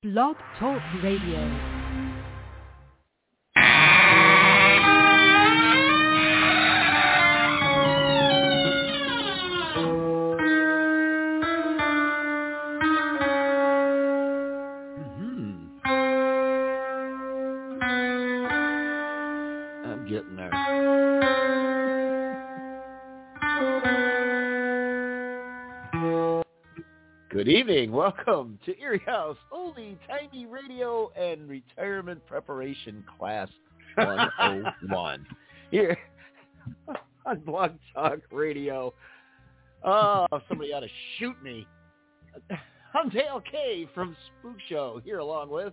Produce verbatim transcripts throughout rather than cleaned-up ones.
Blog Talk Radio. Good evening. Welcome to Erie House, Oldie Timey Radio and Retirement Preparation Class one oh one. Here on Blog Talk Radio. Oh, somebody ought to shoot me. I'm Dale K from Spook Show, here along with...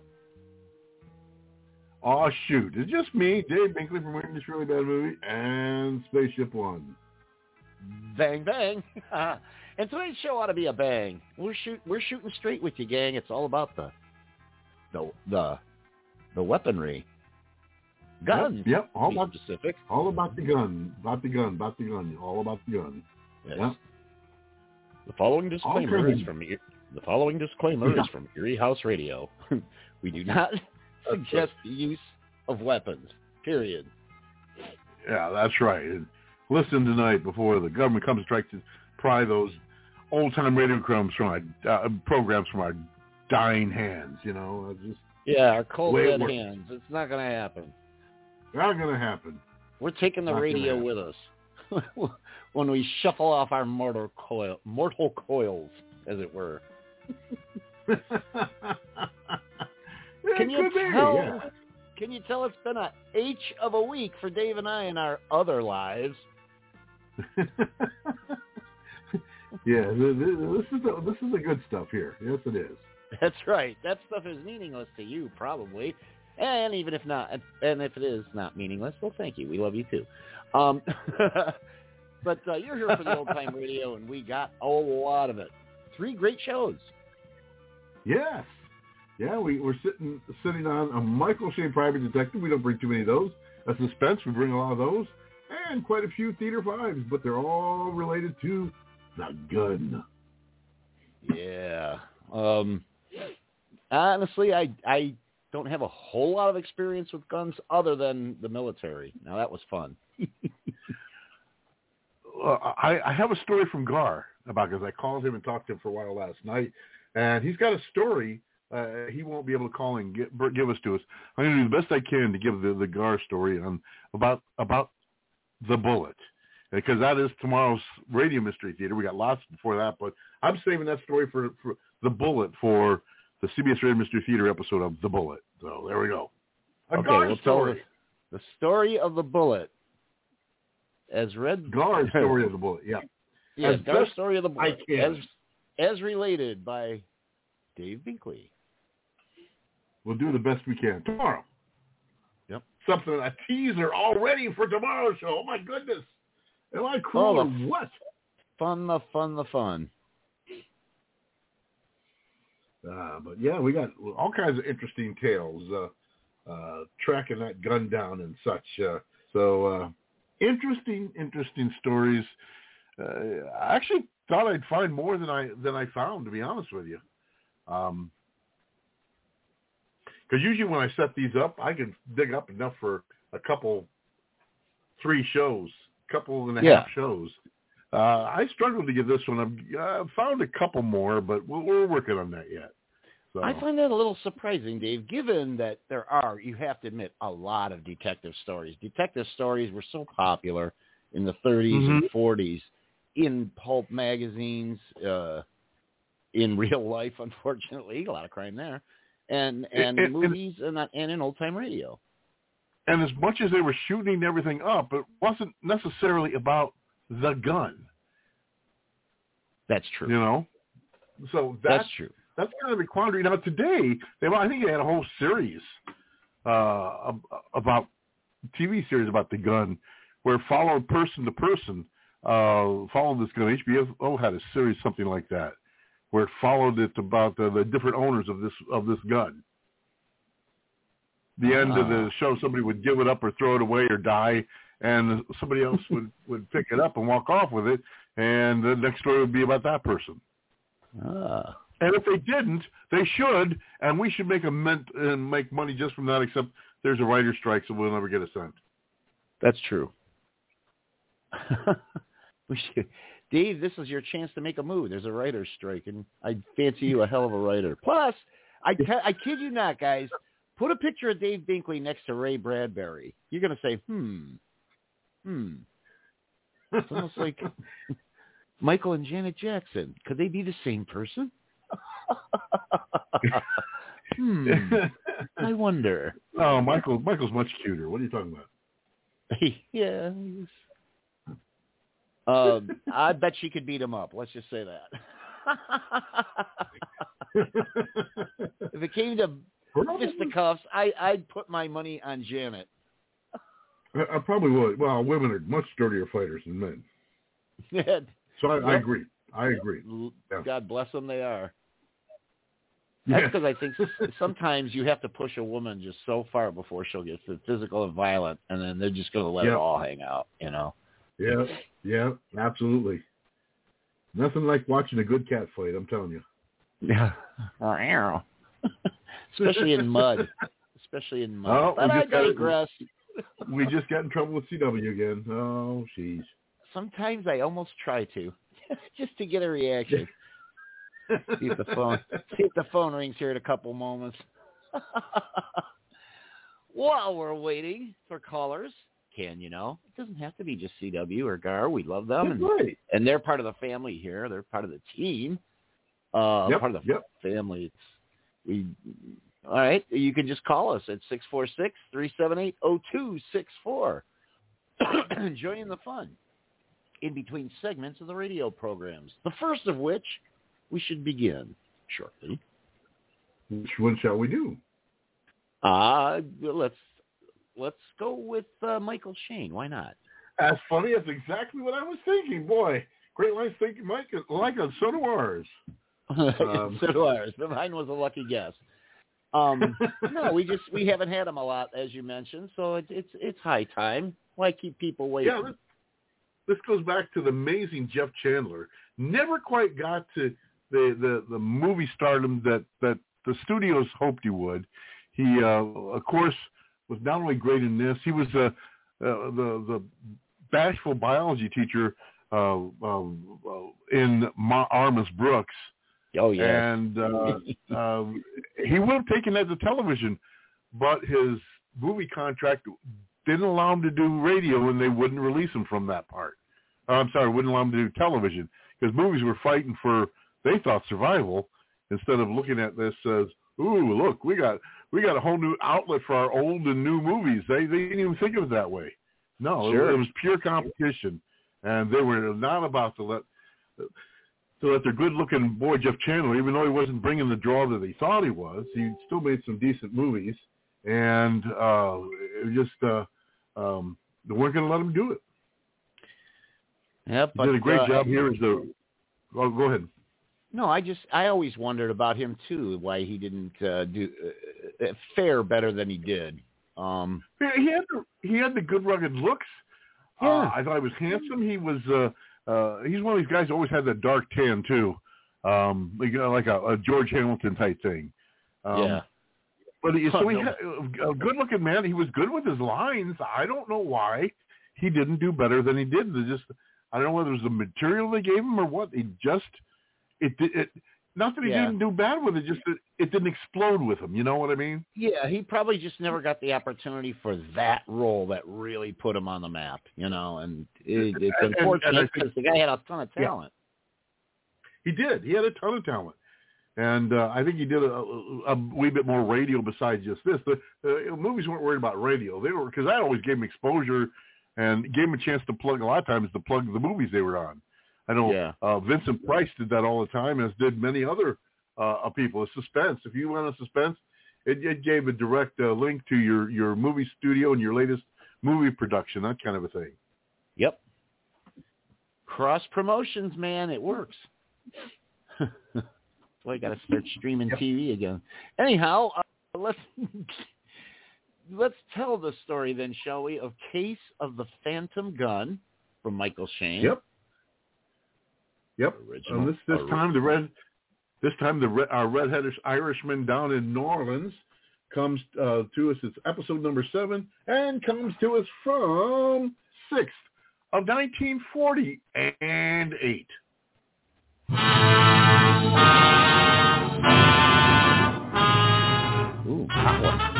Oh, shoot. It's just me, Dave Binkley from Waiting This Really Bad Movie and Spaceship One. Bang, bang. And today's show ought to be a bang. We're shoot, we're shooting straight with you, gang. It's all about the the the, the weaponry, guns. Yep, yep. All about specific. All about the gun, about the gun, about the gun. All about the gun. Yes. Yep. The following disclaimer is from the following disclaimer yeah. is from Erie House Radio. We do not suggest the use of weapons. Period. Yeah, that's right. And listen tonight before the government comes and tries to pry those old-time radio programs from our, uh, programs from our dying hands, you know. Just yeah, our cold dead hands. It's not going to happen. Not going to happen. We're taking the not radio with us when we shuffle off our mortal coil, mortal coils, as it were. yeah, Can you be, tell? Yeah. Can you tell it's been a H of a week for Dave and I in our other lives? Yeah, this is the, this is the good stuff here. Yes, it is. That's right. That stuff is meaningless to you, probably, and even if not, and if it is not meaningless, well, thank you. We love you too. Um, but uh, you're here for the old time radio, and we got a lot of it. Three great shows. Yes. Yeah, we, we're sitting sitting on a Michael Shea Private Detective. We don't bring too many of those. A Suspense, we bring a lot of those, and quite a few Theater Fives, but they're all related to the gun. Yeah. Um, honestly, I I don't have a whole lot of experience with guns other than the military. Now, that was fun. uh, I, I have a story from Gar about because I called him and talked to him for a while last night, and he's got a story uh, he won't be able to call and get, give us to us. I'm going to do the best I can to give the, the Gar story on about about the bullet. Because that is tomorrow's Radio Mystery Theater. We got lots before that, but I'm saving that story for, for the bullet for the C B S Radio Mystery Theater episode of The Bullet. So there we go. A okay, Gar we'll story. Tell the story of the bullet, as read. Gar story of the bullet. Yeah. Yes, as Gar story of the bullet, as as related by Dave Binkley. We'll do the best we can tomorrow. Yep. Something a teaser already for tomorrow's show. Oh my goodness. Am I cool oh, or the what? Fun, the fun, the fun. Uh, but yeah, we got all kinds of interesting tales, uh, uh, tracking that gun down and such. Uh, so uh, interesting, interesting stories. Uh, I actually thought I'd find more than I than I found, to be honest with you. Um, because usually when I set these up, I can dig up enough for a couple, three shows. Couple and a yeah. half shows. Uh, I struggled to get this one. I've uh, found a couple more, but we're, we're working on that yet. So. I find that a little surprising, Dave, given that there are, you have to admit, a lot of detective stories. Detective stories were so popular in the thirties mm-hmm. and forties in pulp magazines, uh, in real life, unfortunately. A lot of crime there. And, and, and movies and, and in old-time radio. And as much as they were shooting everything up, it wasn't necessarily about the gun. That's true. You know? So that's, that's true. That's kind of the quandary. Now, today, they I think they had a whole series uh, about, T V series about the gun, where it followed person to person, uh, followed this gun. H B O had a series, something like that, where it followed it about the, the different owners of this of this gun. The end uh, of the show, somebody would give it up or throw it away or die, and somebody else would, would pick it up and walk off with it, and the next story would be about that person. Ah. And if they didn't, they should, and we should make a ment- uh, make money just from that. Except there's a writer's strike, so we'll never get a cent. That's true. we should, Dave. This is your chance to make a move. There's a writer's strike, and I fancy you a hell of a writer. Plus, I te- I kid you not, guys. Put a picture of Dave Binkley next to Ray Bradbury. You're gonna say, hmm, hmm. It's almost like Michael and Janet Jackson. Could they be the same person? hmm. I wonder. Oh, Michael. Michael's much cuter. What are you talking about? yeah. Um, I bet she could beat him up. Let's just say that. If it came to fisticuffs, I, I'd put my money on Janet. I, I probably would. Well, women are much sturdier fighters than men. So I, yep. I agree. I agree. Yeah. God bless them, they are. That's because I think sometimes you have to push a woman just so far before she'll get physical and violent, and then they're just going to let yep. it all hang out, you know? Yeah, yeah, absolutely. Nothing like watching a good cat fight, I'm telling you. Yeah. Especially in mud. Especially in mud. Oh, but I digress. Got, we just got in trouble with C W again. Oh, jeez. Sometimes I almost try to, just to get a reaction. see if the phone, see if the phone rings here in a couple moments. While we're waiting for callers, can you know? It doesn't have to be just C W or G A R. We love them, and, right. and they're part of the family here. They're part of the team. Uh, yep, part of the yep. family. It's, we. All right, you can just call us at six four six, three seven eight, zero two six four. Joining the fun in between segments of the radio programs. The first of which we should begin shortly. Which one shall we do? Uh, let's let's go with uh, Michael Shane. Why not? That's funny. That's exactly what I was thinking. Boy, great lines thinking, Mike. Like a so do ours. Um, so do ours. Mine was a lucky guess. Um, no, we just we haven't had him a lot, as you mentioned, so it, it's it's high time. Why keep people waiting? Yeah, this, this goes back to the amazing Jeff Chandler. Never quite got to the, the, the movie stardom that, that the studios hoped he would. He, uh, of course, was not only great in this. He was uh, uh, the the bashful biology teacher uh, uh, in Ma- Armus Brooks. Oh, yeah. And uh, uh, he would have taken that to television, but his movie contract didn't allow him to do radio, and they wouldn't release him from that part. Uh, I'm sorry, wouldn't allow him to do television, because movies were fighting for, they thought, survival, instead of looking at this as, ooh, look, we got we got a whole new outlet for our old and new movies. They, they didn't even think of it that way. No, sure. it, it was pure competition, and they were not about to let... So that their good-looking boy, Jeff Chandler, even though he wasn't bringing the draw that he thought he was, he still made some decent movies. And uh, it just, uh, um, they weren't going to let him do it. Yeah, but, he did a great uh, job here as the, oh, go ahead. No, I just, I always wondered about him, too, why he didn't uh, do uh, fare better than he did. Um, he, had the, he had the good, rugged looks. Yeah. Uh, I thought he was handsome. He was... Uh, Uh, he's one of these guys who always had that dark tan, too, um, like, uh, like a, a George Hamilton type thing. Um, yeah. But he, so he no. had a good-looking man. He was good with his lines. I don't know why he didn't do better than he did. They just, I don't know whether it was the material they gave him or what. He just, it, it not that he yeah. didn't do bad with it, just that it didn't explode with him. You know what I mean? Yeah, he probably just never got the opportunity for that role that really put him on the map, you know, and it, it's and, unfortunate because the guy had a ton of talent. Yeah. He did. He had a ton of talent. And uh, I think he did a, a, a wee bit more radio besides just this. The uh, movies weren't worried about radio. They were, because I always gave him exposure and gave him a chance to plug, a lot of times, to plug the movies they were on. I know yeah. uh, Vincent Price did that all the time, as did many other uh, people. Suspense. If you went on Suspense, it, it gave a direct uh, link to your, your movie studio and your latest movie production, that kind of a thing. Yep. Cross promotions, man. It works. Well, I got to start streaming yep. T V again. Anyhow, uh, let's let's tell the story then, shall we, of Case of the Phantom Gun from Michael Shane. Yep. Yep. Original. And this this Original. time the red This time, the re- our redheaded Irishman down in New Orleans comes uh, to us. It's episode number seven, and comes to us from sixth of nineteen forty and eight. Ooh, hot one.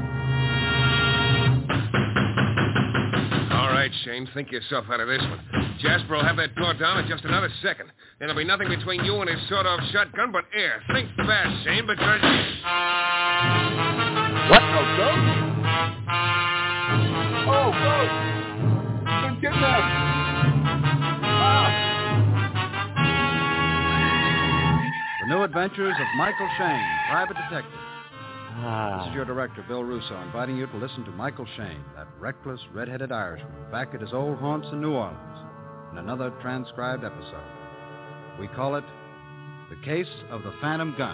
All right, Shane, think yourself out of this one. Jasper will have that door down in just another second. There'll be nothing between you and his sawed-off shotgun but air. Think fast, Shane, because... What? Oh, ghost? Oh, ghost! Been kidnapped! Ah. The New Adventures of Michael Shane, Private Detective. Ah. This is your director, Bill Russo, inviting you to listen to Michael Shane, that reckless, red-headed Irishman, back at his old haunts in New Orleans, in another transcribed episode. We call it The Case of the Phantom Gun.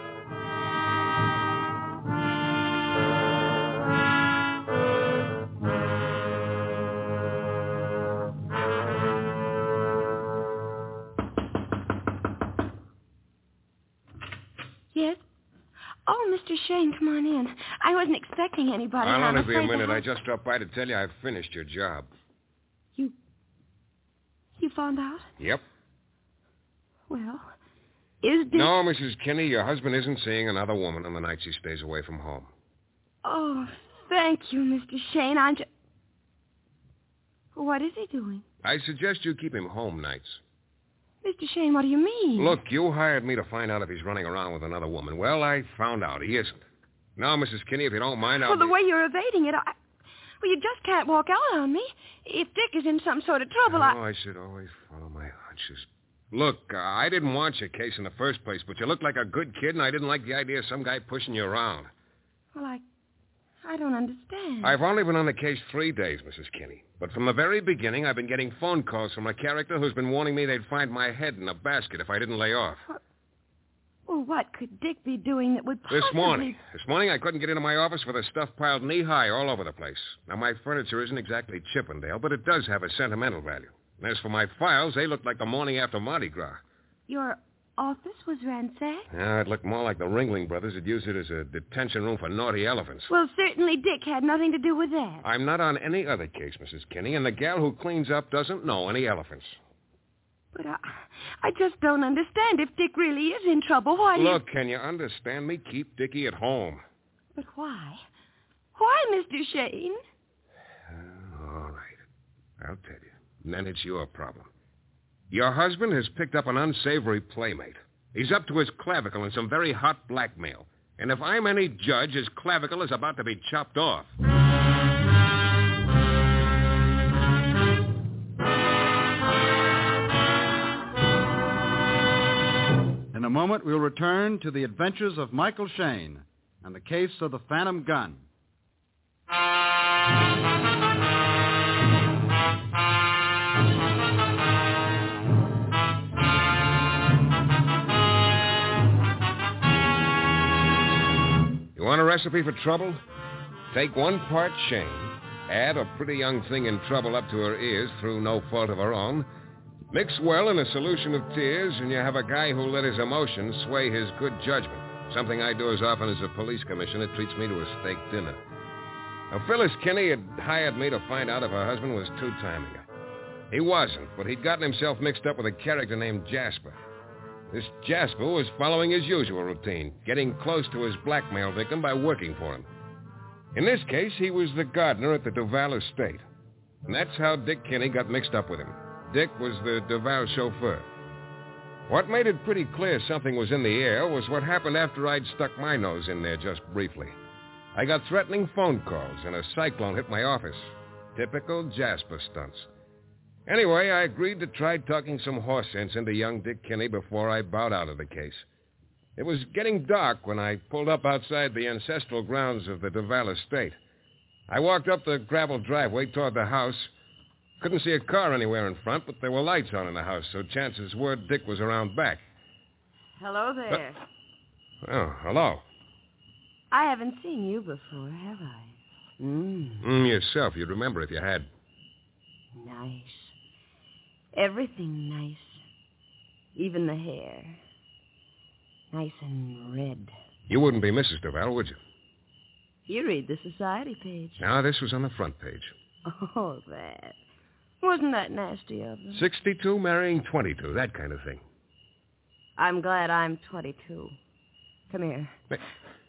Yes? Oh, Mister Shane, come on in. I wasn't expecting anybody. I'll I'm only be a afraid minute. to I have- just dropped by to tell you I've finished your job. You... You found out? Yep. Well, is Dick... No, Missus Kinney, your husband isn't seeing another woman on the nights he stays away from home. Oh, thank you, Mister Shane. I'm just... What is he doing? I suggest you keep him home nights. Mister Shane, what do you mean? Look, you hired me to find out if he's running around with another woman. Well, I found out he isn't. Now, Missus Kinney, if you don't mind, I'll Well, the be... way you're evading it, I... Well, you just can't walk out on me. If Dick is in some sort of trouble, Oh, I... I should always follow my hunches. Look, uh, I didn't want your case in the first place, but you looked like a good kid, and I didn't like the idea of some guy pushing you around. Well, I... I don't understand. I've only been on the case three days, Missus Kinney. But from the very beginning, I've been getting phone calls from a character who's been warning me they'd find my head in a basket if I didn't lay off. Well, what could Dick be doing that would possibly... This morning. This morning, I couldn't get into my office with the stuff piled knee-high all over the place. Now, my furniture isn't exactly Chippendale, but it does have a sentimental value. And as for my files, they look like the morning after Mardi Gras. Your office was ransacked? Yeah, it looked more like the Ringling Brothers had used it as a detention room for naughty elephants. Well, certainly Dick had nothing to do with that. I'm not on any other case, Missus Kinney, and the gal who cleans up doesn't know any elephants. But I, I just don't understand. If Dick really is in trouble, why... Look, can you understand me? Keep Dickie at home. But why? Why, Mister Shane? Uh, all right. I'll tell you. And then it's your problem. Your husband has picked up an unsavory playmate. He's up to his clavicle in some very hot blackmail. And if I'm any judge, his clavicle is about to be chopped off. In a moment, we'll return to the adventures of Michael Shane and the case of the Phantom Gun. You want a recipe for trouble? Take one part Shane, add a pretty young thing in trouble up to her ears through no fault of her own, mix well in a solution of tears, and you have a guy who'll let his emotions sway his good judgment, something I do as often as a police commissioner treats me to a steak dinner. Now, Phyllis Kinney had hired me to find out if her husband was two-timing her. He wasn't, but he'd gotten himself mixed up with a character named Jasper. This Jasper was following his usual routine, getting close to his blackmail victim by working for him. In this case, he was the gardener at the Duval estate. And that's how Dick Kinney got mixed up with him. Dick was the Duval chauffeur. What made it pretty clear something was in the air was what happened after I'd stuck my nose in there just briefly. I got threatening phone calls, and a cyclone hit my office. Typical Jasper stunts. Anyway, I agreed to try talking some horse sense into young Dick Kinney before I bowed out of the case. It was getting dark when I pulled up outside the ancestral grounds of the Duval estate. I walked up the gravel driveway toward the house. Couldn't see a car anywhere in front, but there were lights on in the house, so chances were Dick was around back. Hello there. Uh, oh, hello. I haven't seen you before, have I? Mm. Mm, yourself. You'd remember if you had. Nice. Everything nice. Even the hair. Nice and red. You wouldn't be Missus Duval, would you? You read the society page. No, this was on the front page. Oh, that. Wasn't that nasty of them? sixty-two marrying twenty-two, that kind of thing. I'm glad I'm twenty-two. Come here. But...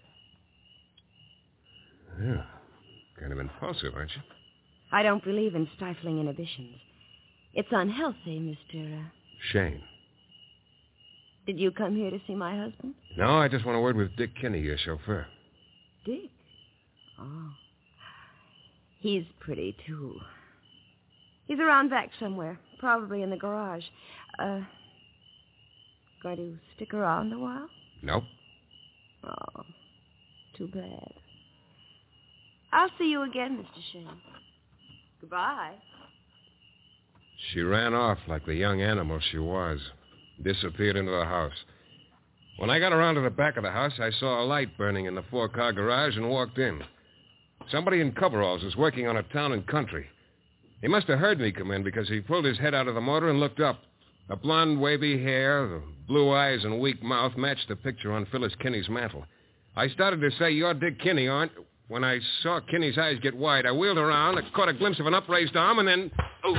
Yeah, kind of impulsive, aren't you? I don't believe in stifling inhibitions. It's unhealthy, Mister Uh... Shane. Did you come here to see my husband? No, I just want a word with Dick Kinney, your chauffeur. Dick? Oh. He's pretty, too. He's around back somewhere, probably in the garage. Uh, going to stick around a while? Nope. Oh, too bad. I'll see you again, Mister Shane. Goodbye. She ran off like the young animal she was. Disappeared into the house. When I got around to the back of the house, I saw a light burning in the four-car garage and walked in. Somebody in coveralls was working on a town and country. He must have heard me come in because he pulled his head out of the motor and looked up. The blonde, wavy hair, the blue eyes, and weak mouth matched the picture on Phyllis Kinney's mantel. I started to say, "You're Dick Kinney, aren't you?" When I saw Kinney's eyes get wide, I wheeled around, I caught a glimpse of an upraised arm, and then... Oh.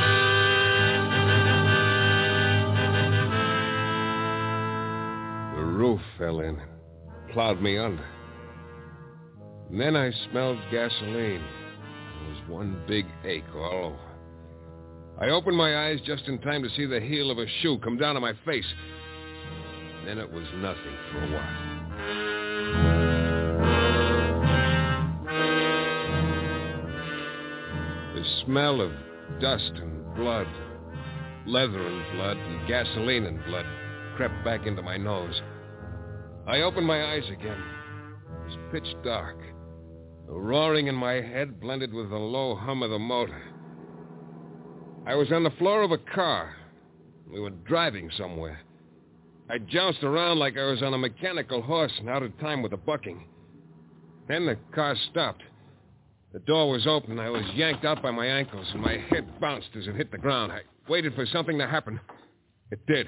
The roof fell in and plowed me under. And then I smelled gasoline. It was one big ache all over. I opened my eyes just in time to see the heel of a shoe come down on my face. And then it was nothing for a while. The smell of dust and blood, leather and blood, and gasoline and blood crept back into my nose. I opened my eyes again. It was pitch dark. The roaring in my head blended with the low hum of the motor. I was on the floor of a car. We were driving somewhere. I jounced around like I was on a mechanical horse and out of time with the bucking. Then the car stopped. The door was open. I was yanked out by my ankles, and my head bounced as it hit the ground. I waited for something to happen. It did.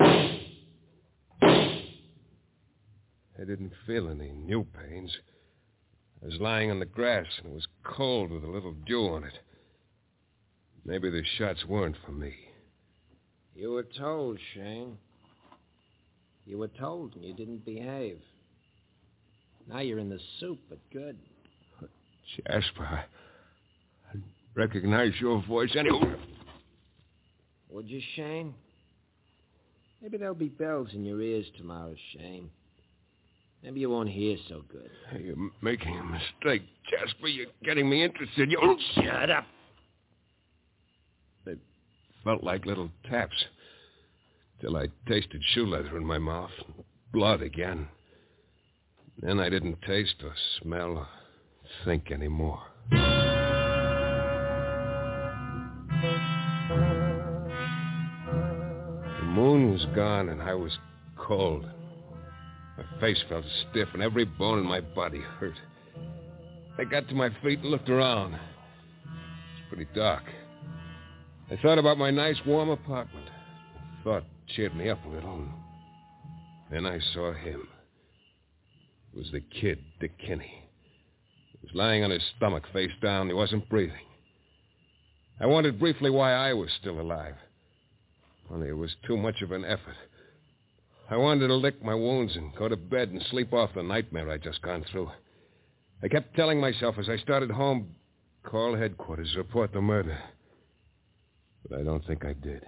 I didn't feel any new pains. I was lying on the grass, and it was cold with a little dew on it. Maybe the shots weren't for me. You were told, Shane. You were told, and you didn't behave. Now you're in the soup, but good. Jasper, I, I recognize your voice anyway. Would you, Shane? Maybe there'll be bells in your ears tomorrow, Shane. Maybe you won't hear so good. You're making a mistake, Jasper. You're getting me interested. You... Shut up. They felt like little taps. Till I tasted shoe leather in my mouth. Blood again. Then I didn't taste or smell or think anymore. The moon was gone and I was cold. My face felt stiff and every bone in my body hurt. I got to my feet and looked around. It's pretty dark. I thought about my nice warm apartment. The thought cheered me up a little. And then I saw him. It was the kid, Dick Kinney. He was lying on his stomach, face down. He wasn't breathing. I wondered briefly why I was still alive. Only it was too much of an effort. I wanted to lick my wounds and go to bed and sleep off the nightmare I'd just gone through. I kept telling myself as I started home, call headquarters, report the murder. But I don't think I did.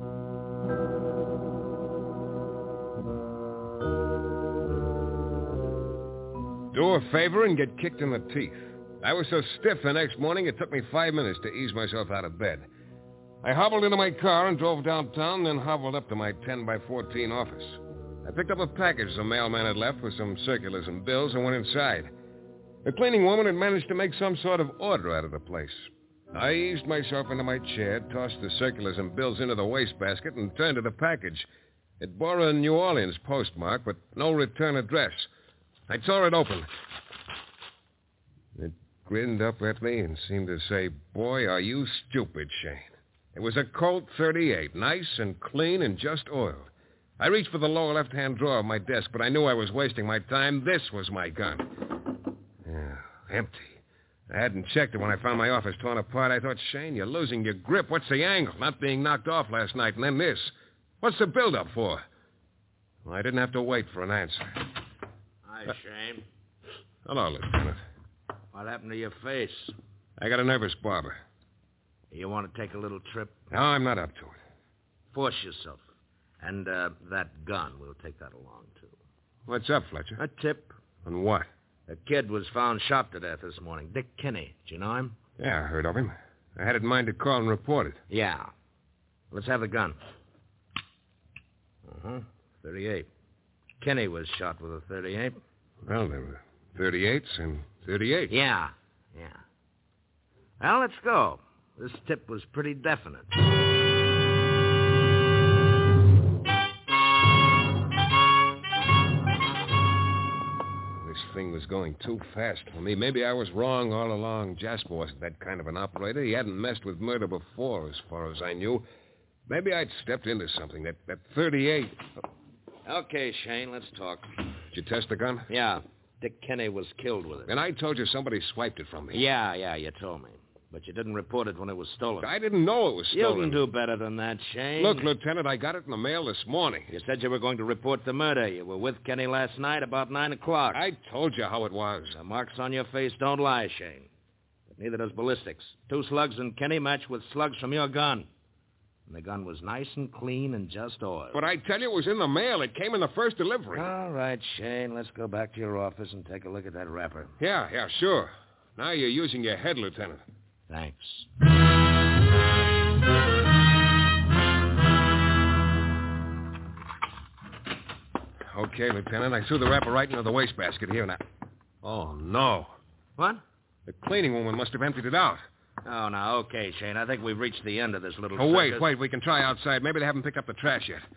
Do a favor and get kicked in the teeth. I was so stiff the next morning, it took me five minutes to ease myself out of bed. I hobbled into my car and drove downtown, then hobbled up to my ten by fourteen office. I picked up a package the mailman had left with some circulars and bills and went inside. The cleaning woman had managed to make some sort of order out of the place. I eased myself into my chair, tossed the circulars and bills into the wastebasket, and turned to the package. It bore a New Orleans postmark, but no return address. I tore it open. It grinned up at me and seemed to say, "Boy, are you stupid, Shane." It was a Colt thirty-eight, nice and clean and just oiled. I reached for the lower left-hand drawer of my desk, but I knew I was wasting my time. This was my gun. Yeah, empty. I hadn't checked it when I found my office torn apart. I thought, Shane, you're losing your grip. What's the angle? Not being knocked off last night, and then this. What's the build-up for? Well, I didn't have to wait for an answer. Hi, Shane. Hello, Lieutenant. What happened to your face? I got a nervous barber. You want to take a little trip? No, I'm not up to it. Force yourself. And uh, that gun, we'll take that along, too. What's up, Fletcher? A tip. On what? A kid was found shot to death this morning. Dick Kinney. Do you know him? Yeah, I heard of him. I had it in mind to call and report it. Yeah. Let's have the gun. Uh-huh. thirty-eight. Kinney was shot with a thirty-eight. Well, there were thirty-eights and thirty-eight. Yeah, yeah. Well, let's go. This tip was pretty definite. This thing was going too fast for me. Maybe I was wrong all along. Jasper wasn't that kind of an operator. He hadn't messed with murder before, as far as I knew. Maybe I'd stepped into something. That, that thirty-eight... Okay, Shane, let's talk. Did you test the gun? Yeah. Dick Kinney was killed with it. And I told you somebody swiped it from me. Yeah, yeah, you told me. But you didn't report it when it was stolen. I didn't know it was stolen. You can do better than that, Shane. Look, Lieutenant, I got it in the mail this morning. You said you were going to report the murder. You were with Kinney last night about nine o'clock. I told you how it was. The marks on your face don't lie, Shane. But neither does ballistics. Two slugs in Kinney match with slugs from your gun. And the gun was nice and clean and just oiled. But I tell you, it was in the mail. It came in the first delivery. All right, Shane, let's go back to your office and take a look at that wrapper. Yeah, yeah, sure. Now you're using your head, Lieutenant. Thanks. Okay, Lieutenant, I threw the wrapper right into the wastebasket here. Now, oh, no. What? The cleaning woman must have emptied it out. Oh, now, okay, Shane. I think we've reached the end of this little Oh, wait, circus. wait. We can try outside. Maybe they haven't picked up the trash yet.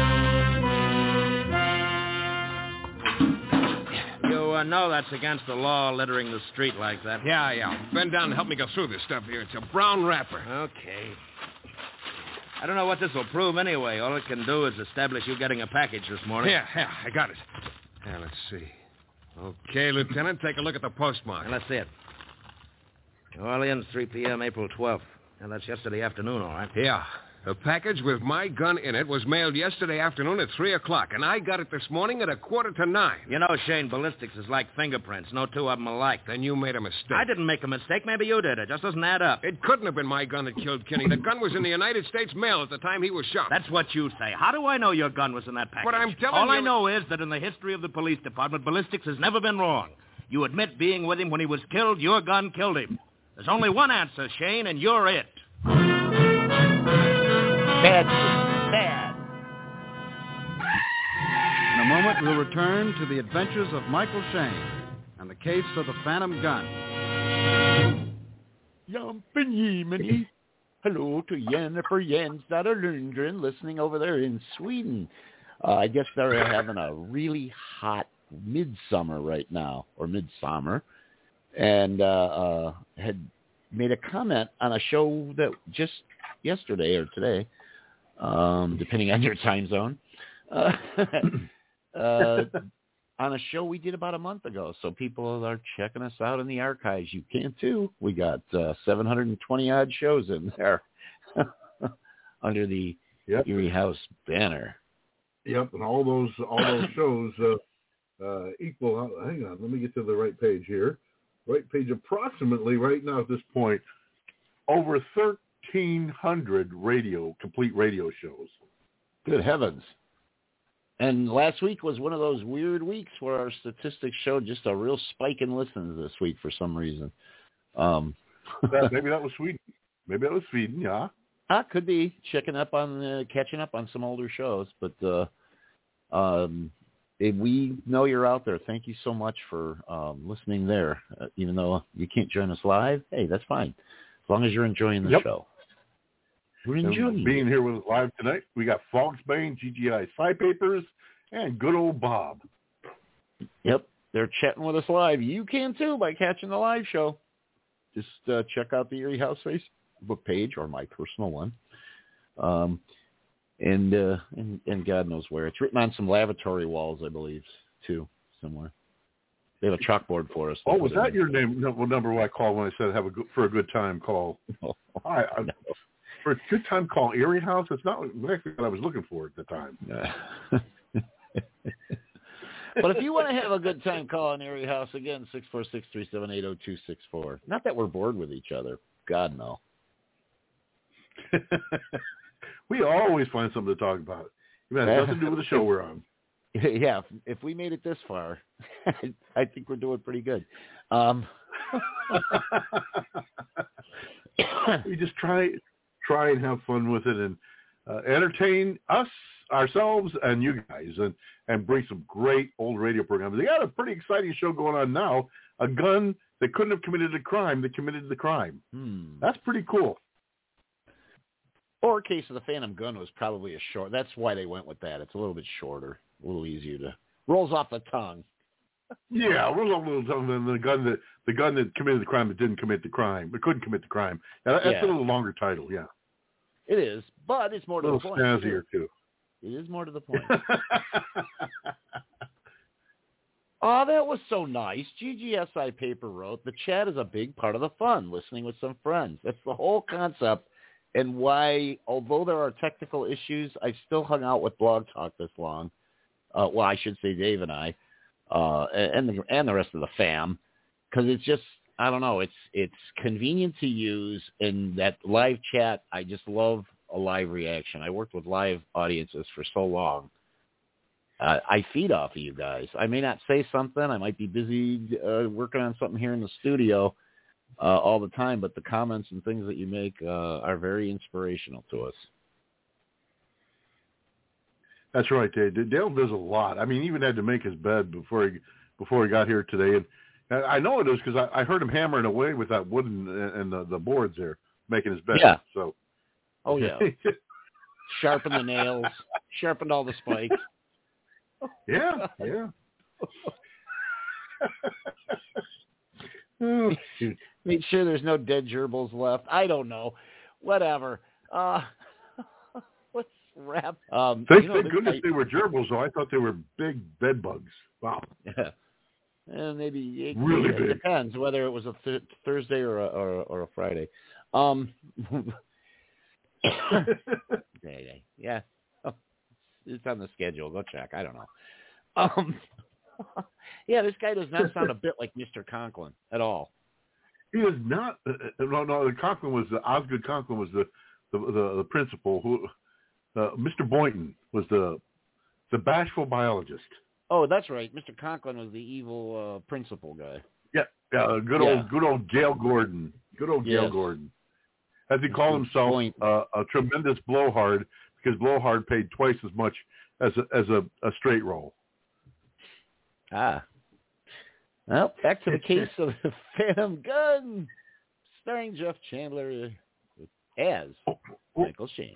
You uh, know that's against the law, littering the street like that. Yeah, yeah. Bend down and help me go through this stuff here. It's a brown wrapper. Okay. I don't know what this will prove anyway. All it can do is establish you getting a package this morning. Yeah, yeah, I got it. Yeah, let's see. Okay, Lieutenant, take a look at the postmark. Now, let's see it. New Orleans, three p.m., April twelfth. And that's yesterday afternoon, all right? Yeah. The package with my gun in it was mailed yesterday afternoon at three o'clock, and I got it this morning at a quarter to nine. You know, Shane, ballistics is like fingerprints. No two of them alike. Then you made a mistake. I didn't make a mistake. Maybe you did. It just doesn't add up. It couldn't have been my gun that killed Kinney. The gun was in the United States mail at the time he was shot. That's what you say. How do I know your gun was in that package? But I'm telling All you... All I know is that in the history of the police department, ballistics has never been wrong. You admit being with him when he was killed, your gun killed him. There's only one answer, Shane, and you're it. Bad. Bad. In a moment, we'll return to the adventures of Michael Shane and the case of the Phantom Gun. Jumpin' Yemeni. Hello to Jennifer Jensdatter Lundgren listening over there in Sweden. Uh, I guess they're having a really hot midsummer right now, or midsummer, and uh, uh, had made a comment on a show that just yesterday or today, um, depending on your time zone, uh, uh, on a show we did about a month ago. So people are checking us out in the archives. You can too. We got uh, seven hundred twenty odd shows in there under the yep. Erie House banner. Yep, and all those all those shows uh, uh, equal. Hang on, let me get to the right page here. Right page, approximately right now at this point, over thirteen hundred radio complete radio shows. Good heavens! And last week was one of those weird weeks where our statistics showed just a real spike in listens this week for some reason. Um, that, maybe that was Sweden. Maybe that was Sweden. Yeah. Ah, could be checking up on uh, catching up on some older shows, but uh, um, if we know you're out there. Thank you so much for um, listening there. Uh, even though you can't join us live, hey, that's fine as long as you're enjoying the yep. show. We're enjoying being it. here with us live tonight. We got Fogsbane, G G I Side Papers, and good old Bob. Yep, they're chatting with us live. You can too by catching the live show. Just uh, check out the Erie House Facebook page or my personal one. Um, and, uh, and and God knows where. It's written on some lavatory walls, I believe, too, somewhere. They have a chalkboard for us. Oh, was that your name? No, number I called when I said have a good, for a good time call? Oh, I, I, no. For a good time call, Erie House. It's not exactly what I was looking for at the time. But if you want to have a good time, call on Erie House again, six four six, three seven eight, zero two six four. Not that we're bored with each other. God, no. We always find something to talk about. It has nothing to do with the show we're on. Yeah, if, if we made it this far, I think we're doing pretty good. Um, we just try try and have fun with it and uh, entertain us, ourselves, and you guys, and, and bring some great old radio programs. They got a pretty exciting show going on now, a gun that couldn't have committed a crime that committed the crime. Hmm. That's pretty cool. Or Case of the Phantom Gun was probably a short. That's why they went with that. It's a little bit shorter, a little easier to rolls off the tongue. Yeah, rolls off a little tongue than the gun that the gun that committed the crime but didn't commit the crime, but couldn't commit the crime. Now, that's Yeah. a little longer title, yeah. It is, but it's more A to the little point. snazzier too. It is more to the point. Oh, that was so nice. G G S I Paper wrote, the chat is a big part of the fun, listening with some friends. That's the whole concept, and why, although there are technical issues, I've still hung out with Blog Talk this long. Uh, well, I should say Dave and I, uh, and, the, and the rest of the fam, because it's just, I don't know, it's it's convenient to use, and that live chat, I just love a live reaction. I worked with live audiences for so long. Uh, I feed off of you guys. I may not say something. I might be busy uh, working on something here in the studio uh, all the time, but the comments and things that you make uh, are very inspirational to us. That's right, Dave. Dale does a lot. I mean, he even had to make his bed before he before he got here today, and, and I know it is because I, I heard him hammering away with that wood and, and the, the boards there, making his bed. Yeah. So. Oh yeah. Sharpened the nails. Sharpened all the spikes. Yeah, yeah. Oh, shoot. Make sure there's no dead gerbils left. I don't know. Whatever. Uh, let's wrap. Um, Thank, you know, thank goodness I, they were gerbils, though. I thought they were big bed bugs. Wow. Yeah. And maybe it, Really it big. depends whether it was a th- Thursday or a, or, a, or a Friday. Um, yeah, yeah. yeah. Oh, it's on the schedule. Go check. I don't know. Um, yeah, this guy does not sound a bit like Mister Conklin at all. He is not. Uh, no, no. The Conklin was the Osgood Conklin was the the, the, the principal. Who uh, Mister Boynton was the the bashful biologist. Oh, that's right. Mister Conklin was the evil uh, principal guy. Yeah, yeah. Good Yeah. old, good old Gail Gordon. Good old Gail Yes. Gordon. As he called Mister himself, Boynton. uh, a tremendous blowhard because blowhard paid twice as much as a, as a, a straight roll. Ah. Well, back to the case of the Phantom Gun, starring Jeff Chandler as Michael Shane.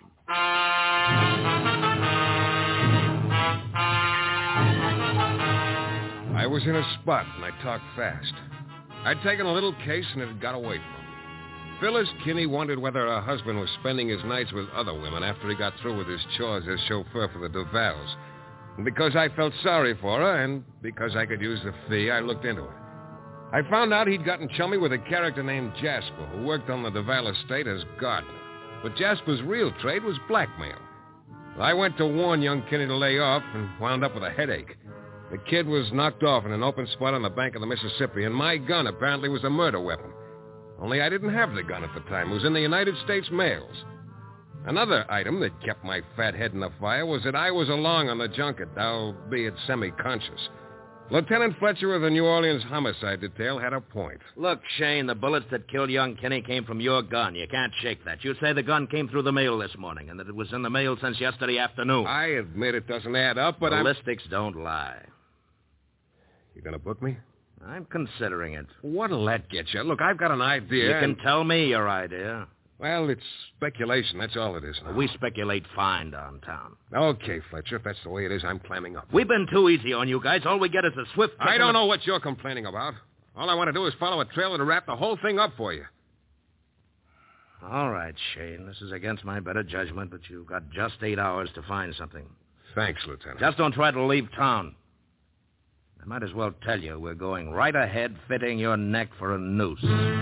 I was in a spot and I talked fast. I'd taken a little case and it had got away from me. Phyllis Kinney wondered whether her husband was spending his nights with other women after he got through with his chores as chauffeur for the Duvals. And because I felt sorry for her and because I could use the fee, I looked into it. I found out he'd gotten chummy with a character named Jasper who worked on the Duval estate as gardener. But Jasper's real trade was blackmail. I went to warn young Kinney to lay off and wound up with a headache. The kid was knocked off in an open spot on the bank of the Mississippi, and my gun apparently was a murder weapon. Only I didn't have the gun at the time. It was in the United States mails. Another item that kept my fat head in the fire was that I was along on the junket, albeit semi-conscious. Lieutenant Fletcher of the New Orleans Homicide Detail had a point. Look, Shane, the bullets that killed young Kinney came from your gun. You can't shake that. You say the gun came through the mail this morning and that it was in the mail since yesterday afternoon. I admit it doesn't add up, but I'm... Ballistics don't lie. You gonna book me? I'm considering it. What'll that get you? Look, I've got an idea. You can and... tell me your idea. Well, it's speculation. That's all it is now. We speculate fine downtown. Okay, Fletcher, if that's the way it is, I'm clamming up. We've been too easy on you guys. All we get is a swift... I don't know what you're complaining about. All I want to do is follow a trail and wrap the whole thing up for you. All right, Shane. This is against my better judgment, but you've got just eight hours to find something. Thanks, Lieutenant. Just don't try to leave town. I might as well tell you we're going right ahead, fitting your neck for a noose.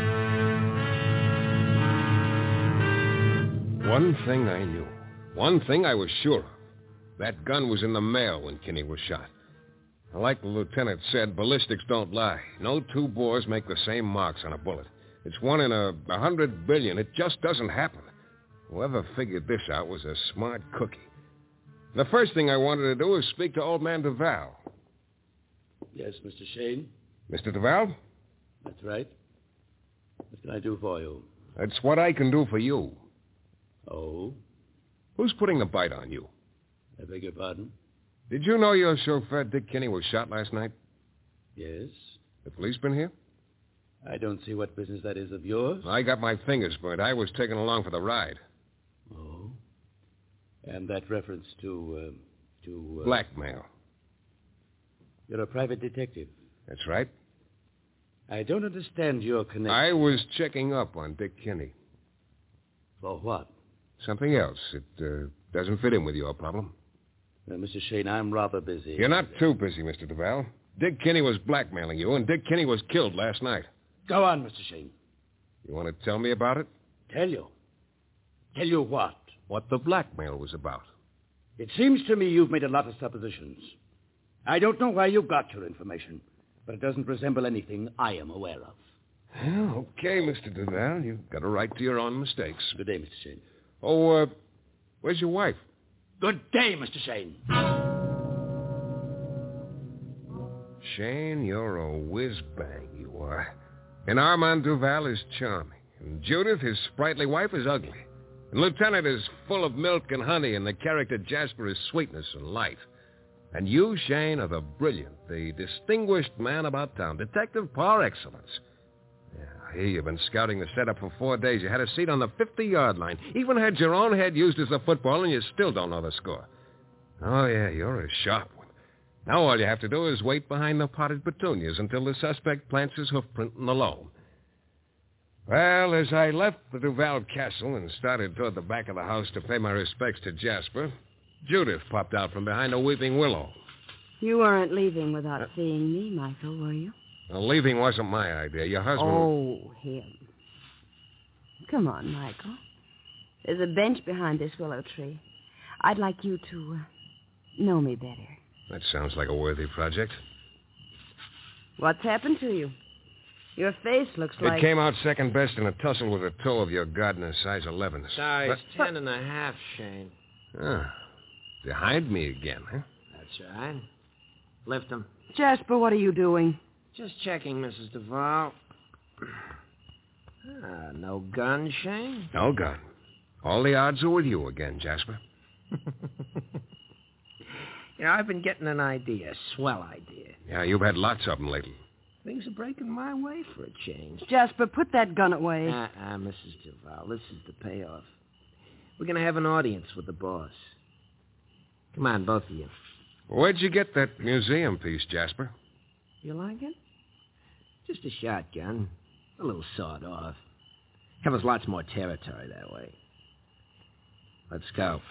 One thing I knew. One thing I was sure of. That gun was in the mail when Kinney was shot. Like the lieutenant said, ballistics don't lie. No two bores make the same marks on a bullet. It's one in a, a hundred billion. It just doesn't happen. Whoever figured this out was a smart cookie. The first thing I wanted to do was speak to old man Duval. Yes, Mister Shane? Mister Duval? That's right. What can I do for you? That's what I can do for you. Oh? Who's putting the bite on you? I beg your pardon? Did you know your chauffeur, Dick Kinney, was shot last night? Yes. The police been here? I don't see what business that is of yours. I got my fingers burnt. I was taken along for the ride. Oh? And that reference to, uh, to... Uh, Blackmail. You're a private detective. That's right. I don't understand your connection. I was checking up on Dick Kinney. For what? Something else. It uh, doesn't fit in with your problem. Uh, Mister Shane, I'm rather busy. You're not too busy, Mister Duval. Dick Kinney was blackmailing you, and Dick Kinney was killed last night. Go on, Mister Shane. You want to tell me about it? Tell you? Tell you what? What the blackmail was about. It seems to me you've made a lot of suppositions. I don't know where you got your information, but it doesn't resemble anything I am aware of. Well, okay, Mister Duval. You've got a right to your own mistakes. Good day, Mister Shane. Oh, uh, where's your wife? Good day, Mister Shane. Shane, you're a whiz-bang, you are. And Armand Duval is charming. And Judith, his sprightly wife, is ugly. And Lieutenant is full of milk and honey, and the character Jasper is sweetness and light. And you, Shane, are the brilliant, the distinguished man about town, detective par excellence. Yeah, I hear you've been scouting the setup for four days. You had a seat on the fifty-yard line. Even had your own head used as a football, and you still don't know the score. Oh, yeah, you're a sharp one. Now all you have to do is wait behind the potted petunias until the suspect plants his hoofprint in the loam. Well, as I left the Duval castle and started toward the back of the house to pay my respects to Jasper, Judith popped out from behind a weeping willow. You weren't leaving without uh, seeing me, Michael, were you? Well, leaving wasn't my idea. Your husband... Oh, him. Come on, Michael. There's a bench behind this willow tree. I'd like you to uh, know me better. That sounds like a worthy project. What's happened to you? Your face looks it like... It came out second best in a tussle with a toe of your gardener's size elevens. Size but... ten and a half, Shane. Ah, behind me again, huh? That's right. Lift him. Jasper, what are you doing? Just checking, Missus Duval. Ah, no gun, Shane? No gun. All the odds are with you again, Jasper. You know, I've been getting an idea, a swell idea. Yeah, you've had lots of them lately. Things are breaking my way for a change. Jasper, put that gun away. Ah, uh, uh, Missus Duval, this is the payoff. We're going to have an audience with the boss. Come on, both of you. Where'd you get that museum piece, Jasper? You like it? Just a shotgun. A little sawed off. Covers lots more territory that way. Let's go.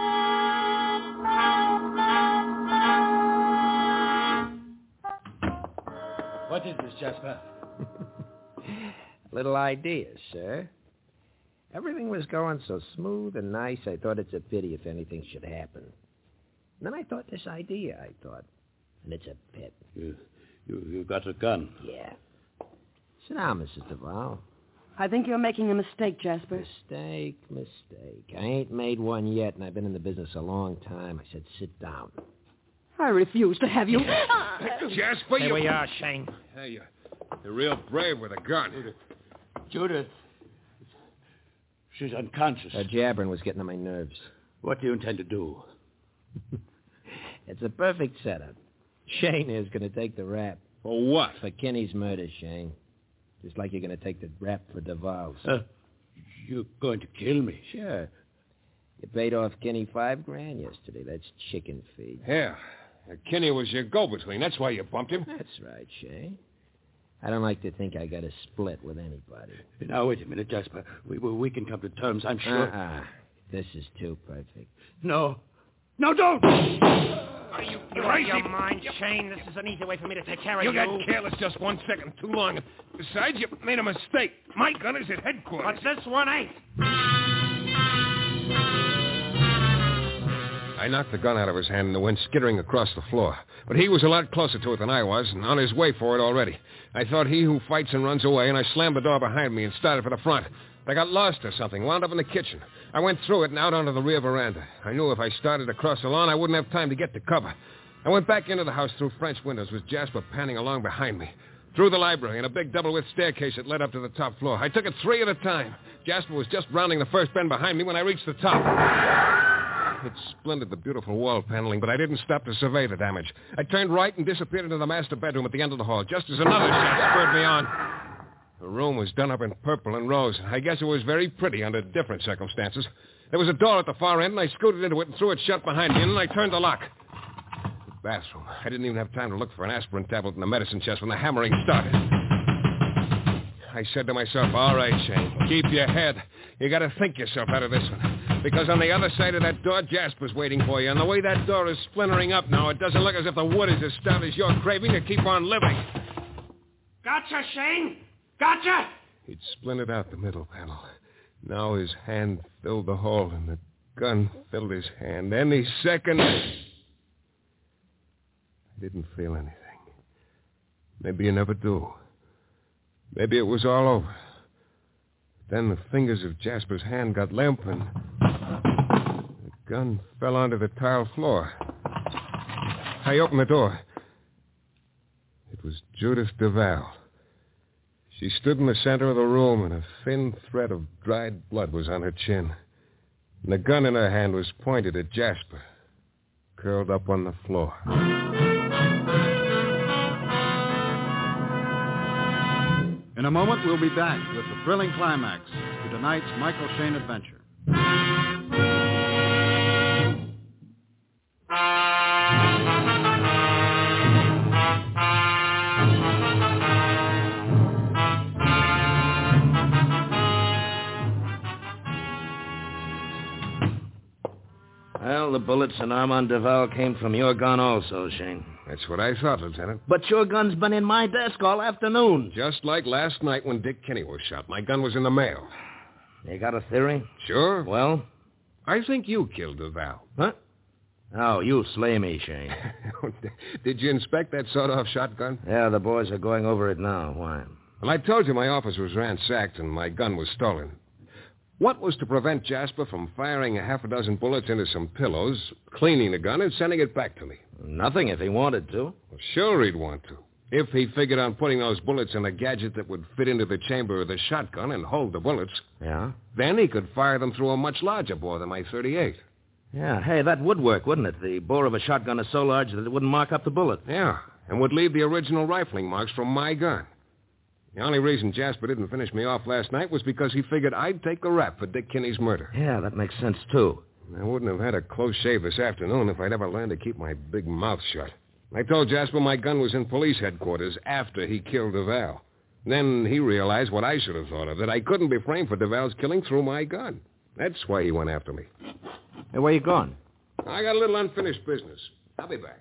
What is this, Jasper? Little idea, sir. Everything was going so smooth and nice, I thought it's a pity if anything should happen. And then I thought this idea, I thought. And it's a pit. You, you, you got a gun? Yeah. Sit down, Missus Duval. I think you're making a mistake, Jasper. Mistake, mistake. I ain't made one yet, and I've been in the business a long time. I said sit down. I refuse to have you... Jasper, Here you... we are, Shane. Hey, you're, you're real brave with a gun. Judith. Judith. She's unconscious. Her jabbering was getting on my nerves. What do you intend to do? It's a perfect setup. Shane is going to take the rap. For what? For Kinney's murder, Shane. Just like you're going to take the rap for Duval's. Uh, you're going to kill me? Sure. You paid off Kinney five grand yesterday. That's chicken feed. Yeah. Kinney was your go-between. That's why you bumped him. That's right, Shane. I don't like to think I got a split with anybody. Now, wait a minute, Jasper. We, we, we can come to terms, I'm sure. Uh-uh. This is too perfect. No. No, don't! Are you crazy? Your mind, Shane. This is an easy way for me to take care of You you. got careless just one second too long. Besides, you made a mistake. My gun is at headquarters. But this one ain't. I knocked the gun out of his hand and it went skittering across the floor. But he was a lot closer to it than I was, and on his way for it already. I thought he who fights and runs away, and I slammed the door behind me and started for the front. I got lost or something, wound up in the kitchen. I went through it and out onto the rear veranda. I knew if I started across the lawn, I wouldn't have time to get to cover. I went back into the house through French windows with Jasper panning along behind me. Through the library and a big double-width staircase that led up to the top floor. I took it three at a time. Jasper was just rounding the first bend behind me when I reached the top. It splintered the beautiful wall paneling, but I didn't stop to survey the damage. I turned right and disappeared into the master bedroom at the end of the hall, just as another shot spurred me on. The room was done up in purple and rose. I guess it was very pretty under different circumstances. There was a door at the far end, and I scooted into it and threw it shut behind me, and then I turned the lock. The bathroom. I didn't even have time to look for an aspirin tablet in the medicine chest when the hammering started. I said to myself, all right, Shane, keep your head. You got to think yourself out of this one. Because on the other side of that door, Jasper's waiting for you. And the way that door is splintering up now, it doesn't look as if the wood is as stout as you're craving to keep on living. Gotcha, Shane. Gotcha. He'd splintered out the middle panel. Now his hand filled the hole, and the gun filled his hand. Any second... I didn't feel anything. Maybe you never do. Maybe it was all over. Then the fingers of Jasper's hand got limp, and the gun fell onto the tile floor. I opened the door. It was Judith Duval. She stood in the center of the room, and a thin thread of dried blood was on her chin. And the gun in her hand was pointed at Jasper, curled up on the floor. In a moment, we'll be back with the thrilling climax to tonight's Michael Shayne adventure. Well, the bullets in Armand Duval came from your gun also, Shane. That's what I thought, Lieutenant. But your gun's been in my desk all afternoon. Just like last night when Dick Kinney was shot. My gun was in the mail. You got a theory? Sure. Well? I think you killed Duval. Huh? Oh, you slay me, Shane. Did you inspect that sawed-off shotgun? Yeah, the boys are going over it now. Why? Well, I told you my office was ransacked and my gun was stolen. What was to prevent Jasper from firing a half a dozen bullets into some pillows, cleaning the gun, and sending it back to me? Nothing if he wanted to. Well, sure he'd want to. If he figured on putting those bullets in a gadget that would fit into the chamber of the shotgun and hold the bullets. Yeah? Then he could fire them through a much larger bore than my thirty-eight. Yeah, hey, that would work, wouldn't it? The bore of a shotgun is so large that it wouldn't mark up the bullet. Yeah, and would leave the original rifling marks from my gun. The only reason Jasper didn't finish me off last night was because he figured I'd take the rap for Dick Kinney's murder. Yeah, that makes sense, too. I wouldn't have had a close shave this afternoon if I'd ever learned to keep my big mouth shut. I told Jasper my gun was in police headquarters after he killed Duval. Then he realized what I should have thought of, that I couldn't be framed for Duval's killing through my gun. That's why he went after me. Hey, where you going? I got a little unfinished business. I'll be back.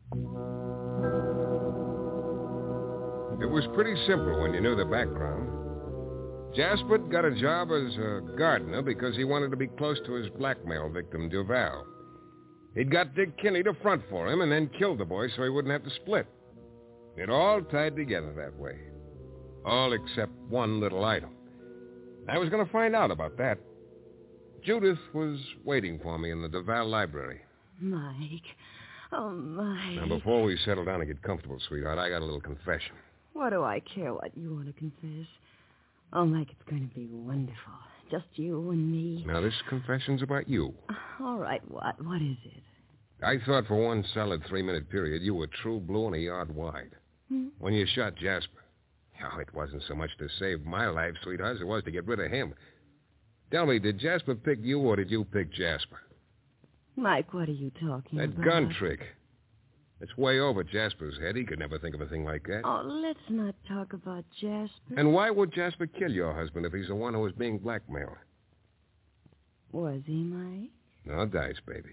It was pretty simple when you knew the background. Jasper got a job as a gardener because he wanted to be close to his blackmail victim, Duval. He'd got Dick Kinney to front for him and then killed the boy so he wouldn't have to split. It all tied together that way. All except one little item. I was going to find out about that. Judith was waiting for me in the Duval library. Mike. Oh, Mike. Now, before we settle down and get comfortable, sweetheart, I got a little confession. What do I care what you want to confess? Oh, Mike, it's going to be wonderful. Just you and me. Now, this confession's about you. All right, what? What is it? I thought for one solid three-minute period you were true blue and a yard wide. Hmm? When you shot Jasper. Oh, it wasn't so much to save my life, sweetheart, as it was to get rid of him. Tell me, did Jasper pick you or did you pick Jasper? Mike, what are you talking That about? gun trick. It's way over Jasper's head. He could never think of a thing like that. Oh, let's not talk about Jasper. And why would Jasper kill your husband if he's the one who was being blackmailed? Was he, Mike? No dice, baby.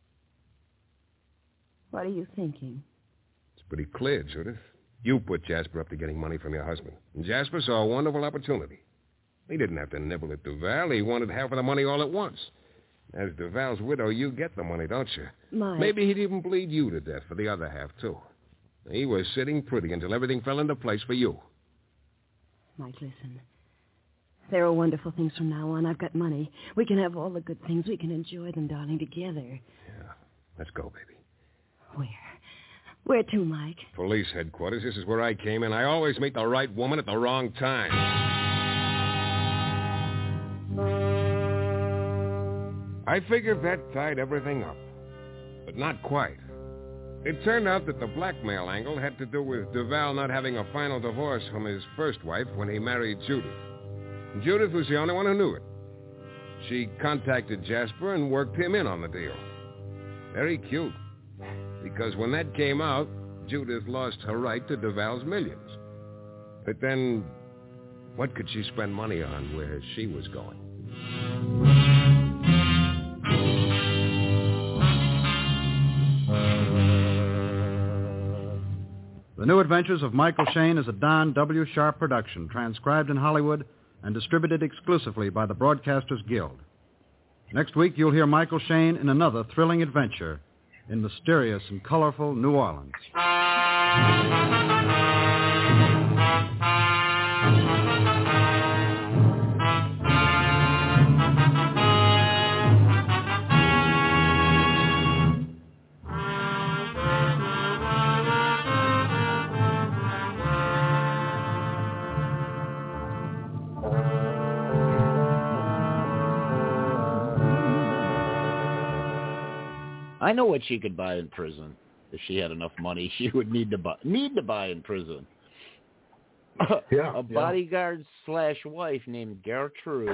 What are you thinking? It's pretty clear, Judith. You put Jasper up to getting money from your husband. And Jasper saw a wonderful opportunity. He didn't have to nibble at Duval. He wanted half of the money all at once. As Duval's widow, you get the money, don't you? Mike. Maybe he'd even bleed you to death for the other half, too. He was sitting pretty until everything fell into place for you. Mike, listen. There are wonderful things from now on. I've got money. We can have all the good things. We can enjoy them, darling, together. Yeah. Let's go, baby. Where? Where to, Mike? Police headquarters. This is where I came in. I always meet the right woman at the wrong time. I figured that tied everything up. But not quite. It turned out that the blackmail angle had to do with Duval not having a final divorce from his first wife when he married Judith. Judith was the only one who knew it. She contacted Jasper and worked him in on the deal. Very cute. Because when that came out, Judith lost her right to Duval's millions. But then, what could she spend money on where she was going? The New Adventures of Michael Shayne is a Don W. Sharp production, transcribed in Hollywood and distributed exclusively by the Broadcasters Guild. Next week, you'll hear Michael Shayne in another thrilling adventure in mysterious and colorful New Orleans. I know what she could buy in prison. If she had enough money, she would need to buy need to buy in prison. Yeah, a bodyguard yeah. slash wife named Gertrude.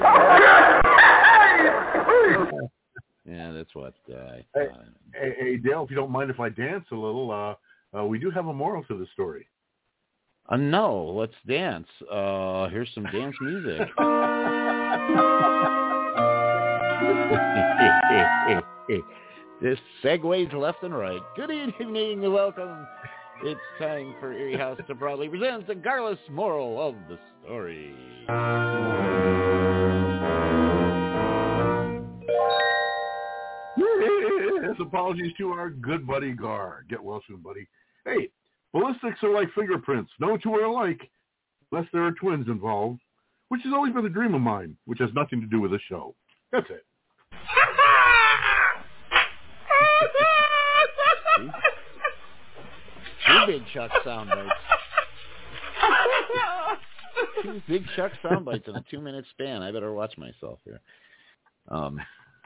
Yeah, that's what. Uh, hey, uh, hey, hey, Dale, if you don't mind if I dance a little, uh, uh, we do have a moral to the story. Uh, no, let's dance. Uh, here's some dance music. This segues left and right. Good evening and welcome. It's time for Erie House to proudly present the Garless Moral of the Story. Yes, apologies to our good buddy Gar. Get well soon, buddy. Hey, ballistics are like fingerprints. No two are alike, unless there are twins involved, which has always been a dream of mine, which has nothing to do with the show. That's it. Two Big Chuck sound bites. Two Big Chuck sound bites in a two-minute span. I better watch myself here. Um,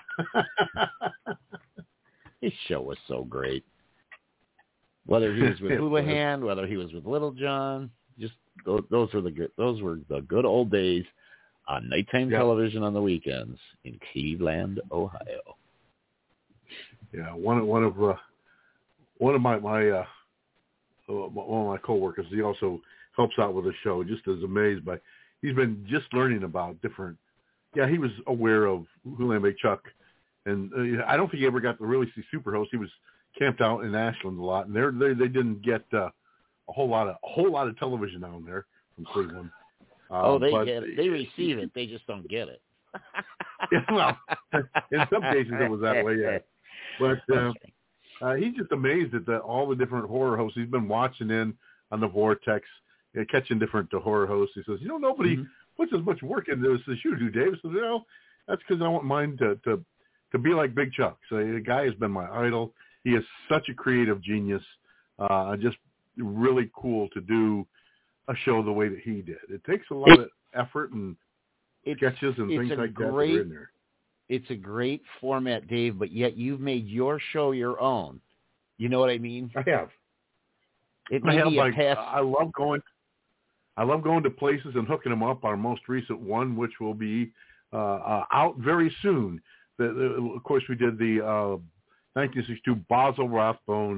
his show was so great. Whether he was with Houlihan, whether he was with Little John, just those, those were the good. Those were the good old days on nighttime yep. television on the weekends in Cleveland, Ohio. Yeah, one one of uh, one of my my uh, one of my coworkers. He also helps out with the show. Just is amazed by. He's been just learning about different. Yeah, he was aware of Houlihan Big Chuck, and uh, I don't think he ever got to really see Superhost. He was camped out in Ashland a lot, and they they didn't get uh, a whole lot of a whole lot of television down there from Cleveland. Um, oh, they get it. They receive it. They just don't get it. Yeah, well, in some cases it was that way. Yeah. But uh, uh, he's just amazed at the, all the different horror hosts. He's been watching in on the Vortex, you know, catching different uh, horror hosts. He says, you know, nobody mm-hmm. puts as much work into this as you do, Dave. He says, you know, that's because I want mine to, to, to be like Big Chuck. So the guy has been my idol. He is such a creative genius. Uh, just really cool to do a show the way that he did. It takes a lot of effort and sketches and things like great, that that are in there. It's a great format, Dave, but yet you've made your show your own. You know what I mean? I have. It I may have. be a Like, pass. I love going. I love going to places and hooking them up. Our most recent one, which will be uh, uh, out very soon. The, the, of course, we did the uh, nineteen sixty-two Basil Rathbone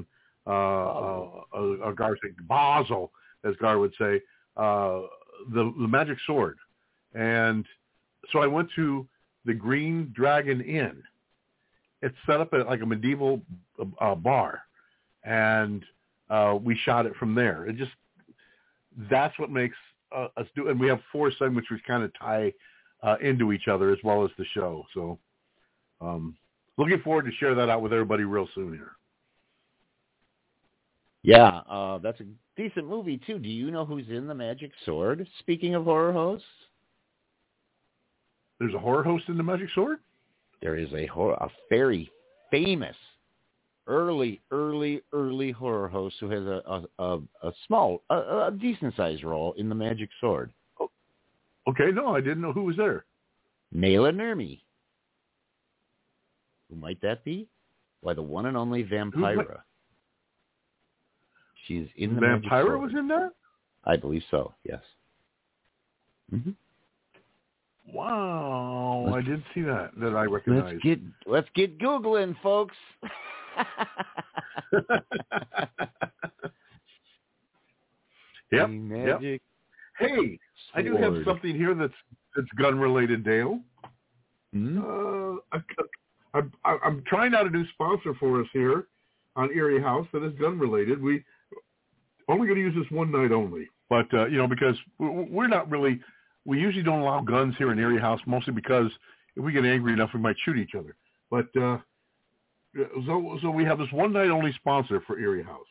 uh, uh, uh, Gar say Basel, as Gar would say, uh, the the Magic Sword, and so I went to the Green Dragon Inn. It's set up at like a medieval uh, bar, and uh, we shot it from there. It just that's what makes uh, us do, and we have four segments which kind of tie uh, into each other as well as the show. So, um, looking forward to share that out with everybody real soon here. Yeah, uh, that's a decent movie too. Do you know who's in The Magic Sword? Speaking of horror hosts, there's a horror host in The Magic Sword. There is a horror, a very famous, early, early, early horror host who has a a, a, a small, a, a decent sized role in The Magic Sword. Oh, okay, no, I didn't know who was there. Mayla Nurmi. Who might that be? Why, the one and only Vampira. She's in The Magic Sword. Vampira was in there? I believe so, yes. Mm-hmm. Wow, let's, I did see that, that I Let's recognize. get, let's get Googling, folks. Yep, Magic yep. Hey, Sword. I do have something here that's that's gun-related, Dale. Mm-hmm. Uh, I, I, I'm trying out a new sponsor for us here on Erie House that is gun-related. We only going to use this one night only, but uh, you know, because we're not really. We usually don't allow guns here in Erie House, mostly because if we get angry enough, we might shoot each other. But uh, so, so we have this one-night-only sponsor for Erie House.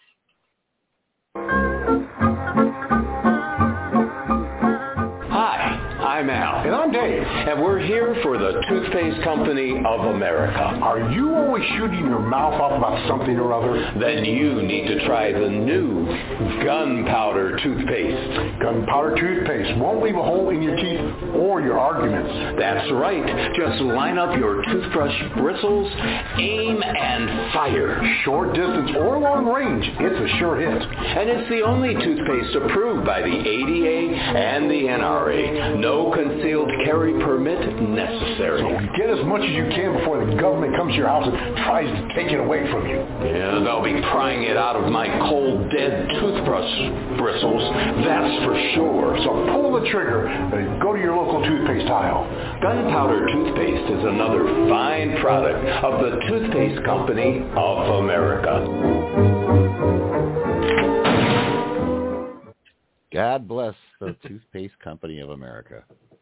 I'm Al. And I'm Dave. And we're here for the Toothpaste Company of America. Are you always shooting your mouth off about something or other? Then you need to try the new Gunpowder Toothpaste. Gunpowder Toothpaste won't leave a hole in your teeth or your arguments. That's right. Just line up your toothbrush bristles, aim, and fire. Short distance or long range, it's a sure hit. And it's the only toothpaste approved by the A D A and the N R A. No concealed carry permit necessary. So get as much as you can before the government comes to your house and tries to take it away from you. Yeah, they'll be prying it out of my cold, dead toothbrush bristles, that's for sure. So pull the trigger and go to your local toothpaste aisle. Gunpowder Toothpaste is another fine product of the Toothpaste Company of America. God bless the Toothpaste Company of America.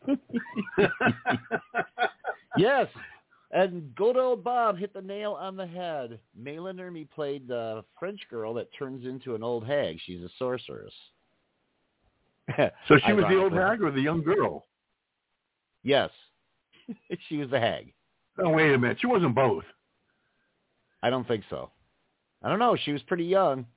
Yes, and good old Bob hit the nail on the head. Mayla Nurmi played the French girl that turns into an old hag. She's a sorceress. So she was the old hag or the young girl? Yes, she was the hag. Oh, wait a minute. She wasn't both. I don't think so. I don't know. She was pretty young.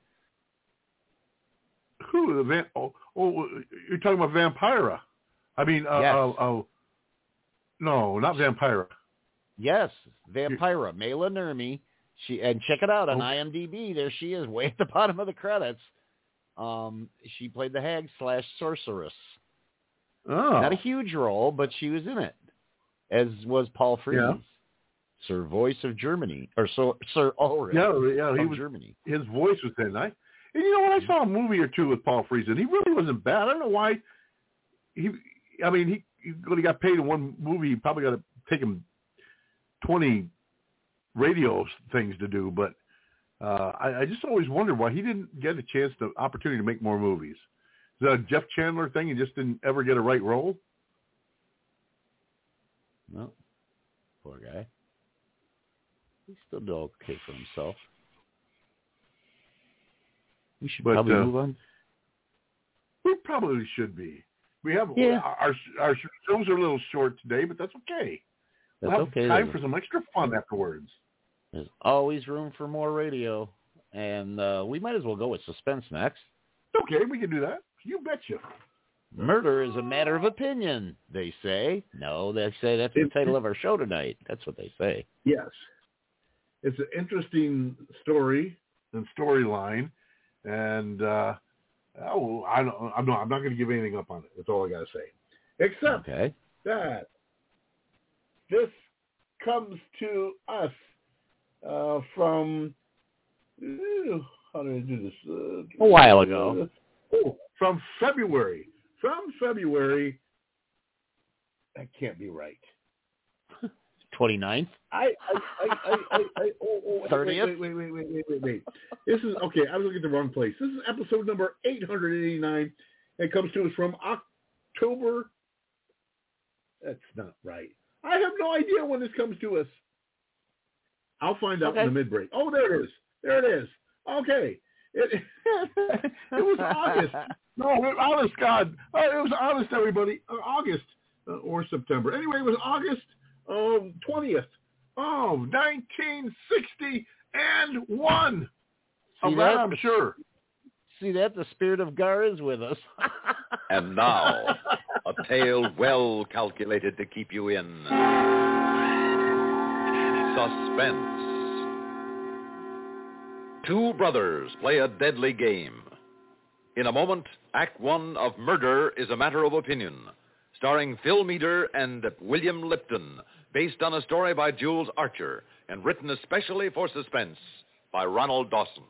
Who? The van- oh, oh, you're talking about Vampira. I mean, uh, yes. oh, oh, no, not Vampira. Yes, Vampira, Mayla Nurmi. She and check it out on oh. IMDb. There she is, way at the bottom of the credits. Um, she played the hag slash sorceress. Oh, not a huge role, but she was in it, as was Paul Frees, yeah. Sir Voice of Germany, or Sir, Sir Ulrich. Yeah, yeah, he of was. Germany. His voice was that nice. And you know what? I saw a movie or two with Paul Frees, and he really wasn't bad. I don't know why. He, I mean, he, he when he got paid in one movie, he probably got to take him twenty radio things to do. But uh, I, I just always wondered why he didn't get a chance, the opportunity to make more movies. Is that a Jeff Chandler thing? He just didn't ever get a right role? No, poor guy. He's still doing okay for himself. We should but, probably uh, move on. We probably should be. We have yeah. our our shows are a little short today, but that's okay. That's we'll have okay. Time for some extra fun afterwards. There's always room for more radio, and uh, we might as well go with suspense next. Okay, we can do that. You betcha. Murder is a matter of opinion, they say. No, they say that's the title of our show tonight. That's what they say. Yes. It's an interesting story and storyline. And uh, oh, I don't, I'm not. I'm not going to give anything up on it. That's all I got to say. Except okay. that this comes to us uh, from uh, how did I do this? Uh, A while ago. Oh, from February. From February. That can't be right. twenty-ninth? I, I, I, I, I, I oh, oh, thirtieth? Wait, wait, wait, wait, wait, wait, wait. This is, okay, I was looking at the wrong place. This is episode number eight hundred eighty-nine. It comes to us from October. That's not right. I have no idea when this comes to us. I'll find out okay. in the mid-break. Oh, there it is. There it is. Okay. It, it was August. No, honest God. Uh, it was honest, everybody. Uh, August uh, or September. Anyway, it was August um, twentieth of nineteen sixty and one. Of that, I'm sure. See that? The spirit of Gar is with us. And now, a tale well calculated to keep you in suspense. Two brothers play a deadly game. In a moment, Act One of Murder is a Matter of Opinion, starring Phil Meader and William Lipton, based on a story by Jules Archer, and written especially for suspense by Ronald Dawson.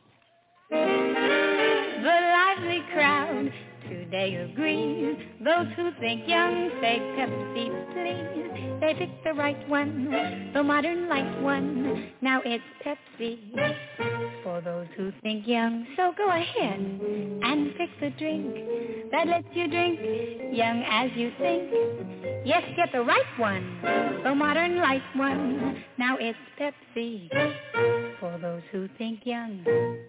The lively crowd today agrees. Those who think young say Pepsi, please. They picked the right one, the modern light one. Now it's Pepsi for those who think young. So go ahead and pick the drink that lets you drink young as you think. Yes, get the right one, the modern light one. Now it's Pepsi for those who think young.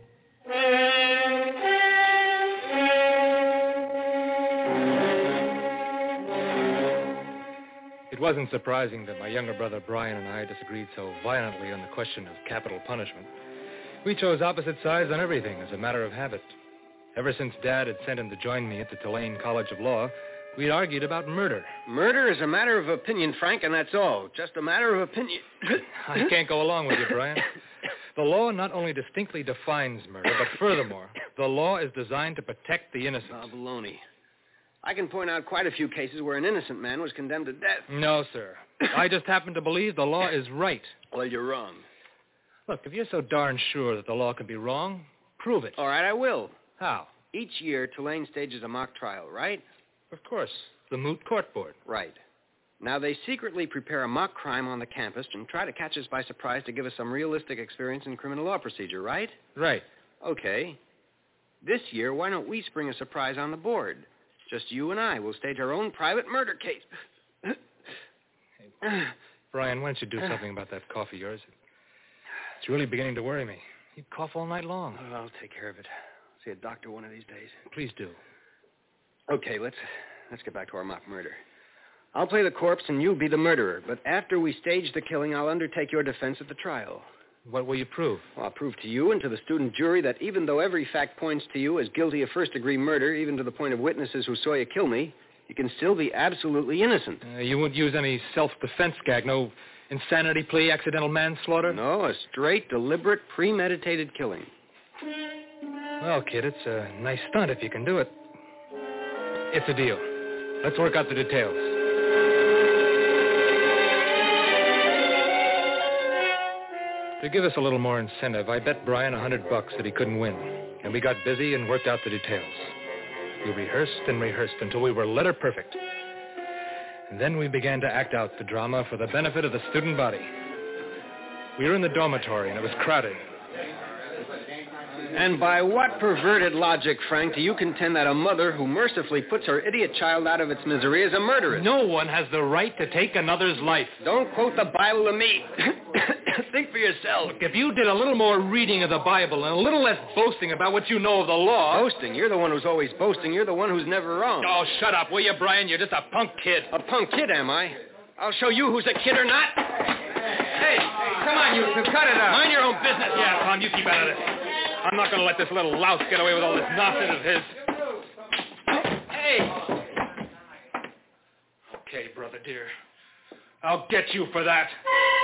It wasn't surprising that my younger brother Brian and I disagreed so violently on the question of capital punishment. We chose opposite sides on everything as a matter of habit. Ever since Dad had sent him to join me at the Tulane College of Law, we'd argued about murder. Murder is a matter of opinion, Frank, and that's all. Just a matter of opinion. I can't go along with you, Brian. The law not only distinctly defines murder, but furthermore, the law is designed to protect the innocent. Oh, baloney. I can point out quite a few cases where an innocent man was condemned to death. No, sir. I just happen to believe the law is right. Well, you're wrong. Look, if you're so darn sure that the law can be wrong, prove it. All right, I will. How? Each year, Tulane stages a mock trial, right? Of course. The moot court board. Right. Now, they secretly prepare a mock crime on the campus and try to catch us by surprise to give us some realistic experience in criminal law procedure, right? Right. Okay. This year, why don't we spring a surprise on the board? Just you and I will stage our own private murder case. Hey, Brian, why don't you do something about that cough of yours? It's really beginning to worry me. You cough all night long. Oh, I'll take care of it. See a doctor one of these days. Please do. Okay, let's let's get back to our mock murder. I'll play the corpse and you'll be the murderer, but after we stage the killing, I'll undertake your defense at the trial. What will you prove? Well, I'll prove to you and to the student jury that even though every fact points to you as guilty of first-degree murder, even to the point of witnesses who saw you kill me, you can still be absolutely innocent. Uh, you won't use any self-defense gag, no insanity plea, accidental manslaughter? No, a straight, deliberate, premeditated killing. Well, kid, it's a nice stunt if you can do it. It's a deal. Let's work out the details. To give us a little more incentive, I bet Brian a hundred bucks that he couldn't win. And we got busy and worked out the details. We rehearsed and rehearsed until we were letter perfect. And then we began to act out the drama for the benefit of the student body. We were in the dormitory, and it was crowded. And by what perverted logic, Frank, do you contend that a mother who mercifully puts her idiot child out of its misery is a murderess? No one has the right to take another's life. Don't quote the Bible to me. Think for yourself. Look, if you did a little more reading of the Bible and a little less boasting about what you know of the law... Boasting? You're the one who's always boasting. You're the one who's never wrong. Oh, shut up, will you, Brian? You're just a punk kid. A punk kid, am I? I'll show you who's a kid or not. Hey, hey, come on, you two. Cut it out. Mind your own business. Yeah, Tom, you keep out of this. I'm not going to let this little louse get away with all this nonsense of his. Hey! Okay, brother dear. I'll get you for that.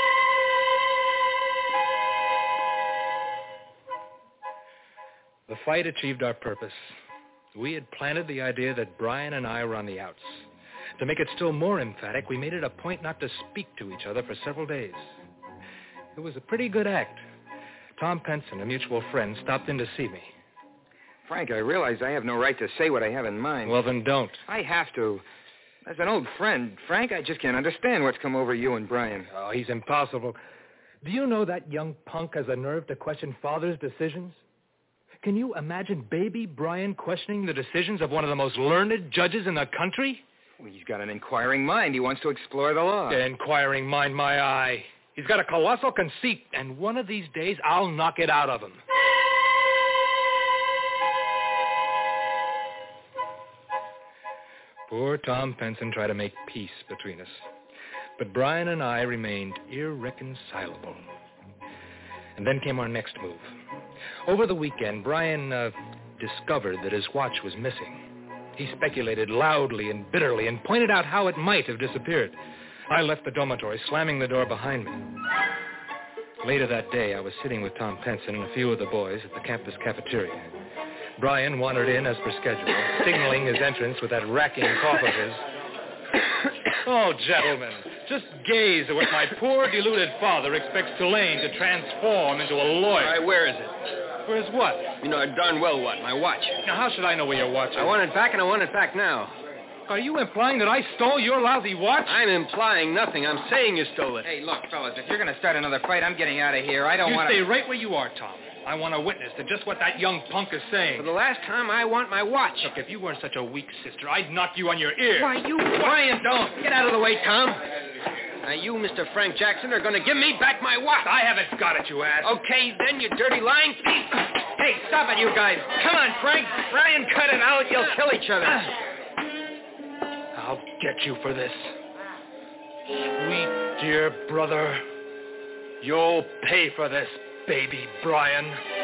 The fight achieved our purpose. We had planted the idea that Brian and I were on the outs. To make it still more emphatic, we made it a point not to speak to each other for several days. It was a pretty good act. Tom Penson, a mutual friend, stopped in to see me. Frank, I realize I have no right to say what I have in mind. Well, then don't. I have to. As an old friend, Frank, I just can't understand what's come over you and Brian. Oh, he's impossible. Do you know that young punk has a nerve to question Father's decisions? Can you imagine baby Brian questioning the decisions of one of the most learned judges in the country? Well, he's got an inquiring mind. He wants to explore the law. An inquiring mind, my eye. He's got a colossal conceit, and one of these days I'll knock it out of him. Poor Tom Penson tried to make peace between us. But Brian and I remained irreconcilable. And then came our next move. Over the weekend, Brian uh, discovered that his watch was missing. He speculated loudly and bitterly and pointed out how it might have disappeared. I left the dormitory, slamming the door behind me. Later that day, I was sitting with Tom Penson and a few of the boys at the campus cafeteria. Brian wandered in as per schedule, signaling his entrance with that racking cough of his. Oh, gentlemen, just gaze at what my poor, deluded father expects Tulane to transform into a lawyer. All right, where is it? Where's what? You know darn well what, my watch. Now, how should I know where your watch is? I want it back, and I want it back now. Are you implying that I stole your lousy watch? I'm implying nothing. I'm saying you stole it. Hey, look, fellas, if you're going to start another fight, I'm getting out of here. I don't you want to... You stay right where you are, Tom. I want a witness to just what that young punk is saying. For the last time, I want my watch. Look, if you weren't such a weak sister, I'd knock you on your ear. Why, you... Brian, don't. Get out of the way, Tom. Now, you, Mister Frank Jackson, are going to give me back my watch. I haven't got it, you ass. Okay, then, you dirty lying thief. Hey, stop it, you guys. Come on, Frank. Brian, cut it out. You'll kill each other. I'll get you for this. Sweet dear brother, you'll pay for this, baby Brian.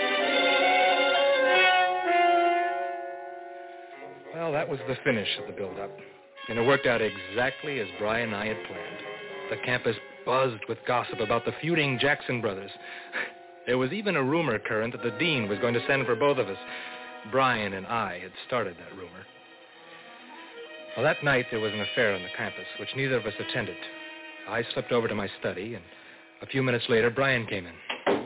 Well, that was the finish of the build-up. And it worked out exactly as Brian and I had planned. The campus buzzed with gossip about the feuding Jackson brothers. There was even a rumor current that the dean was going to send for both of us. Brian and I had started that rumor. Well, that night there was an affair on the campus, which neither of us attended. I slipped over to my study, and a few minutes later, Brian came in.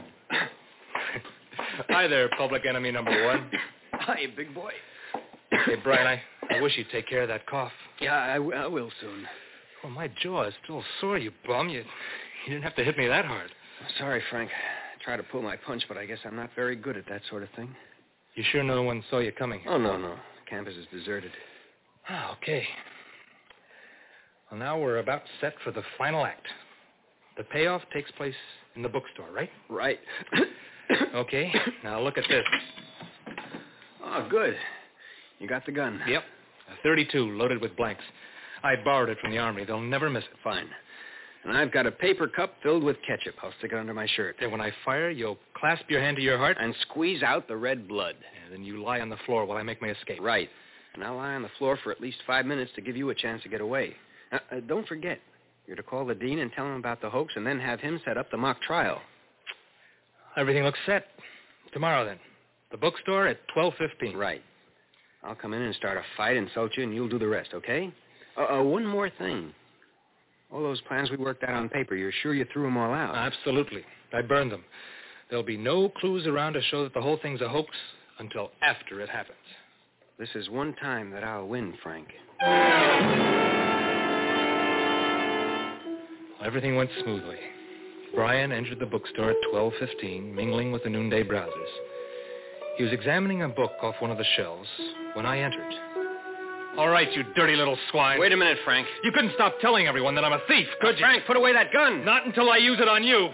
Hi there, public enemy number one. Hi, big boy. Hey, Brian, I, I wish you'd take care of that cough. Yeah, I, w- I will soon. Oh, my jaw is still sore, you bum. You, you didn't have to hit me that hard. Sorry, Frank. I tried to pull my punch, but I guess I'm not very good at that sort of thing. You sure no one saw you coming here? Oh, no, no. Campus is deserted. Ah, okay. Well, now we're about set for the final act. The payoff takes place in the bookstore, right? Right. Okay, now look at this. Oh, good. You got the gun. Yep. A thirty-two loaded with blanks. I borrowed it from the Army. They'll never miss it. Fine. And I've got a paper cup filled with ketchup. I'll stick it under my shirt. And when I fire, you'll clasp your hand to your heart? And squeeze out the red blood. And then you lie on the floor while I make my escape. Right. And I'll lie on the floor for at least five minutes to give you a chance to get away. Now, uh, don't forget, you're to call the dean and tell him about the hoax and then have him set up the mock trial. Everything looks set. Tomorrow, then. The bookstore at twelve fifteen. Right. I'll come in and start a fight, insult you, and you'll do the rest, okay? Uh, uh, one more thing. All those plans we worked out on paper, you're sure you threw them all out? Absolutely. I burned them. There'll be no clues around to show that the whole thing's a hoax until after it happens. This is one time that I'll win, Frank. Everything went smoothly. Brian entered the bookstore at twelve fifteen, mingling with the noonday browsers. He was examining a book off one of the shelves when I entered. All right, you dirty little swine. Wait a minute, Frank. You couldn't stop telling everyone that I'm a thief, could you? Frank, put away that gun. Not until I use it on you.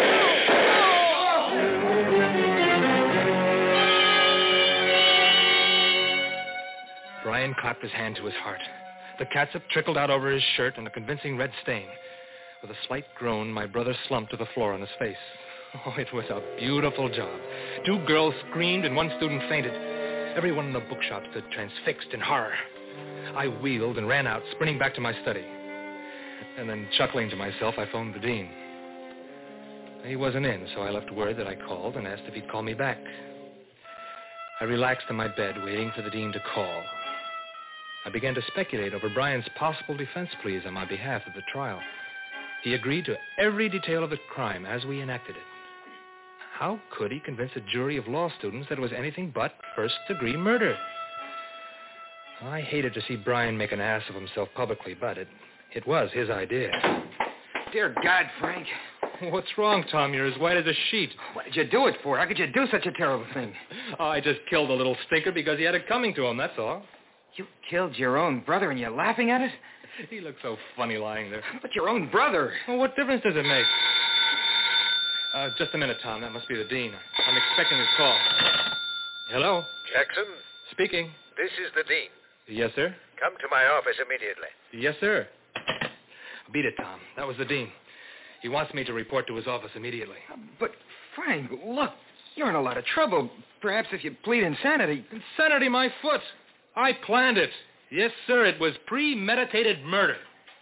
Brian clapped his hand to his heart. The catsup trickled out over his shirt in a convincing red stain. With a slight groan, my brother slumped to the floor on his face. Oh, it was a beautiful job. Two girls screamed and one student fainted. Everyone in the bookshop stood transfixed in horror. I wheeled and ran out, sprinting back to my study. And then, chuckling to myself, I phoned the dean. He wasn't in, so I left word that I called and asked if he'd call me back. I relaxed in my bed, waiting for the dean to call. I began to speculate over Brian's possible defense pleas on my behalf at the trial. He agreed to every detail of the crime as we enacted it. How could he convince a jury of law students that it was anything but first-degree murder? I hated to see Brian make an ass of himself publicly, but it, it was his idea. Dear God, Frank. What's wrong, Tom? You're as white as a sheet. What did you do it for? How could you do such a terrible thing? Oh, I just killed a little stinker because he had it coming to him, that's all. You killed your own brother and you're laughing at it? He looked so funny lying there. But your own brother. Well, what difference does it make? Uh, just a minute, Tom. That must be the dean. I'm expecting his call. Hello? Jackson? Speaking. This is the dean. Yes, sir? Come to my office immediately. Yes, sir. Beat it, Tom. That was the dean. He wants me to report to his office immediately. But, Frank, look, you're in a lot of trouble. Perhaps if you plead insanity... Insanity, my foot! I planned it. Yes, sir, it was premeditated murder.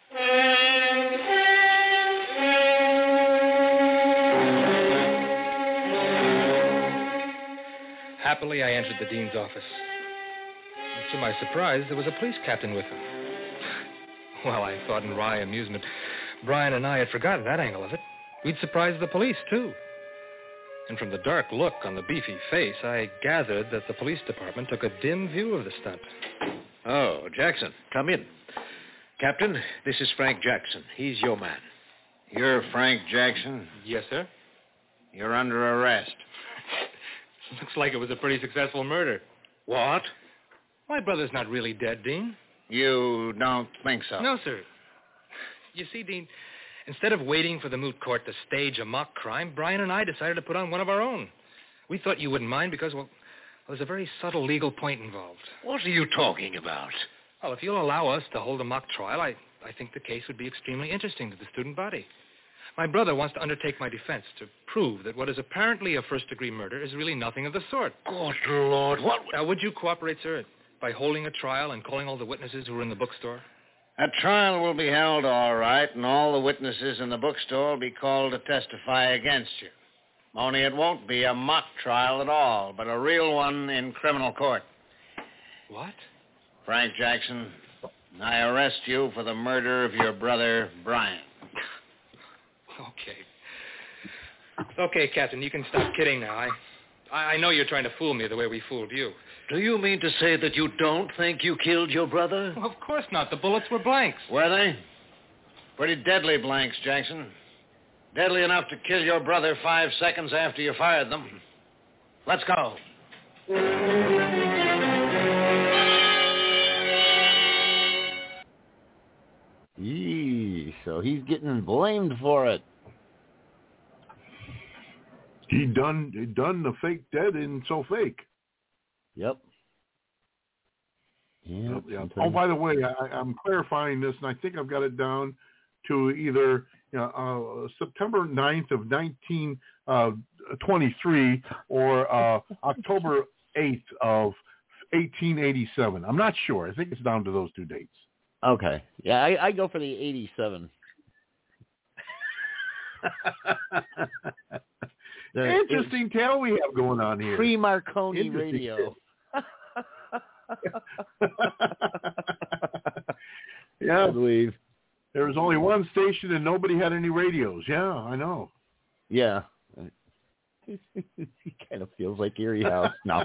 Happily, I entered the dean's office. And to my surprise, there was a police captain with him. Well, I thought in wry amusement, Brian and I had forgotten that angle of it. We'd surprised the police, too. And from the dark look on the beefy face, I gathered that the police department took a dim view of the stunt. Oh, Jackson, come in. Captain, this is Frank Jackson. He's your man. You're Frank Jackson? Yes, sir. You're under arrest. Looks like it was a pretty successful murder. What? My brother's not really dead, Dean. You don't think so? No, sir. You see, Dean, instead of waiting for the moot court to stage a mock crime, Brian and I decided to put on one of our own. We thought you wouldn't mind because, well, there's a very subtle legal point involved. What are you talking about? Well, if you'll allow us to hold a mock trial, I, I think the case would be extremely interesting to the student body. My brother wants to undertake my defense to prove that what is apparently a first-degree murder is really nothing of the sort. Good Lord, what... Now, would you cooperate, sir, by holding a trial and calling all the witnesses who were in the bookstore? A trial will be held, all right, and all the witnesses in the bookstore will be called to testify against you. Only it won't be a mock trial at all, but a real one in criminal court. What? Frank Jackson, I arrest you for the murder of your brother, Brian. Okay. Okay, Captain, you can stop kidding now. I, I know you're trying to fool me the way we fooled you. Do you mean to say that you don't think you killed your brother? Well, of course not. The bullets were blanks. Were they? Pretty deadly blanks, Jackson. Deadly enough to kill your brother five seconds after you fired them. Let's go. Yee, so he's getting blamed for it. He done he done the fake dead and so fake. Yep. Yeah. Yep, yep. Oh, by the way, I, I'm clarifying this, and I think I've got it down to either you know, uh, September ninth of nineteen twenty-three or uh, October eighth of eighteen eighty-seven. I'm not sure. I think it's down to those two dates. Okay. Yeah, I, I go for the eighty-seven. The interesting tale we have going on here. Pre-Marconi radio. Yeah, I believe. There was only one station and nobody had any radios. Yeah, I know. Yeah. He kind of feels like Erie House. No.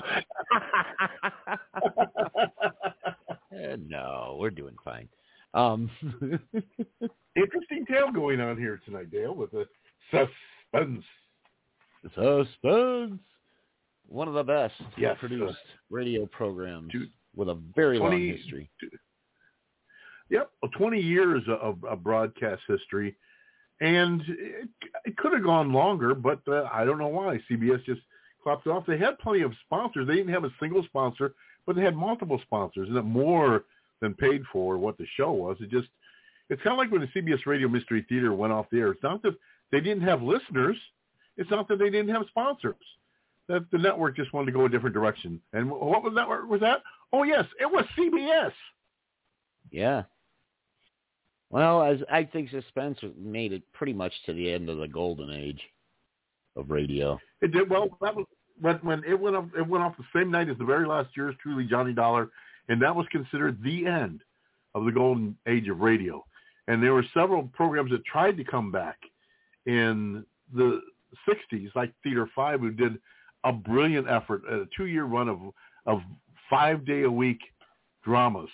No, we're doing fine. Um, Interesting tale going on here tonight, Dale, with the suspense. Suspense. One of the best yes, produced uh, radio programs two, with a very twenty, long history. Two, yep, twenty years of, of broadcast history. And it, it could have gone longer, but uh, I don't know why. C B S just clapped it off. They had plenty of sponsors. They didn't have a single sponsor, but they had multiple sponsors, and that more than paid for what the show was. It just, it's kind of like when the C B S Radio Mystery Theater went off the air. It's not that they didn't have listeners. It's not that they didn't have sponsors. That the network just wanted to go a different direction. And what was network was that? Oh, yes, it was C B S. Yeah. Well, as I think Suspense made it pretty much to the end of the golden age of radio. It did well. That was when, when it went off. It went off the same night as the very last year's truly Johnny Dollar, and that was considered the end of the golden age of radio. And there were several programs that tried to come back in the sixties, like Theater Five, who did a brilliant effort, a two-year run of of five-day-a-week dramas.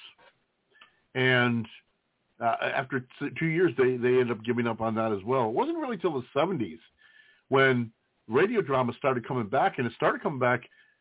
And uh, after t- two years, they, they ended up giving up on that as well. It wasn't really till the seventies when radio drama started coming back, and it started coming back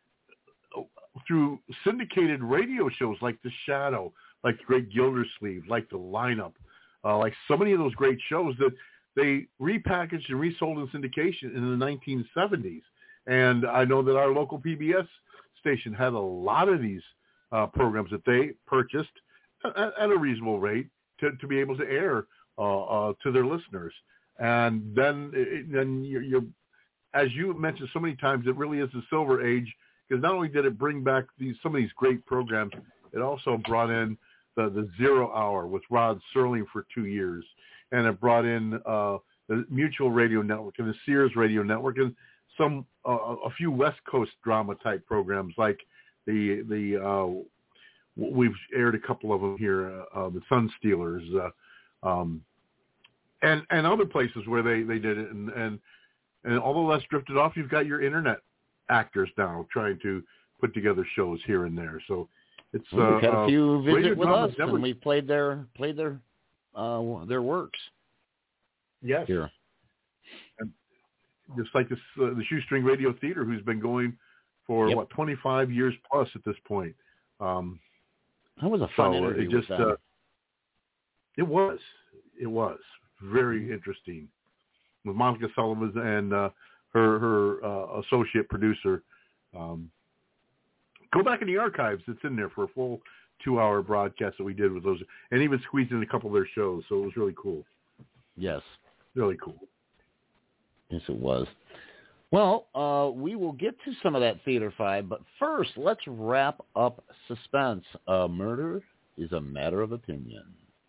through syndicated radio shows like The Shadow, like The Great Gildersleeve, like The Lineup, uh, like so many of those great shows that they repackaged and resold in syndication in the nineteen seventies. And I know that our local P B S station had a lot of these uh, programs that they purchased at, at a reasonable rate to, to be able to air uh, uh, to their listeners. And then, it, then you're, you're, as you mentioned so many times, it really is the silver age, because not only did it bring back these some of these great programs, it also brought in the, the Zero Hour with Rod Serling for two years, and it brought in uh, the Mutual Radio Network and the Sears Radio Network, and some uh, a few West Coast drama type programs like the the uh, we've aired a couple of them here, uh, the Sun Stealers, uh, um, and and other places where they, they did it, and, and and although that's drifted off, you've got your internet actors now trying to put together shows here and there. So it's well, we've had uh, a few uh, visit with us, never... and we played their played their uh, their works. Yes. Here. And just like this, uh, the Shoestring Radio Theater, who's been going for yep. what twenty-five years plus at this point. Um, that was a fun so interview. It just with them. Uh, it was it was very interesting with Monica Sullivan and uh, her her uh, associate producer. Um, go back in the archives; it's in there for a full two-hour broadcast that we did with those, and even squeezed in a couple of their shows. So it was really cool. Yes, really cool. Yes, it was. Well, uh, we will get to some of that Theater Five, but first, let's wrap up Suspense. A murder is a matter of opinion.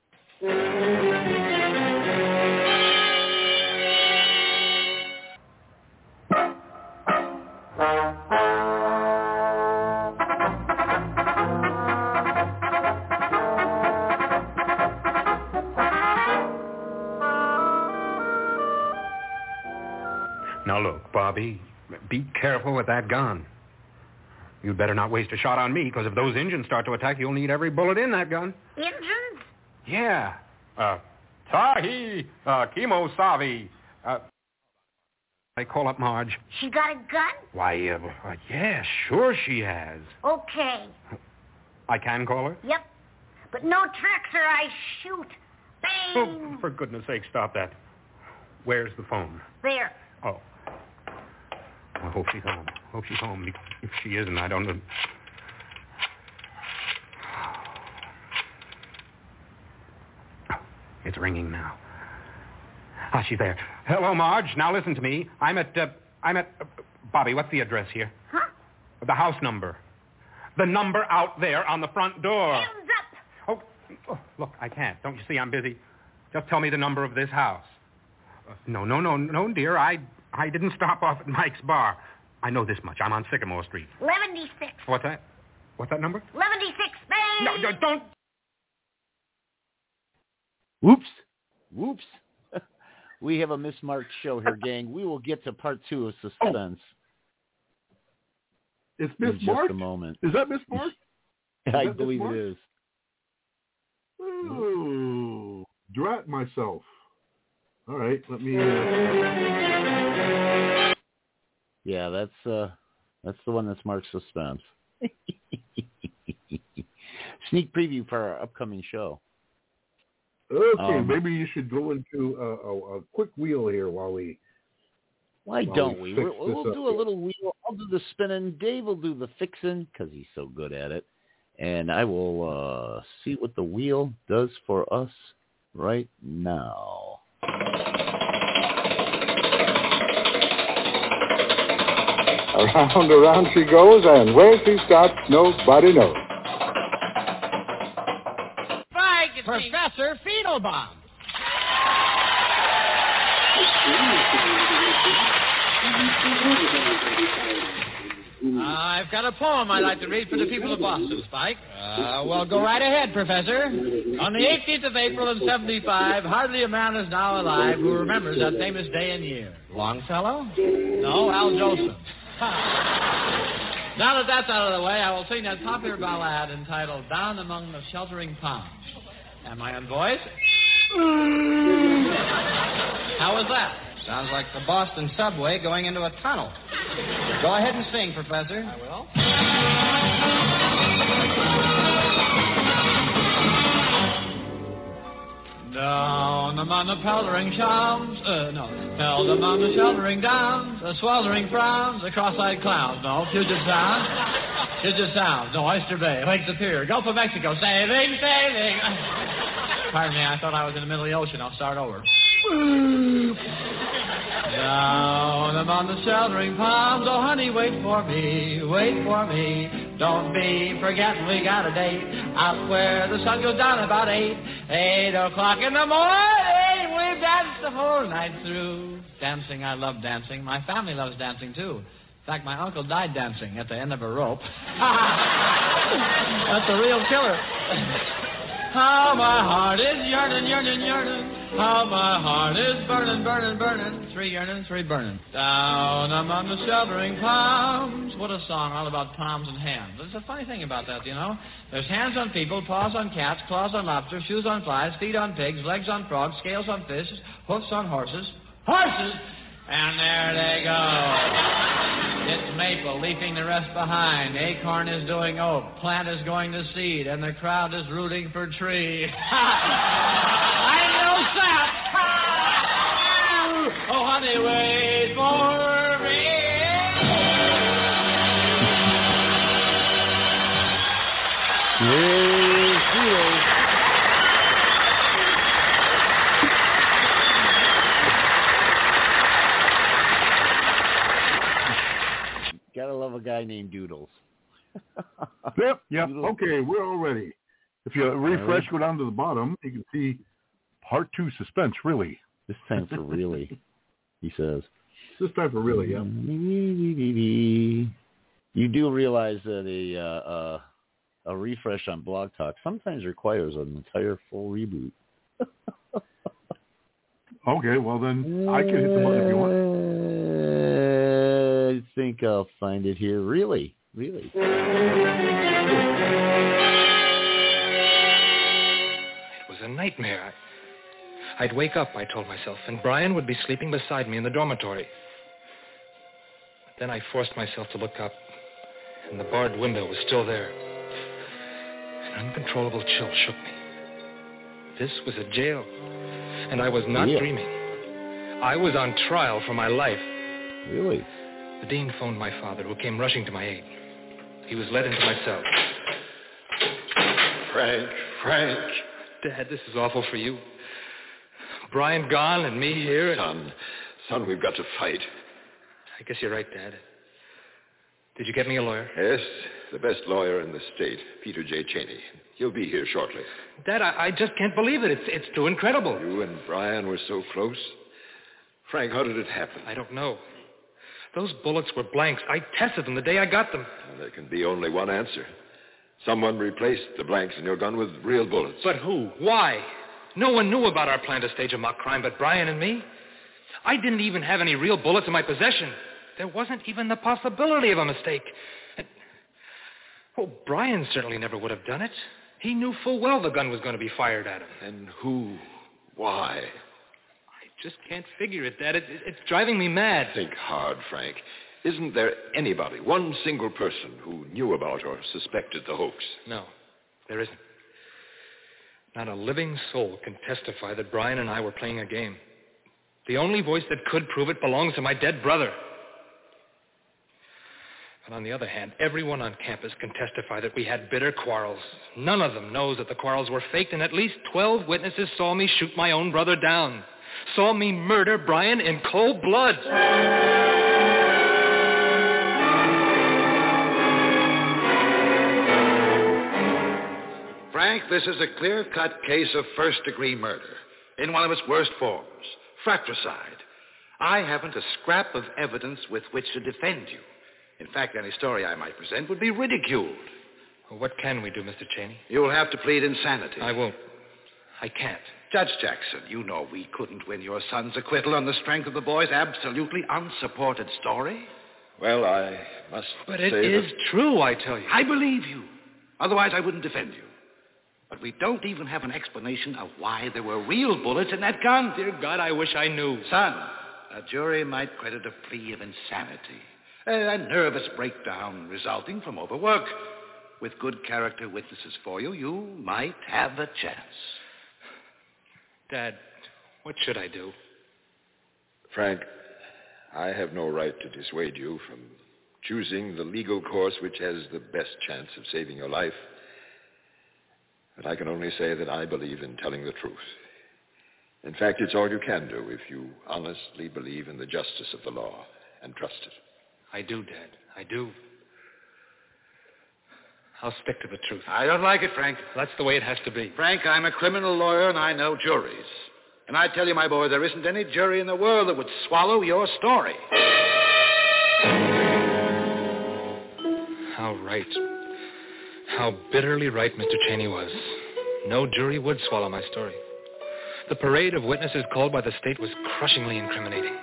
Now look, Bobby, be careful with that gun. You'd better not waste a shot on me, because if those Injuns start to attack, you'll need every bullet in that gun. Injuns? Yeah. Uh, Tahi, uh, Kimo Savi. Uh, I call up Marge. She got a gun? Why, uh, uh, yeah, sure she has. Okay. I can call her? Yep. But no tricks or I shoot. Bang! Oh, for goodness sake, stop that. Where's the phone? There. Oh. I hope she's home. Hope she's home. If she isn't, I don't know. It's ringing now. Ah, she's there. Hello, Marge. Now listen to me. I'm at, uh, I'm at, uh, Bobby, what's the address here? Huh? The house number. The number out there on the front door. Hands up. Oh, oh look, I can't. Don't you see I'm busy? Just tell me the number of this house. Uh, no, no, no, no, dear. I I didn't stop off at Mike's bar. I know this much. I'm on Sycamore Street. eleven six. What's that? What's that number? eleven six, bang! No, no, don't. Whoops. Whoops. We have a mismarked show here, gang. We will get to part two of Suspense. Oh. It's mismarked? In just a moment. Is that mismarked? I believe it is. Oh, drat myself. All right, let me... Uh... Yeah, that's uh, that's the one that's marked Suspense. Sneak preview for our upcoming show. Okay, um, maybe you should go into a, a, a quick wheel here while we... Why while don't we? we? We'll, we'll do a little wheel. I'll do the spinning. Dave will do the fixing because he's so good at it. And I will uh, see what the wheel does for us right now. Around, around she goes, and where she stops, nobody knows. Professor Fiedlebaum. Uh, I've got a poem I'd like to read for the people of Boston, Spike. Uh, well, go right ahead, Professor. On the eighteenth of April of seventy-five, hardly a man is now alive who remembers that famous day and year. Longfellow? No, Al Jolson. Now that that's out of the way, I will sing that popular ballad entitled Down Among the Sheltering Palms. Am I on voice? How was that? Sounds like the Boston subway going into a tunnel. Go ahead and sing, Professor. I will. Down among the powdering shams, uh, no, held among the sheltering downs, the sweltering frowns, the cross-eyed clowns, no, Puget Sound, Puget Sound, no, Oyster Bay, Lake Superior, Gulf of Mexico, saving, saving. Pardon me, I thought I was in the middle of the ocean. I'll start over. Down among the sheltering palms, oh honey, wait for me, wait for me. Don't be forgetting we got a date out where the sun goes down about eight, eight o'clock in the morning. We've danced the whole night through. Dancing, I love dancing. My family loves dancing too. In fact, my uncle died dancing at the end of a rope. That's a real killer. How my heart is yearning, yearning, yearning. How my heart is burning, burning, burning. Three yearning, three burning. Down among the sheltering palms. What a song all about palms and hands. There's a funny thing about that, you know. There's hands on people, paws on cats, claws on lobsters, shoes on flies, feet on pigs, legs on frogs, scales on fish, hoofs on horses. Horses! And there they go. It's maple, leaving the rest behind. Acorn is doing oak. Plant is going to seed. And the crowd is rooting for tree. I know sap. Oh, honey, wait for me. Yes, Gotta love a guy named Doodles. Yep, yep. Okay, we're all ready. If you refresh, go down to the bottom, you can see part two, suspense, really. This time for really, he says. This time for really, yeah. You do realize that a uh, uh, a refresh on Blog Talk sometimes requires an entire full reboot. Okay, well then I can hit the button if you want. I think I'll find it here. Really, really. It was a nightmare. I, I'd wake up, I told myself, and Brian would be sleeping beside me in the dormitory. But then I forced myself to look up, and the barred window was still there. An uncontrollable chill shook me. This was a jail, and I was not yeah. dreaming. I was on trial for my life. Really? The dean phoned my father, who came rushing to my aid. He was led into my cell. Frank, Frank. Dad, this is awful for you. Brian gone and me here. And... Son, son, we've got to fight. I guess you're right, Dad. Did you get me a lawyer? Yes, the best lawyer in the state, Peter J. Cheney. He'll be here shortly. Dad, I, I just can't believe it. It's, it's too incredible. You and Brian were so close. Frank, how did it happen? I don't know. Those bullets were blanks. I tested them the day I got them. Well, there can be only one answer. Someone replaced the blanks in your gun with real bullets. But who? Why? No one knew about our plan to stage a mock crime but Brian and me. I didn't even have any real bullets in my possession. There wasn't even the possibility of a mistake. And, oh, Brian certainly never would have done it. He knew full well the gun was going to be fired at him. And who? Why? I just can't figure it, Dad. It, it, it's driving me mad. Think hard, Frank. Isn't there anybody, one single person, who knew about or suspected the hoax? No, there isn't. Not a living soul can testify that Brian and I were playing a game. The only voice that could prove it belongs to my dead brother. But on the other hand, everyone on campus can testify that we had bitter quarrels. None of them knows that the quarrels were faked, and at least twelve witnesses saw me shoot my own brother down. Saw me murder Brian in cold blood. Frank, this is a clear-cut case of first-degree murder in one of its worst forms, fratricide. I haven't a scrap of evidence with which to defend you. In fact, any story I might present would be ridiculed. Well, what can we do, Mister Cheney? You'll have to plead insanity. I won't. I can't. Judge Jackson, you know we couldn't win your son's acquittal on the strength of the boy's absolutely unsupported story. Well, I must But say it is that... true, I tell you. I believe you. Otherwise, I wouldn't defend you. But we don't even have an explanation of why there were real bullets in that gun. Dear God, I wish I knew. Son, a jury might credit a plea of insanity. A nervous breakdown resulting from overwork. With good character witnesses for you, you might have a chance. Dad, what should I do? Frank, I have no right to dissuade you from choosing the legal course which has the best chance of saving your life. But I can only say that I believe in telling the truth. In fact, it's all you can do if you honestly believe in the justice of the law and trust it. I do, Dad. I do. I'll stick to the truth. I don't like it, Frank. That's the way it has to be. Frank, I'm a criminal lawyer and I know juries. And I tell you, my boy, there isn't any jury in the world that would swallow your story. How right. How bitterly right Mister Cheney was. No jury would swallow my story. The parade of witnesses called by the state was crushingly incriminating.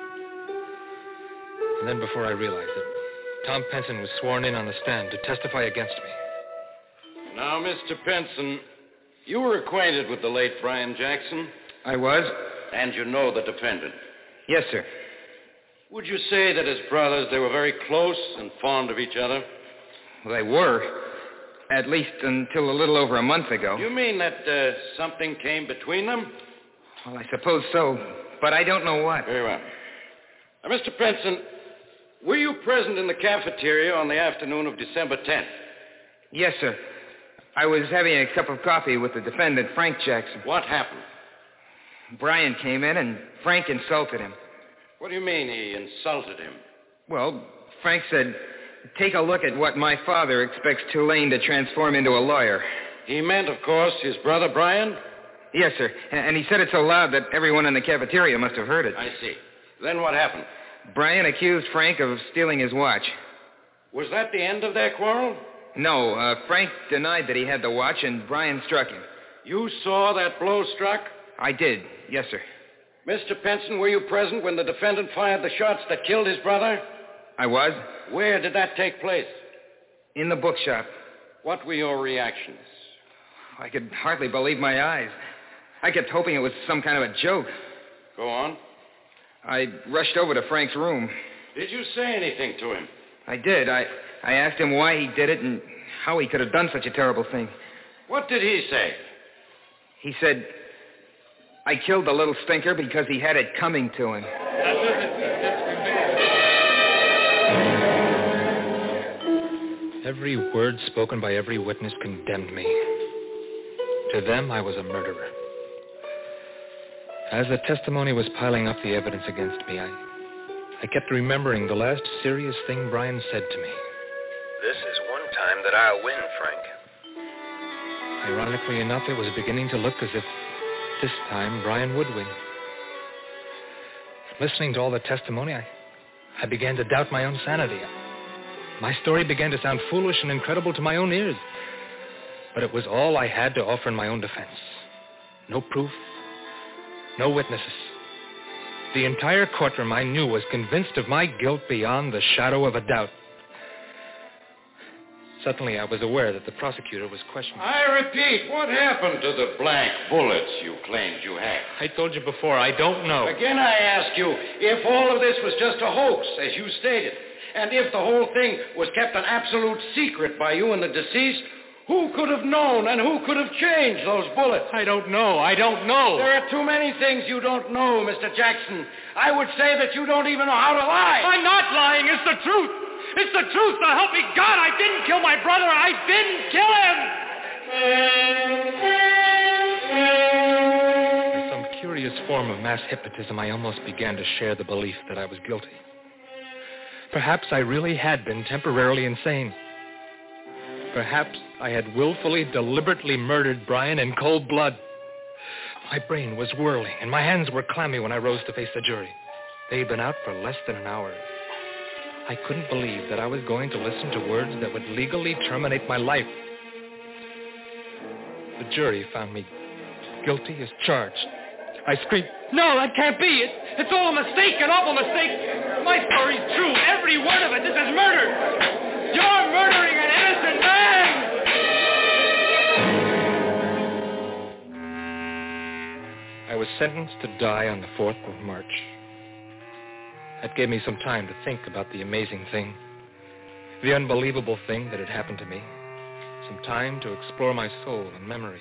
And then before I realized it, Tom Penson was sworn in on the stand to testify against me. Now, Mister Penson, you were acquainted with the late Brian Jackson? I was. And you know the defendant? Yes, sir. Would you say that as brothers they were very close and fond of each other? Well, they were. At least until a little over a month ago. You mean that uh, something came between them? Well, I suppose so, but I don't know what. Very well. Now, Mister Penson, were you present in the cafeteria on the afternoon of December tenth? Yes, sir. I was having a cup of coffee with the defendant, Frank Jackson. What happened? Brian came in and Frank insulted him. What do you mean he insulted him? Well, Frank said, take a look at what my father expects Tulane to transform into a lawyer. He meant, of course, his brother Brian? Yes, sir. And he said it so loud that everyone in the cafeteria must have heard it. I see. Then what happened? Brian accused Frank of stealing his watch. Was that the end of their quarrel? No, uh, Frank denied that he had the watch, and Brian struck him. You saw that blow struck? I did, yes, sir. Mister Penson, were you present when the defendant fired the shots that killed his brother? I was. Where did that take place? In the bookshop. What were your reactions? I could hardly believe my eyes. I kept hoping it was some kind of a joke. Go on. I rushed over to Frank's room. Did you say anything to him? I did. I, I asked him why he did it and how he could have done such a terrible thing. What did he say? He said, I killed the little stinker because he had it coming to him. Every word spoken by every witness condemned me. To them, I was a murderer. As the testimony was piling up the evidence against me, I, I kept remembering the last serious thing Brian said to me. This is one time that I'll win, Frank. Ironically enough, it was beginning to look as if this time Brian would win. Listening to all the testimony, I, I began to doubt my own sanity. My story began to sound foolish and incredible to my own ears. But it was all I had to offer in my own defense. No proof, no witnesses. The entire courtroom, I knew, was convinced of my guilt beyond the shadow of a doubt. Suddenly, I was aware that the prosecutor was questioning. I repeat, what happened to the blank bullets you claimed you had? I told you before, I don't know. Again, I ask you, if all of this was just a hoax, as you stated, and if the whole thing was kept an absolute secret by you and the deceased, who could have known and who could have changed those bullets? I don't know. I don't know. There are too many things you don't know, Mister Jackson. I would say that you don't even know how to lie. I'm not lying. It's the truth. It's the truth. So help me God. I didn't kill my brother. I didn't kill him. In some curious form of mass hypnotism, I almost began to share the belief that I was guilty. Perhaps I really had been temporarily insane. Perhaps I had willfully, deliberately murdered Brian in cold blood. My brain was whirling, and my hands were clammy when I rose to face the jury. They had been out for less than an hour. I couldn't believe that I was going to listen to words that would legally terminate my life. The jury found me guilty as charged. I screamed, "No, that can't be. It, it's all a mistake, an awful mistake. My story's true, every word of it. This is murder. You're murdering an innocent man!" I was sentenced to die on the fourth of March. That gave me some time to think about the amazing thing, the unbelievable thing that had happened to me, some time to explore my soul and memory.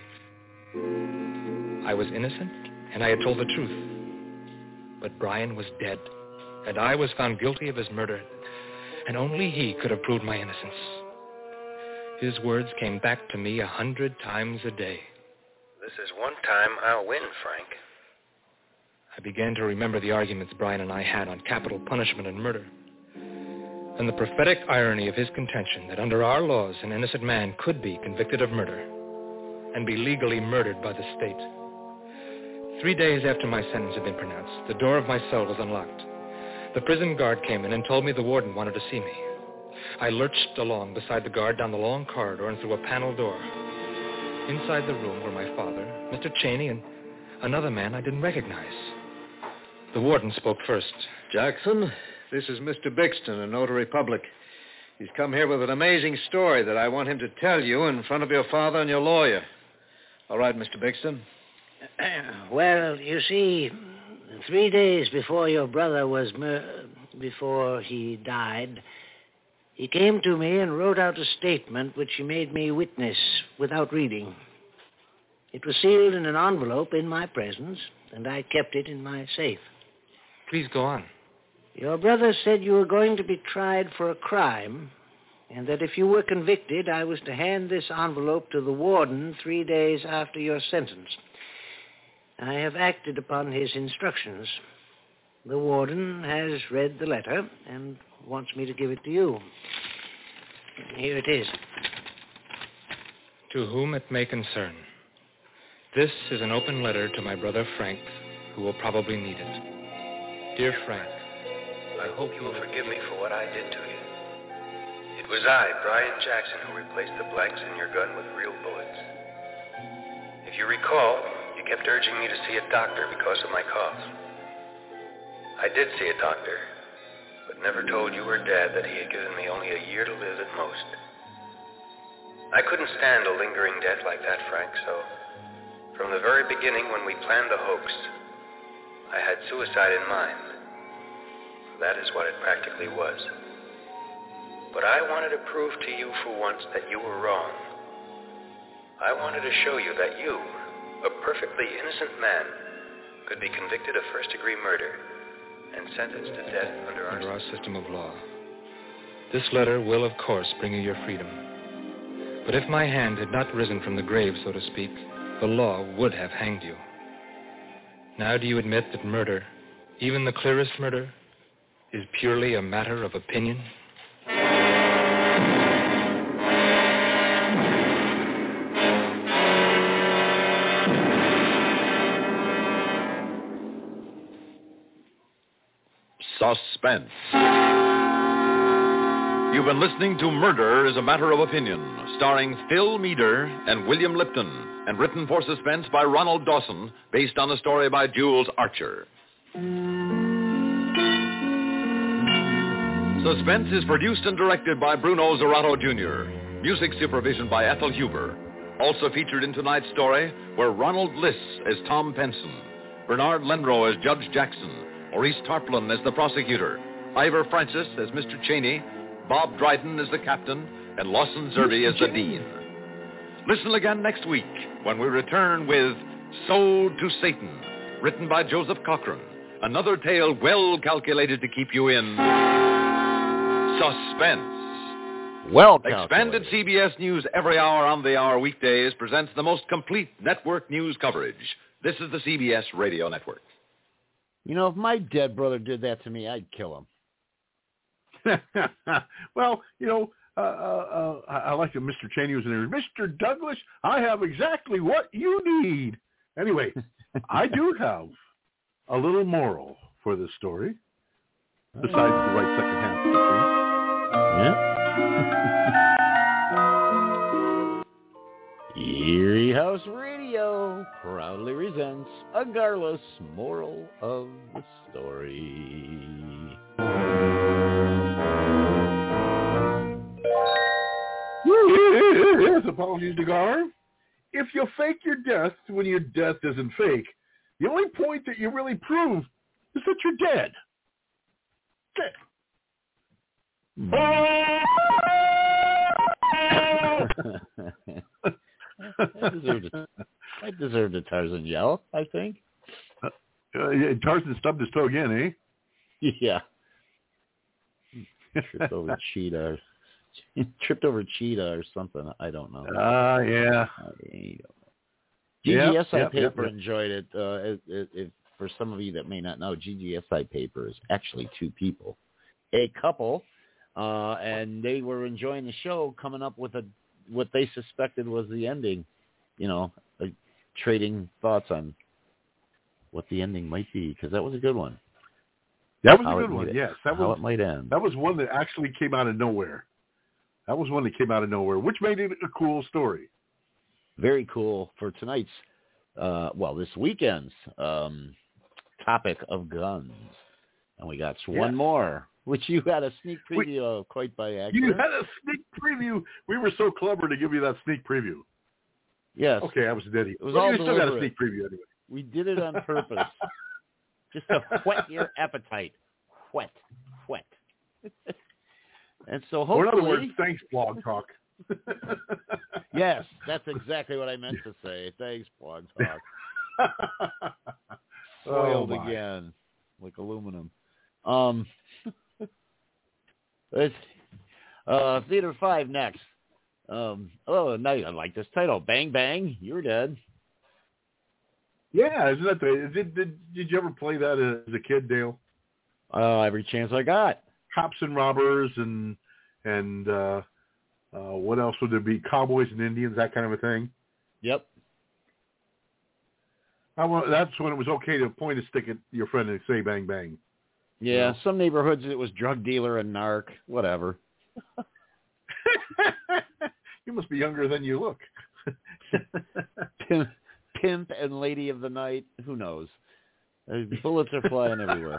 I was innocent, and I had told the truth. But Brian was dead, and I was found guilty of his murder, and only he could have proved my innocence. His words came back to me a hundred times a day. This is one time I'll win, Frank. I began to remember the arguments Brian and I had on capital punishment and murder, and the prophetic irony of his contention that under our laws an innocent man could be convicted of murder and be legally murdered by the state. Three days after my sentence had been pronounced, the door of my cell was unlocked. The prison guard came in and told me the warden wanted to see me. I lurched along beside the guard down the long corridor and through a panel door. Inside the room were my father, Mister Cheney, and another man I didn't recognize. The warden spoke first. Jackson, this is Mister Bixton, a notary public. He's come here with an amazing story that I want him to tell you in front of your father and your lawyer. All right, Mister Bixton. Well, you see, three days before your brother was mur- before he died, he came to me and wrote out a statement which he made me witness without reading. It was sealed in an envelope in my presence, and I kept it in my safe. Please go on. Your brother said you were going to be tried for a crime, and that if you were convicted, I was to hand this envelope to the warden three days after your sentence. I have acted upon his instructions. The warden has read the letter and wants me to give it to you. Here it is. To whom it may concern. This is an open letter to my brother Frank, who will probably need it. Dear Frank, I hope you will forgive me for what I did to you. It was I, Brian Jackson, who replaced the blanks in your gun with real bullets. If you recall, you kept urging me to see a doctor because of my cough. I did see a doctor, but never told you or Dad that he had given me only a year to live at most. I couldn't stand a lingering death like that, Frank, so from the very beginning when we planned the hoax, I had suicide in mind. That is what it practically was. But I wanted to prove to you for once that you were wrong. I wanted to show you that you, a perfectly innocent man, could be convicted of first-degree murder and sentenced to death under our, under our system of law. This letter will, of course, bring you your freedom. But if my hand had not risen from the grave, so to speak, the law would have hanged you. Now do you admit that murder, even the clearest murder, is purely a matter of opinion? Suspense. You've been listening to Murder is a Matter of Opinion, starring Phil Meader and William Lipton, and written for Suspense by Ronald Dawson, based on a story by Jules Archer. Suspense is produced and directed by Bruno Zerato Junior Music supervision by Ethel Huber. Also featured in tonight's story were Ronald Liss as Tom Penson, Bernard Lenrow as Judge Jackson, Maurice Tarplin as the prosecutor, Ivor Francis as Mister Cheney, Bob Dryden as the captain, and Lawson Zerby as the dean. Listen again next week when we return with Sold to Satan, written by Joseph Cochran, another tale well calculated to keep you in suspense. Well calculated. Expanded C B S News every hour on the hour weekdays presents the most complete network news coverage. This is the C B S Radio Network. You know, if my dead brother did that to me, I'd kill him. Well, you know, uh, uh, uh, I like that Mister Cheney was in there. Mister Douglas, I have exactly what you need. Anyway, I do have a little moral for this story. Besides the right second half. Yeah. Erie House Radio proudly presents a Garless moral of the story. Yes, apologies to Gar. If you fake your death when your death isn't fake, the only point that you really prove is that you're dead. Dead. I deserved a, I deserved a Tarzan yell, I think. Uh, uh, yeah, Tarzan stubbed his toe again, eh? Yeah. Tripped over Cheetah. Tripped over Cheetah or something. I don't know. Ah, uh, yeah. I don't know. G G S I yep, Paper yep, yep. enjoyed it. Uh, it, it, it. For some of you that may not know, G G S I Paper is actually two people, a couple, uh, and they were enjoying the show, coming up with a what they suspected was the ending. You know, uh, trading thoughts on what the ending might be, because that was a good one. That was how a good one. It, yes, that how was it might end. That was one that actually came out of nowhere. That was one that came out of nowhere, which made it a cool story. Very cool for tonight's, uh, well, this weekend's um, topic of guns. And we got one yeah. more, which you had a sneak preview we, of quite by accident. You had a sneak preview. We were so clever to give you that sneak preview. Yes. Okay, I was dead. It was well, all you still got a deliberate. sneak preview anyway. We did it on purpose. Just to whet your appetite. Whet. Whet. And so hopefully... Or in other words, thanks, Blog Talk. Yes, that's exactly what I meant to say. Thanks, Blog Talk. Foiled oh again, like aluminum. Um, it's, uh, Theater five next. Um, oh, now I like this title. Bang, bang, you're dead. Yeah, isn't that the, did, did, did you ever play that as a kid, Dale? Uh, every chance I got. Cops and robbers and, and, uh, Uh, what else would there be? Cowboys and Indians, that kind of a thing? Yep. I want, that's when it was okay to point a stick at your friend and say bang, bang. Yeah, you know? Some neighborhoods it was drug dealer and narc, whatever. You must be younger than you look. pimp, pimp and lady of the night, who knows? Uh, bullets are flying everywhere.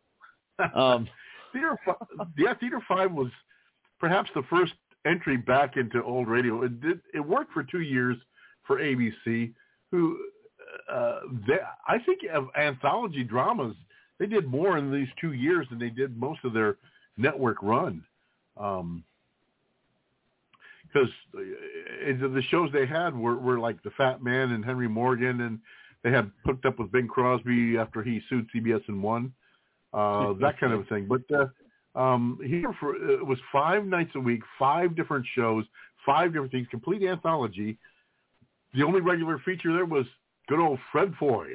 Um, Theater five, yeah, Theater five was perhaps the first entry back into old radio. It did. It worked for two years for A B C, who uh, they, I think of anthology dramas. They did more in these two years than they did most of their network run. Um, because the shows they had were, were like The Fat Man and Henry Morgan, and they had hooked up with Bing Crosby after he sued C B S and won, uh, that kind of a thing. But uh, um, here for it was five nights a week, five different shows, five different things, complete anthology. The only regular feature there was good old Fred Foy.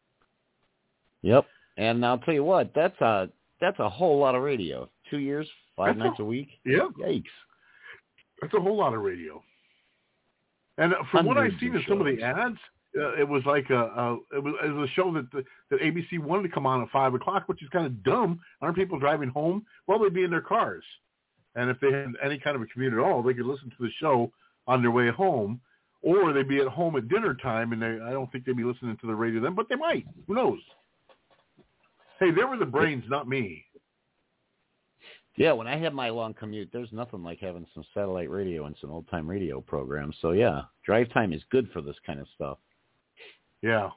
Yep, and I'll tell you what, that's a that's a whole lot of radio. Two years, five that's nights a, a week. Yeah, yikes. That's a whole lot of radio. And from Hundreds what I've seen of in some of shows. the ads, uh, it was like a, a it was it was a show that the, that A B C wanted to come on at five o'clock, which is kind of dumb. Aren't people driving home? Well, they'd be in their cars, and if they had any kind of a commute at all, they could listen to the show on their way home, or they'd be at home at dinner time, and they, I don't think they'd be listening to the radio then, but they might. Who knows? Hey, they were the brains, not me. Yeah, when I had my long commute, there's nothing like having some satellite radio and some old-time radio programs. So, yeah, drive time is good for this kind of stuff. Yeah.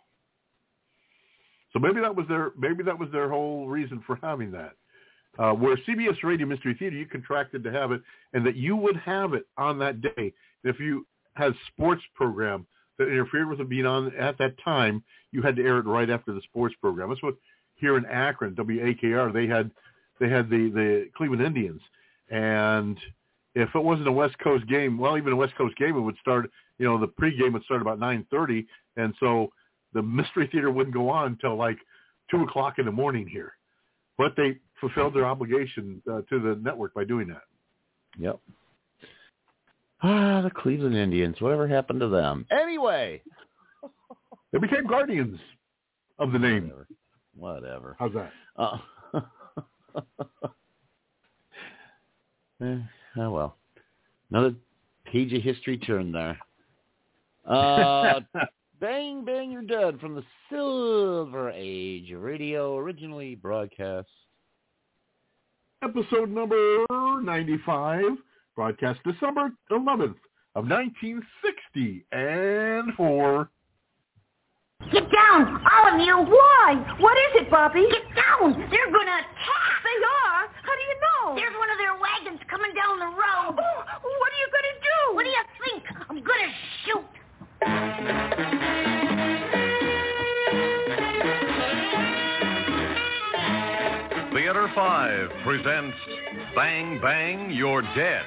So maybe that was their maybe that was their whole reason for having that. Uh, where C B S Radio Mystery Theater, you contracted to have it, and that you would have it on that day. If you had a sports program that interfered with it being on at that time, you had to air it right after the sports program. That's what here in Akron, W A K R, they had they had the, the Cleveland Indians. And if it wasn't a West Coast game, well, even a West Coast game, it would start, you know, the pregame would start about nine thirty, and so the Mystery Theater wouldn't go on until like two o'clock in the morning here. But they fulfilled their obligation uh, to the network by doing that. Yep. Ah, the Cleveland Indians. Whatever happened to them? Anyway. They became guardians of the name. Whatever. Whatever. How's that? Uh, eh, oh, well. Another page of history turned there. Uh, Bang, Bang, You're Dead from the Silver Age Radio, originally broadcast. Episode number ninety-five, broadcast December eleventh of nineteen sixty and four. Get down, all of you. Why? What is it, Bobby? Get down. They're going to attack. They are? How do you know? There's one of their wagons coming down the road. Oh, what are you going to do? What do you think? I'm going to shoot. Theater five presents Bang, Bang, You're Dead.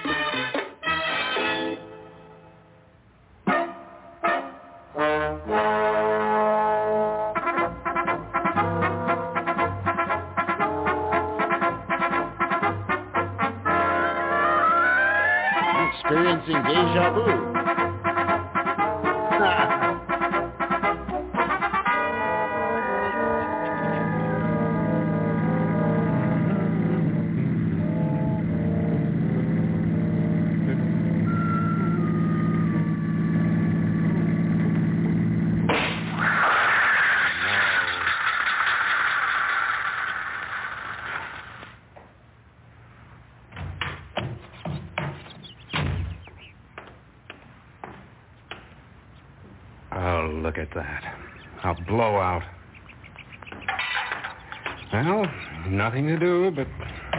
Experiencing deja vu. Look at that. A blowout. Well, nothing to do but...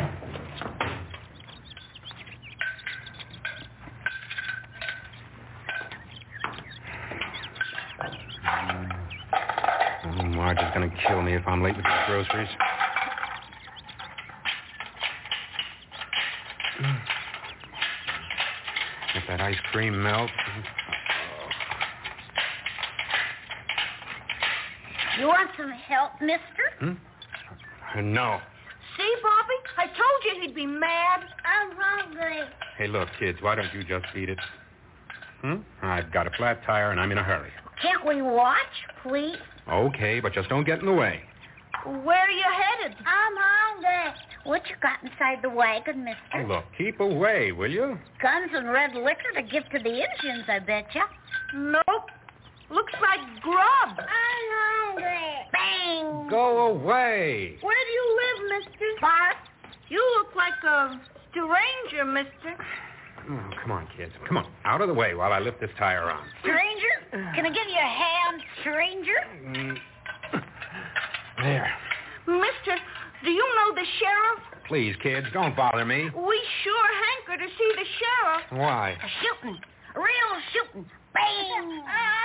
Oh, Marge is going to kill me if I'm late with the groceries. If that ice cream melts... You want some help, mister? Hmm? No. See, Bobby? I told you he'd be mad. I'm hungry. Hey, look, kids, why don't you just beat it? Hmm? I've got a flat tire and I'm in a hurry. Can't we watch, please? Okay, but just don't get in the way. Where are you headed? I'm hungry. What you got inside the wagon, mister? Oh, look, keep away, will you? Guns and red liquor to give to the Indians, I betcha. Nope. Looks like grub. I'm hungry. Bang. Go away. Where do you live, mister? Park. You look like a stranger, mister. Oh, come on, kids. Come on. Out of the way while I lift this tire on. Stranger? Can I give you a hand, stranger? Mm. There. Mister, do you know the sheriff? Please, kids, don't bother me. We sure hanker to see the sheriff. Why? A shooting. A real shooting. Bang.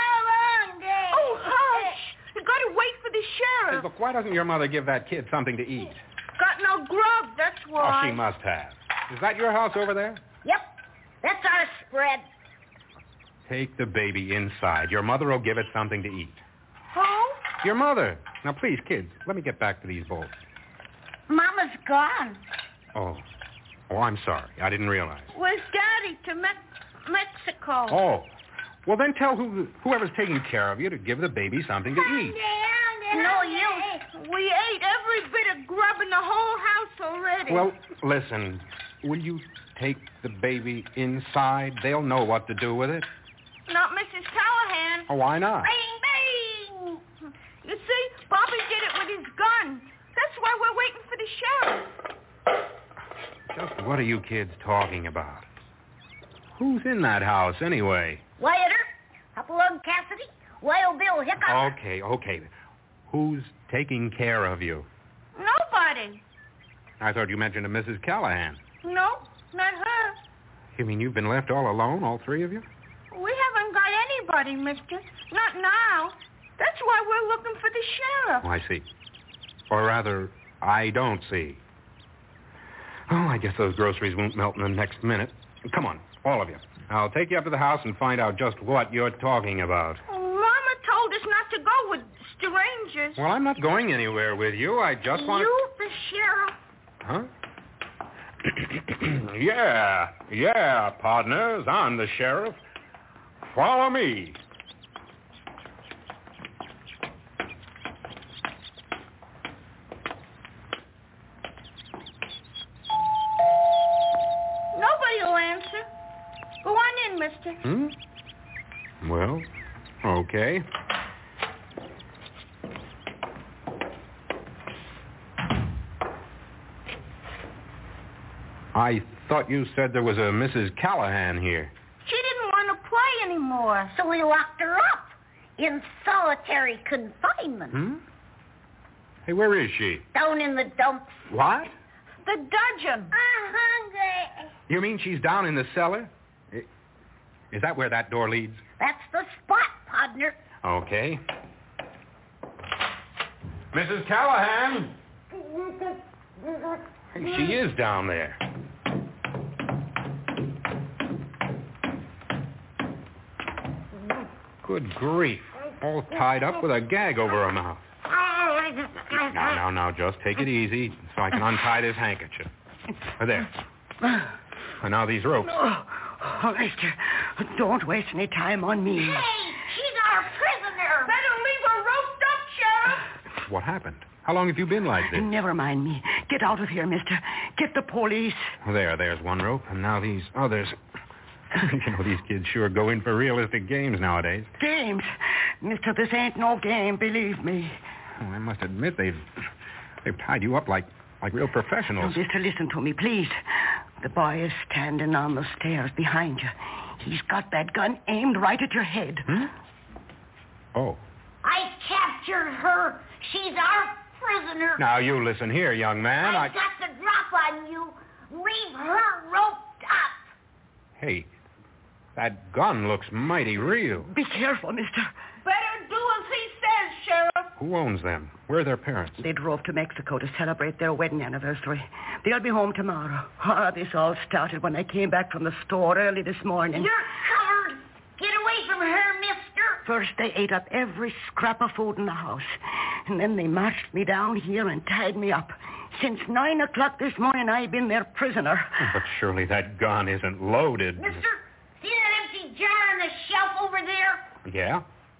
Oh, hush. You gotta wait for the sheriff. Hey, look, why doesn't your mother give that kid something to eat? Got no grub, that's why. Oh, she must have. Is that your house over there? Yep. That's our spread. Take the baby inside. Your mother will give it something to eat. Who? Your mother. Now, please, kids, let me get back to these bowls. Mama's gone. Oh. Oh, I'm sorry. I didn't realize. Where's Daddy? To Me- Mexico. Oh. Well, then tell who, whoever's taking care of you to give the baby something to eat. No use. We ate every bit of grub in the whole house already. Well, listen. Will you take the baby inside? They'll know what to do with it. Not Missus Callahan. Oh, why not? Bang, bang. You see, Bobby did it with his gun. That's why we're waiting for the sheriff. Just what are you kids talking about? Who's in that house, anyway? Wyatter, Hopalong Cassidy, Wild Bill Hiccup. Okay, okay. Who's taking care of you? Nobody. I thought you mentioned a Missus Callahan. No, not her. You mean you've been left all alone, all three of you? We haven't got anybody, mister. Not now. That's why we're looking for the sheriff. Oh, I see. Or rather, I don't see. Oh, I guess those groceries won't melt in the next minute. Come on, all of you. I'll take you up to the house and find out just what you're talking about. Oh, Mama told us not to go with strangers. Well, I'm not going anywhere with you. I just want You, the sheriff? Huh? yeah, yeah, partners. I'm the sheriff. Follow me. Hmm? Well, okay. I thought you said there was a Missus Callahan here. She didn't want to play anymore, so we locked her up in solitary confinement. Hmm? Hey, where is she? Down in the dumps. What? The dungeon. I'm hungry. You mean she's down in the cellar? I- Is that where that door leads? That's the spot, partner. Okay. Missus Callahan! Hey, she is down there. Good grief. All tied up with a gag over her mouth. Now, now, now, just take it easy so I can untie this handkerchief. There. And now these ropes. Oh, oh, mister, don't waste any time on me. Hey, she's our prisoner. Better leave her roped up, Sheriff. What happened? How long have you been like this? Never mind me. Get out of here, mister. Get the police. There, there's one rope, and now these others. You know, these kids sure go in for realistic games nowadays. Games? Mister, this ain't no game, believe me. Oh, I must admit, they've they've tied you up like, like real professionals. Now, mister, listen to me, please. The boy is standing on the stairs behind you. He's got that gun aimed right at your head. Hmm? Oh. I captured her. She's our prisoner. Now, you listen here, young man. I've I... got the drop on you. Leave her roped up. Hey, that gun looks mighty real. Be careful, mister. Better do as he says, Sheriff. Who owns them? Where are their parents? They drove to Mexico to celebrate their wedding anniversary. They'll be home tomorrow. Ah, this all started when I came back from the store early this morning. You're covered. Get away from her, mister. First, they ate up every scrap of food in the house. And then they marched me down here and tied me up. Since nine o'clock this morning, I've been their prisoner. But surely that gun isn't loaded. Mister, see that empty jar on the shelf over there? Yeah?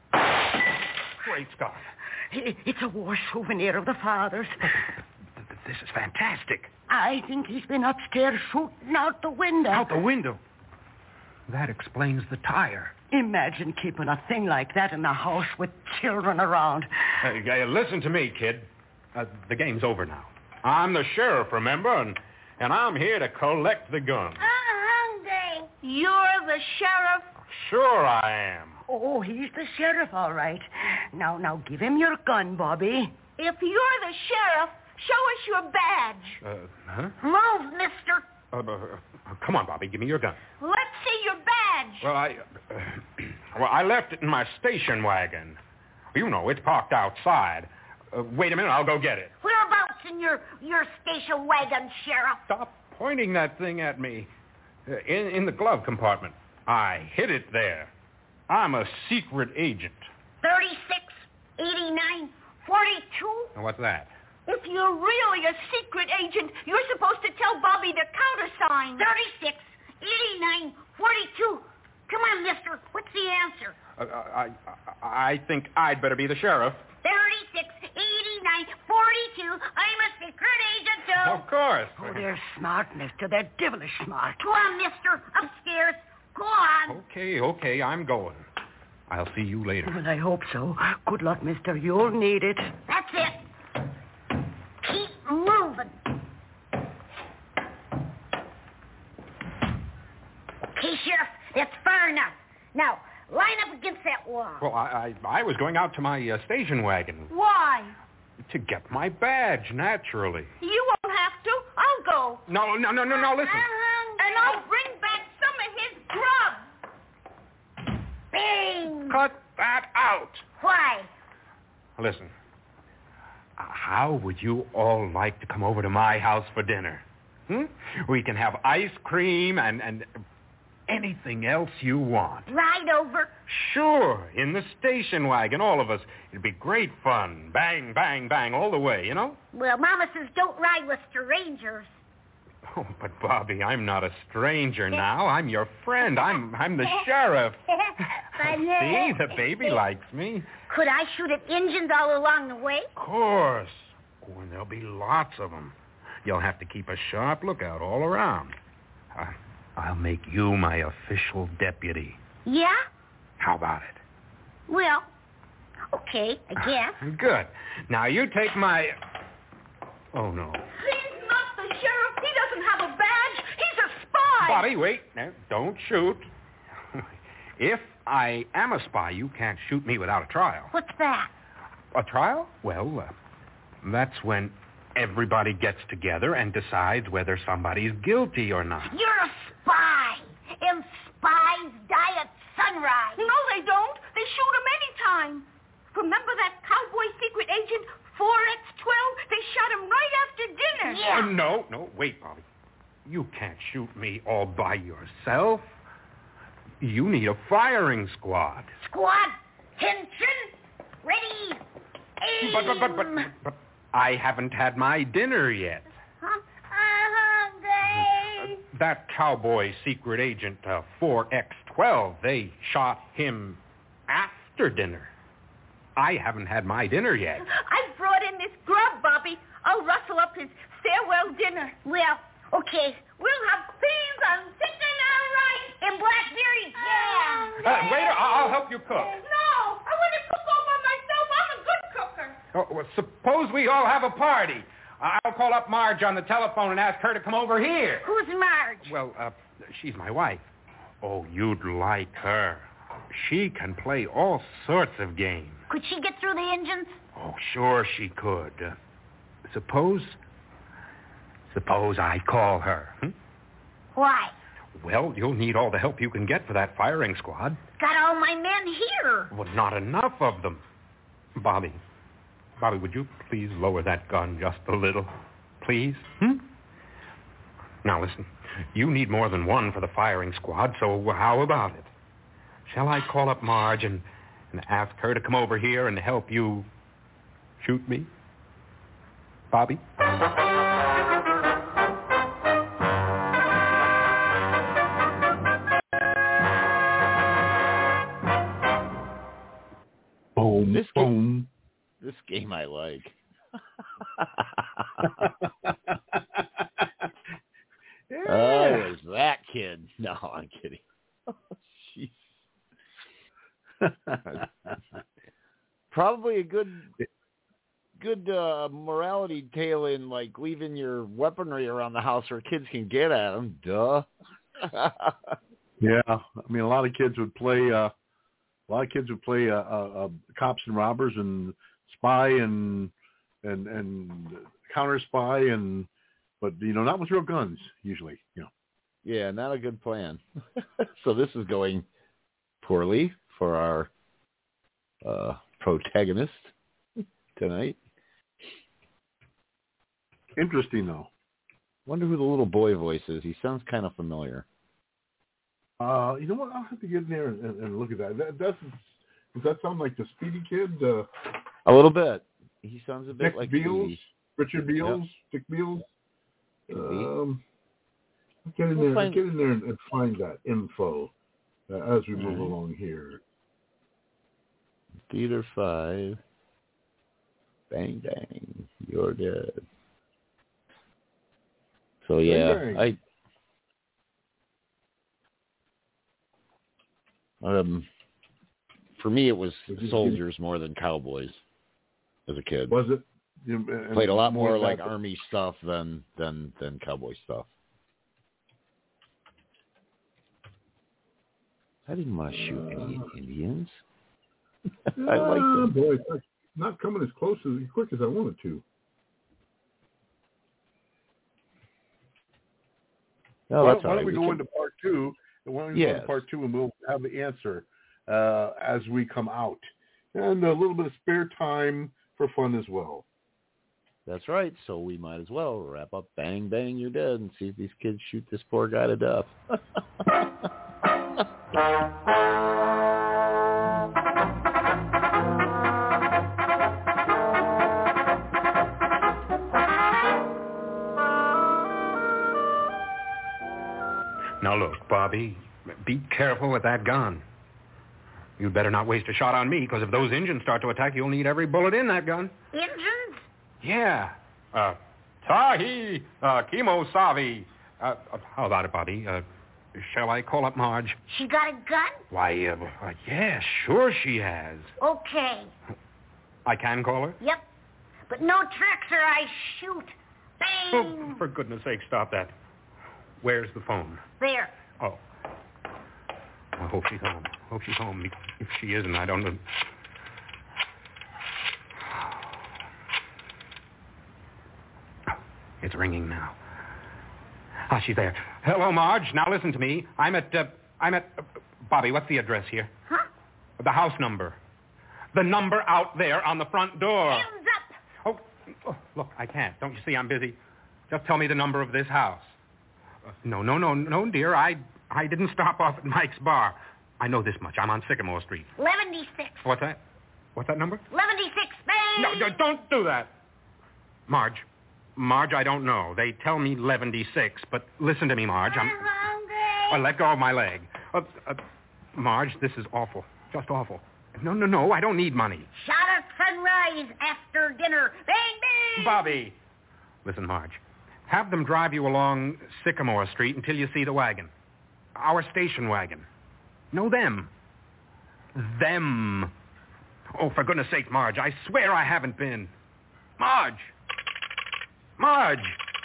Great Scott. It's a war souvenir of the father's. This is fantastic. I think he's been upstairs shooting out the window. Out the window? That explains the tire. Imagine keeping a thing like that in the house with children around. Uh, uh, listen to me, kid. Uh, the game's over now. I'm the sheriff, remember? And, and I'm here to collect the gun. I'm hungry. You're the sheriff? Sure I am. Oh, he's the sheriff, all right. Now, now, give him your gun, Bobby. If you're the sheriff, show us your badge. Uh, huh? Move, mister. Uh, uh, uh, come on, Bobby, give me your gun. Let's see your badge. Well, I, uh, well, I left it in my station wagon. You know, it's parked outside. Uh, wait a minute, I'll go get it. Whereabouts in your, your station wagon, Sheriff? Stop pointing that thing at me. Uh, in, in the glove compartment. I hid it there. I'm a secret agent. thirty-six, eighty-nine, forty-two? Now, what's that? If you're really a secret agent, you're supposed to tell Bobby the countersign. thirty-six, eighty-nine, forty-two. Come on, mister. What's the answer? Uh, I, I, I think I'd better be the sheriff. thirty-six, eighty-nine, forty-two. I'm a secret agent, too. Of course. Oh, they're smart, mister. They're devilish smart. Go on, mister. Upstairs. Go on. Okay, okay, I'm going. I'll see you later. Well, I hope so. Good luck, mister. You'll need it. That's it. Keep moving. Okay, Sheriff. That's far enough. Now, line up against that wall. Well, I, I, I was going out to my uh, station wagon. Why? To get my badge, naturally. You won't have to. I'll go. No, no, no, no, no, listen. And I'll bring back some of his grub. Bing! Cut that out. Why? Listen, how would you all like to come over to my house for dinner? Hmm? We can have ice cream and, and anything else you want. Ride over? Sure, in the station wagon, all of us. It'd be great fun. Bang, bang, bang, all the way, you know? Well, Mama says don't ride with strangers. Oh, but Bobby, I'm not a stranger now. I'm your friend. I'm I'm the sheriff. See, the baby likes me. Could I shoot at Injuns all along the way? Of course. Oh, and there'll be lots of them. You'll have to keep a sharp lookout all around. I, I'll make you my official deputy. Yeah? How about it? Well, okay, I guess. Good. Now you take my... Oh, no. He's not the sheriff. He doesn't have a badge. He's a spy. Bobby, wait. No, don't shoot. If I am a spy, you can't shoot me without a trial. What's that? A trial? Well, uh, that's when everybody gets together and decides whether somebody's guilty or not. You're a spy. And spies die at sunrise. No, they don't. They shoot him any time. Remember that cowboy secret agent four X twelve? They shot him right after dinner. Yeah. Uh, no, no, wait, Bobby. You can't shoot me all by yourself. You need a firing squad. Squad, tension, ready, aim. But, but, but, but, but I haven't had my dinner yet. Huh? I'm hungry. Uh, that cowboy secret agent, uh, four X twelve, they shot him after dinner. I haven't had my dinner yet. I brought in this grub, Bobby. I'll rustle up his farewell dinner. Well, okay. We'll have peas and chicken and rice and blackberry jam. Uh, waiter, I'll help you cook. No, I want to cook all by myself. I'm a good cooker. Oh, well, suppose we all have a party. I'll call up Marge on the telephone and ask her to come over here. Who's Marge? Well, uh, she's my wife. Oh, you'd like her. She can play all sorts of games. Could she get through the engines? Oh, sure she could. Uh, suppose... Suppose I call her. Hmm? Why? Well, you'll need all the help you can get for that firing squad. Got all my men here. Well, not enough of them. Bobby. Bobby, would you please lower that gun just a little? Please? Hmm? Now, listen. You need more than one for the firing squad, so how about it? Shall I call up Marge and, and ask her to come over here and help you shoot me? Bobby? Boom, this boom. Game, this game I like. Yeah. Oh, it was that kid. No, I'm kidding. Jeez. Probably a good good uh, morality tale in, like, leaving your weaponry around the house where kids can get at them. Duh. Yeah, I mean, a lot of kids would play... Uh, A lot of kids would play uh, uh, uh, cops and robbers and spy and and and counter spy and, but you know, not with real guns usually. You know. Yeah, not a good plan. So this is going poorly for our uh, protagonist tonight. Interesting though. Wonder who the little boy voice is. He sounds kind of familiar. Uh, you know what? I'll have to get in there and, and look at that. That does does that sound like the Speedy Kid? Uh, a little bit. He sounds a bit Dick like Beals, Speedy. Richard Beals, Yep. Dick Beals. Could Um, get in We'll there, find- get in there, and, and find that info uh, as we move Alright. along here. Theater five. Bang bang. You're dead. So yeah, Bang, I um for me it was soldiers more than cowboys as a kid. Was it? You know, and Played a lot more like about- army stuff than than than cowboy stuff. I didn't want to shoot any Indians. I like Ah, them. boy, it's not, not coming as close as quick as I wanted to. Oh, why, that's why all don't right. we We go can- into part two? Why don't we go Yes. into part two and we'll have the answer uh, as we come out, and a little bit of spare time for fun as well. That's right. So we might as well wrap up Bang Bang You're Dead and see if these kids shoot this poor guy to death. Now look, Bobby, be careful with that gun. You'd better not waste a shot on me, because if those Indians start to attack, you'll need every bullet in that gun. Injuns? Yeah. Uh, Tahi, uh, Kimo Savi. Uh, uh, how about it, Bobby? Uh, shall I call up Marge? She got a gun? Why, uh, uh, yeah, sure she has. Okay. I can call her? Yep. But no tricks or I shoot. Bang! Oh, for goodness sake, stop that. Where's the phone? There. Oh. I hope she's home. Hope she's home. If she isn't, I don't know. It's ringing now. Ah, she's there. Hello, Marge. Now listen to me. I'm at, uh, I'm at, uh, Bobby, what's the address here? Huh? The house number. The number out there on the front door. Hands up. Oh, oh, look, I can't. Don't you see I'm busy? Just tell me the number of this house. Uh, no, no, no, no, dear. I, I didn't stop off at Mike's bar. I know this much. I'm on Sycamore Street. eleven-six. What's that? What's that number? eleven-six. Bang! No, no, don't do that. Marge. Marge, I don't know. They tell me eleven-six, but listen to me, Marge. I'm, I'm hungry. Oh, let go of my leg. Uh, uh, Marge, this is awful. Just awful. No, no, no. I don't need money. Shot at sunrise after dinner. Bang, bang! Bobby. Listen, Marge. Have them drive you along Sycamore Street until you see the wagon. Our station wagon. No, them. Them. Oh, for goodness sake, Marge. I swear I haven't been. Marge. Marge.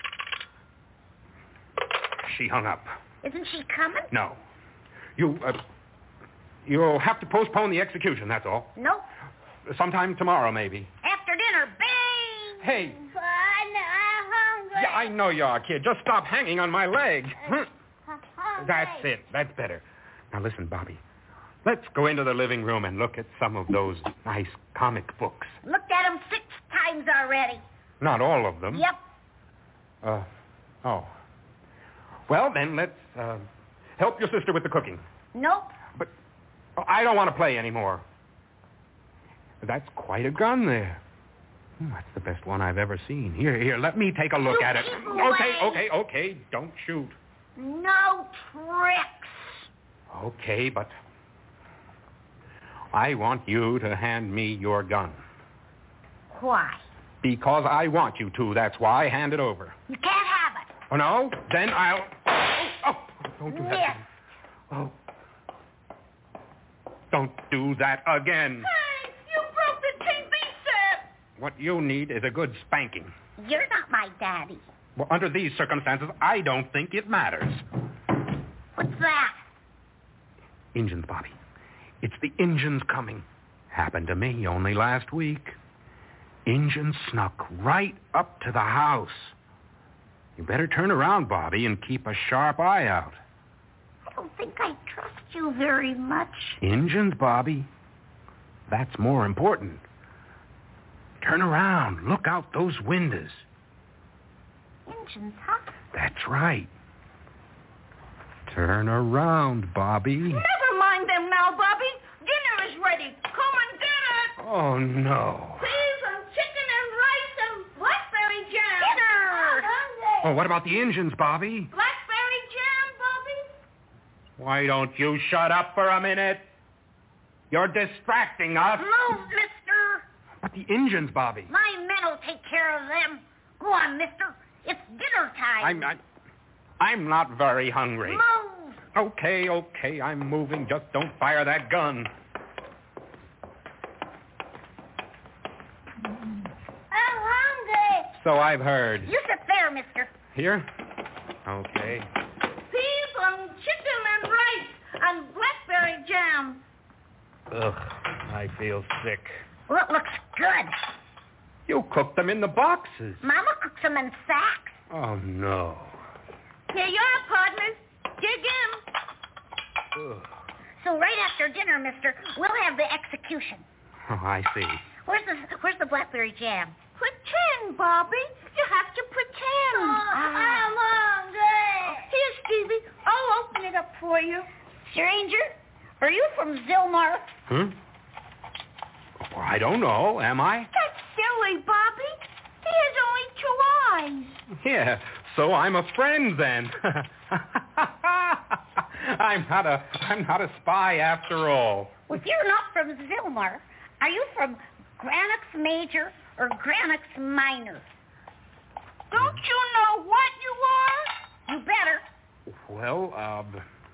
She hung up. Isn't she coming? No. You, uh, you'll have to postpone the execution, that's all. Nope. Sometime tomorrow, maybe. After dinner. Bang! Hey. Fun. I'm hungry. Yeah, I know you are, kid. Just stop hanging on my leg. Uh, That's it. That's better. Now, listen, Bobby. Let's go into the living room and look at some of those nice comic books. Looked at them six times already. Not all of them. Yep. Uh, oh. Well, then, let's, uh, help your sister with the cooking. Nope. But oh, I don't want to play anymore. That's quite a gun there. Hmm, that's the best one I've ever seen. Here, here, let me take a look You at it. keep Okay, away. okay, okay. Don't shoot. No tricks. Okay, but I want you to hand me your gun. Why? Because I want you to, that's why. Hand it over. You can't have it. Oh, no? Then I'll... Oh, oh, don't do that Yes. again. Oh. Don't do that again. Hey, you broke the T V set. What you need is a good spanking. You're not my daddy. Well, under these circumstances, I don't think it matters. What's that? Injuns, Bobby. It's the Injuns coming. Happened to me only last week. Injuns snuck right up to the house. You better turn around, Bobby, and keep a sharp eye out. I don't think I trust you very much. Injuns, Bobby. That's more important. Turn around. Look out those windows. Injuns, huh? That's right. Turn around, Bobby. Never mind them now, Bobby. Dinner is ready. Come and get it. Oh, no. Peas and chicken and rice and blackberry jam. Dinner. Oh, what about the Injuns, Bobby? Blackberry jam, Bobby? Why don't you shut up for a minute? You're distracting us. Move, mister. But the Injuns, Bobby. My men will take care of them. Go on, mister. It's dinner time. I'm, I'm, I'm not very hungry. Move. Okay, okay, I'm moving. Just don't fire that gun. I'm hungry. So I've heard. You sit there, mister. Here? Okay. Peas and chicken and rice and blackberry jam. Ugh, I feel sick. Well, it looks good. You cooked them in the boxes. Mama cooks them in sacks. Oh, no. Here you are, partners. Dig in. Ugh. So right after dinner, mister, we'll have the execution. Oh, I see. Where's the Where's the blackberry jam? Pretend, Bobby. You have to pretend. Oh, I'm hungry. Here, Stevie. I'll open it up for you. Stranger, are you from Zilmar? Huh? Well, I don't know. Am I? That's silly, Bobby. He has only two eyes. Yeah, so I'm a friend then. I'm not a I'm not a spy after all. Well, if you're not from Zilmar, are you from Granix Major or Granix Minor? Don't you know what you are? You better. Well, uh,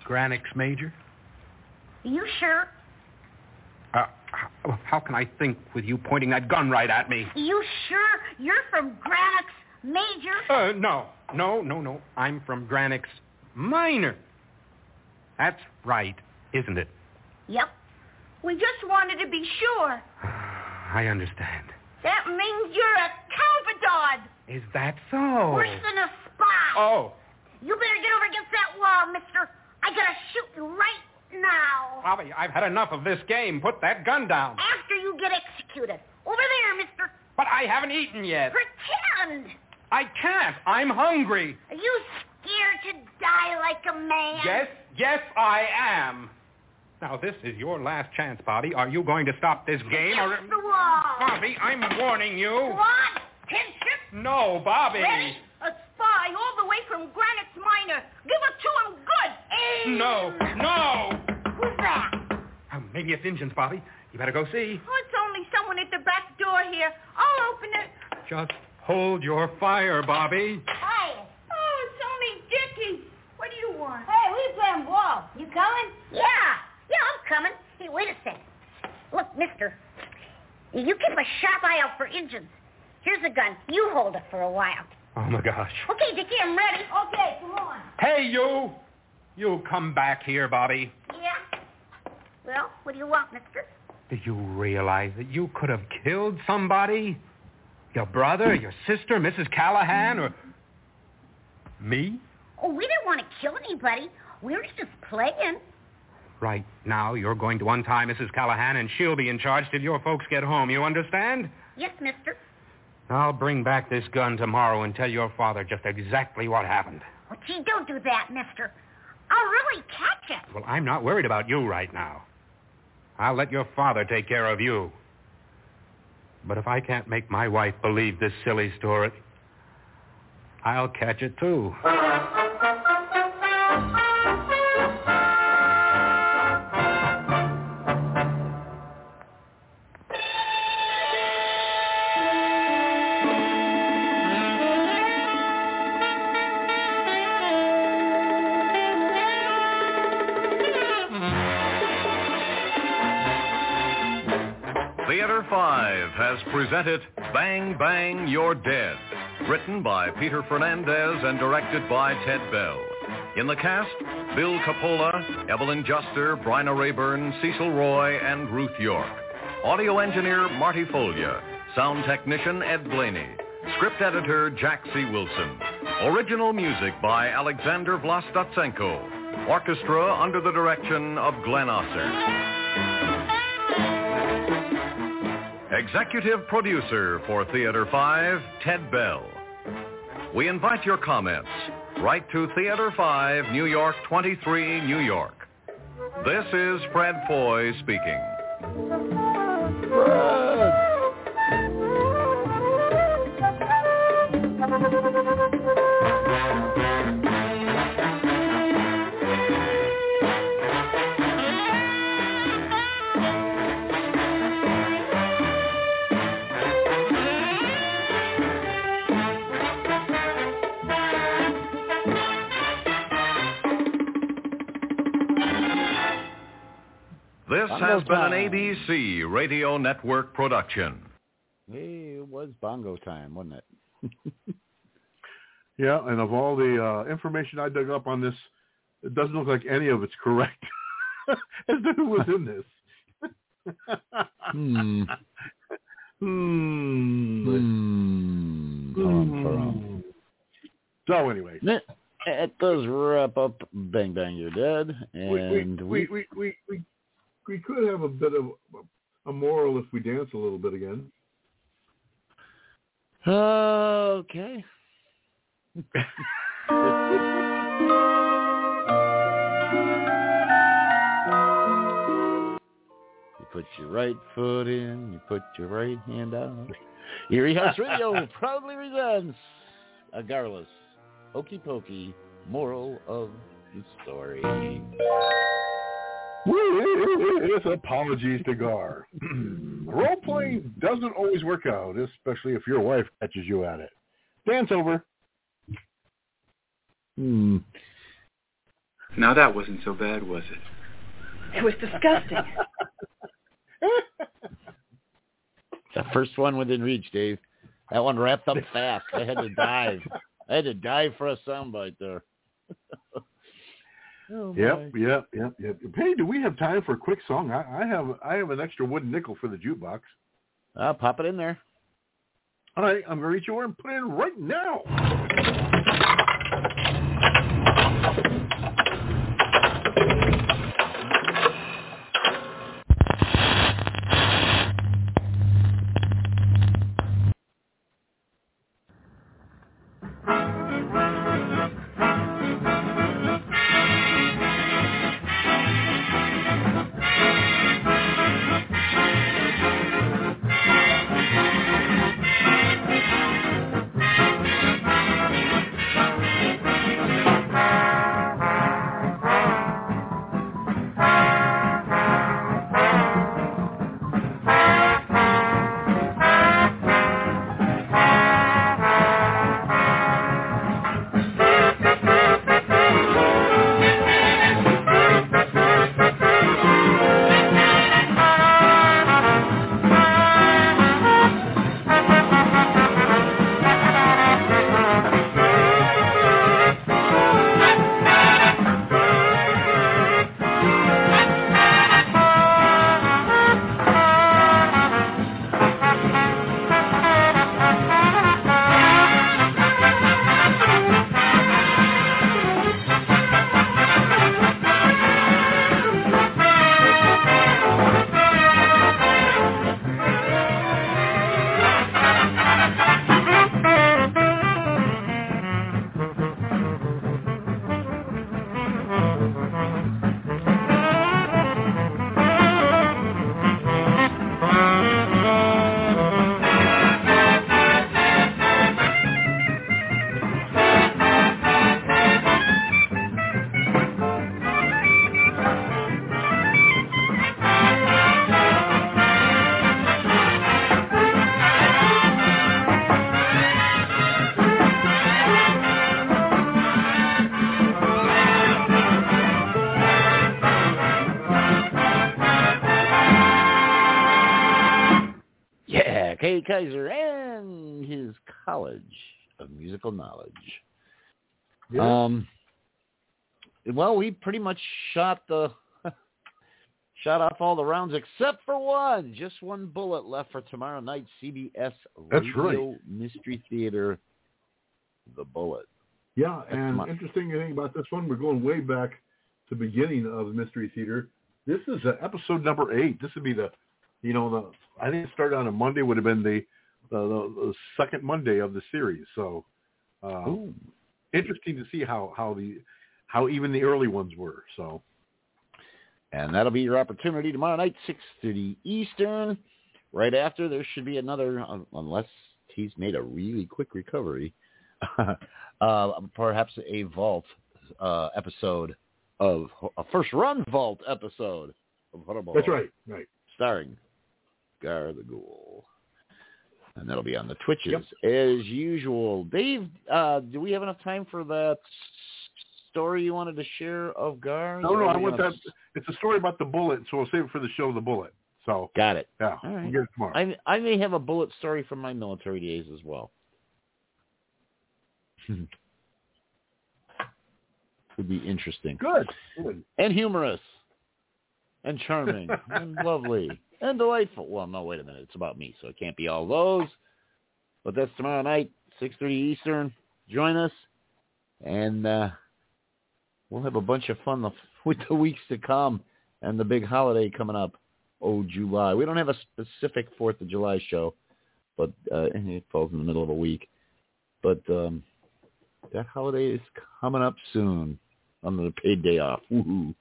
Granix Major? Are you sure? Uh, how, how can I think with you pointing that gun right at me? Are you sure you're from Granix Major? Uh, no. No, no, no. I'm from Granix Minor. That's right, isn't it? Yep. We just wanted to be sure. I understand. That means you're a Calvadon. Is that so? Worse than a spy. Oh. You better get over against that wall, mister. I gotta shoot you right now. Bobby, I've had enough of this game. Put that gun down. After you get executed. Over there, mister. But I haven't eaten yet. Pretend. I can't. I'm hungry. Are you scared to die like a man? Yes, yes, I am. Now, this is your last chance, Bobby. Are you going to stop this game? Or... the wall. Bobby, I'm warning you. What? Pinch No, Bobby. Ready? A spy all the way from Granix Minor. Give it to him good. Aim. No, no. Who's that? Oh, maybe it's Indians, Bobby. You better go see. Oh, it's only someone at the back door here. I'll open it. Just hold your fire, Bobby. Hi. Oh, it's only Dickie. What do you want? Hey, we're playing ball. You coming? Yeah. Yeah, I'm coming. Hey, wait a sec. Look, mister, you keep a sharp eye out for Injuns. Here's a gun. You hold it for a while. Oh, my gosh. Okay, Dickie, I'm ready. Okay, come on. Hey, you. You come back here, Bobby. Yeah? Well, what do you want, mister? Do you realize that you could have killed somebody? Your brother, your sister, Missus Callahan, or me? Oh, we didn't want to kill anybody. We were just playing. Right now, you're going to untie Missus Callahan, and she'll be in charge till your folks get home. You understand? Yes, mister. I'll bring back this gun tomorrow and tell your father just exactly what happened. Oh, gee, don't do that, mister. I'll really catch it. Well, I'm not worried about you right now. I'll let your father take care of you. But if I can't make my wife believe this silly story, I'll catch it too. Theater five has presented Bang Bang You're Dead, written by Peter Fernandez and directed by Ted Bell. In the cast, Bill Coppola, Evelyn Juster, Bryna Rayburn, Cecil Roy, and Ruth York. Audio engineer Marty Folia. Sound technician Ed Blaney. Script editor Jack C. Wilson. Original music by Alexander Vlastotsenko. Orchestra under the direction of Glenn Osser. Executive producer for Theater five, Ted Bell. We invite your comments. Write to Theater five, New York twenty-three, New York. This is Fred Foy speaking. Fred! This has been an A B C Radio Network production. Hey, it was bongo time, wasn't it? Yeah, and of all the uh, information I dug up on this, it doesn't look like any of it's correct as to who was in this. hmm. Hmm. Hmm. So anyway. It does wrap up Bang Bang You're Dead. And we, we, we, we, we, we could have a bit of a moral if we dance a little bit again. Okay. You put your right foot in, you put your right hand out. Erie House Radio proudly presents a garrulous, hokey pokey moral of the story. With apologies to Gar. Role playing doesn't always work out, especially if your wife catches you at it. Dance over. Hmm. Now that wasn't so bad, was it? It was disgusting. The first one within reach, Dave. That one wrapped up fast. I had to dive. I had to dive for a soundbite there. Oh, yep, yep, yep, yep. Hey, do we have time for a quick song? I, I have I have an extra wooden nickel for the jukebox. I'll pop it in there. All right, I'm going to reach over and put it in right now. Kay Kaiser and his College of Musical Knowledge. Yeah. Um, well, we pretty much shot the shot off all the rounds except for one. Just one bullet left for tomorrow night. C B S That's Radio right. Mystery Theater. The Bullet. Yeah, That's and my- interesting thing about this one, we're going way back to the beginning of the Mystery Theater. This is uh, episode number eight. This would be the, you know, the I think it started on a Monday, would have been the the, the, the second Monday of the series. So uh, interesting to see how, how the how even the early ones were. So, and that'll be your opportunity tomorrow night, six thirty Eastern. Right after, there should be another, unless he's made a really quick recovery, uh, perhaps a vault uh, episode of a first run vault episode of Hutterball. That's right, right. Starring Gar the Ghoul. And that'll be on the Twitches Yep. as usual. Dave, uh, do we have enough time for that story you wanted to share of Gar? No, no, Or I are we want gonna- that. It's a story about the bullet, so we'll save it for the show, The Bullet. So Got it. yeah, All right. we'll get it tomorrow. I, I may have a bullet story from my military days as well. Would be interesting. Good. Good. And humorous. And charming. And lovely. And delightful. Well, no, wait a minute. It's about me, so it can't be all those. But that's tomorrow night, six thirty Eastern. Join us. And uh, we'll have a bunch of fun with the weeks to come and the big holiday coming up. Oh, July. We don't have a specific fourth of July show, but uh, it falls in the middle of a week. But um, that holiday is coming up soon on the paid day off. Woohoo.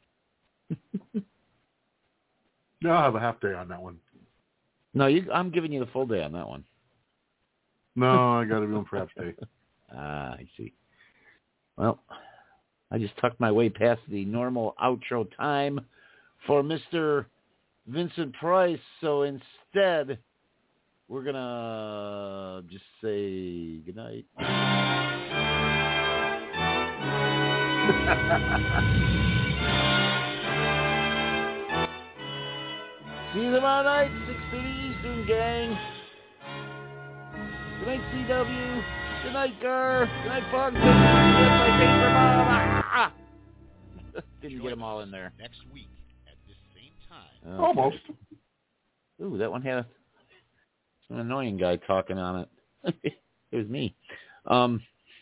No, I'll have a half day on that one. No, you, I'm giving you the full day on that one. No, I got to be on for half day. Ah, I see. Well, I just tucked my way past the normal outro time for Mister Vincent Price, so instead, we're going to just say goodnight. See you tomorrow night, six thirty Eastern, gang. Good night, C W. Good night, Gurr. Good night, Fog. Good night, Paper Mom. Ah! Didn't get them all in there. Next week at this same time. Okay. Almost. Ooh, that one had a, an annoying guy talking on it. It was me. Um,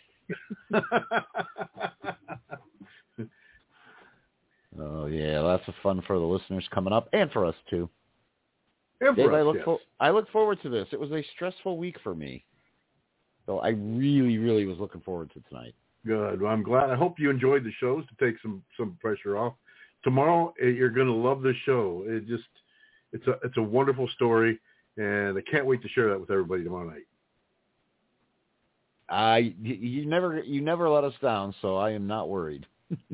oh, yeah, lots of fun for the listeners coming up, and for us, too. And Dave, for us, I look yes. for, I look forward to this. It was a stressful week for me. So I really, really was looking forward to tonight. Good. Well, I'm glad. I hope you enjoyed the shows to take some, some pressure off. Tomorrow, eh, you're going to love this show. It just, it's a, it's a wonderful story, and I can't wait to share that with everybody tomorrow night. I, you never, you never let us down, so I am not worried.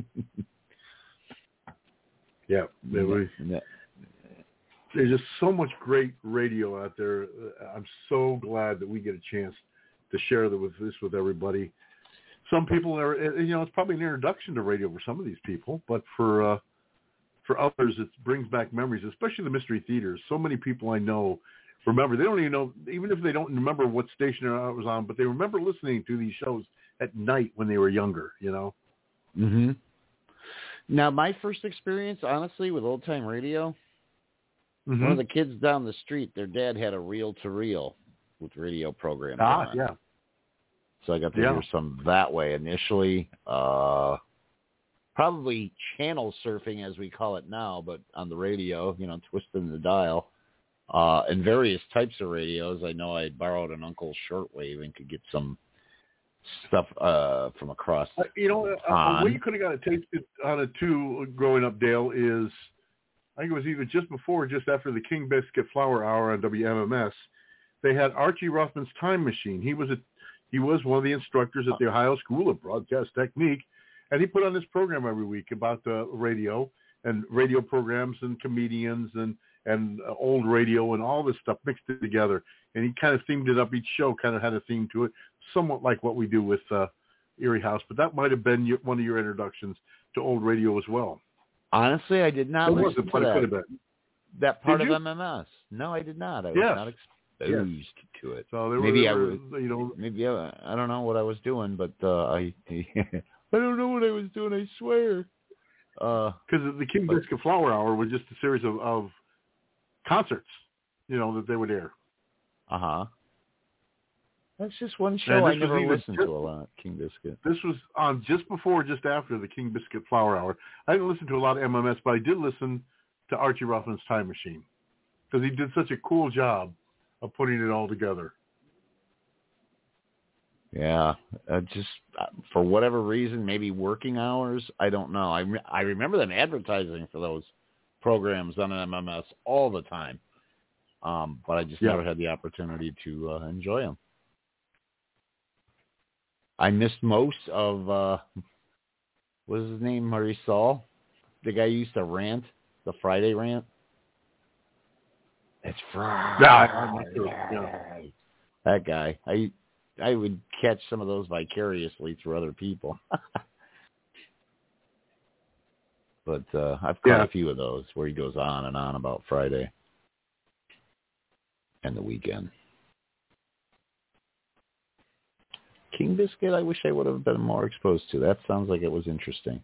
Yeah, they were, Yeah. There's just so much great radio out there. I'm so glad that we get a chance to share with this with everybody. Some people are, you know, it's probably an introduction to radio for some of these people, but for uh, for others, it brings back memories, especially the mystery theaters. So many people I know remember. They don't even know, even if they don't remember what station it was on, but they remember listening to these shows at night when they were younger, you know? Mm-hmm. Now, my first experience, honestly, with old-time radio, Mm-hmm. one of the kids down the street, their dad had a reel-to-reel with radio programs Ah, on. yeah. So I got to Yeah. hear some that way initially. Uh, probably channel surfing, as we call it now, but on the radio, you know, twisting the dial. Uh, and various types of radios. I know I borrowed an uncle's shortwave and could get some stuff uh, from across Uh, you know, the a, a way you pond. could have got a taste on it too, growing up, Dale, is I think it was either just before or just after the King Biscuit Flower Hour on W M M S. They had Archie Ruffman's Time Machine. He was a he was one of the instructors at the Ohio School of Broadcast Technique, and he put on this program every week about uh, radio and radio programs and comedians and and uh, old radio and all this stuff mixed it together. And he kind of themed it up. Each show kind of had a theme to it, somewhat like what we do with uh, Erie House. But that might have been your, one of your introductions to old radio as well. Honestly, I did not It listen wasn't, to but it could have that, been. that part Did of you? M M S. No, I did not. I was Yes. not exposed to it. So there maybe were, I there was, were, you know, maybe I, I don't know what I was doing, but uh, I I don't know what I was doing. I swear. Because uh, the King Biscuit Flower Hour was just a series of, of concerts, you know, that they would air. Uh huh. That's just one And show I this was never either listened just- to a lot. King Biscuit. This was on just before, or just after the King Biscuit Flower Hour. I didn't listen to a lot of M M S, but I did listen to Archie Ruffman's Time Machine because he did such a cool job of putting it all together. Yeah, uh, just uh, for whatever reason, maybe working hours. I don't know. I re- I remember them advertising for those programs on M M S all the time, um, but I just Yeah. never had the opportunity to uh, enjoy them. I missed most of uh, what was his name, Maurice Saul, the guy who used to rant, the Friday rant. It's Friday. Yeah, I- I- yeah. That guy. I I would catch some of those vicariously through other people. But uh, I've caught Yeah. a few of those where he goes on and on about Friday and the weekend. King Biscuit, I wish I would have been more exposed to. That sounds like it was interesting.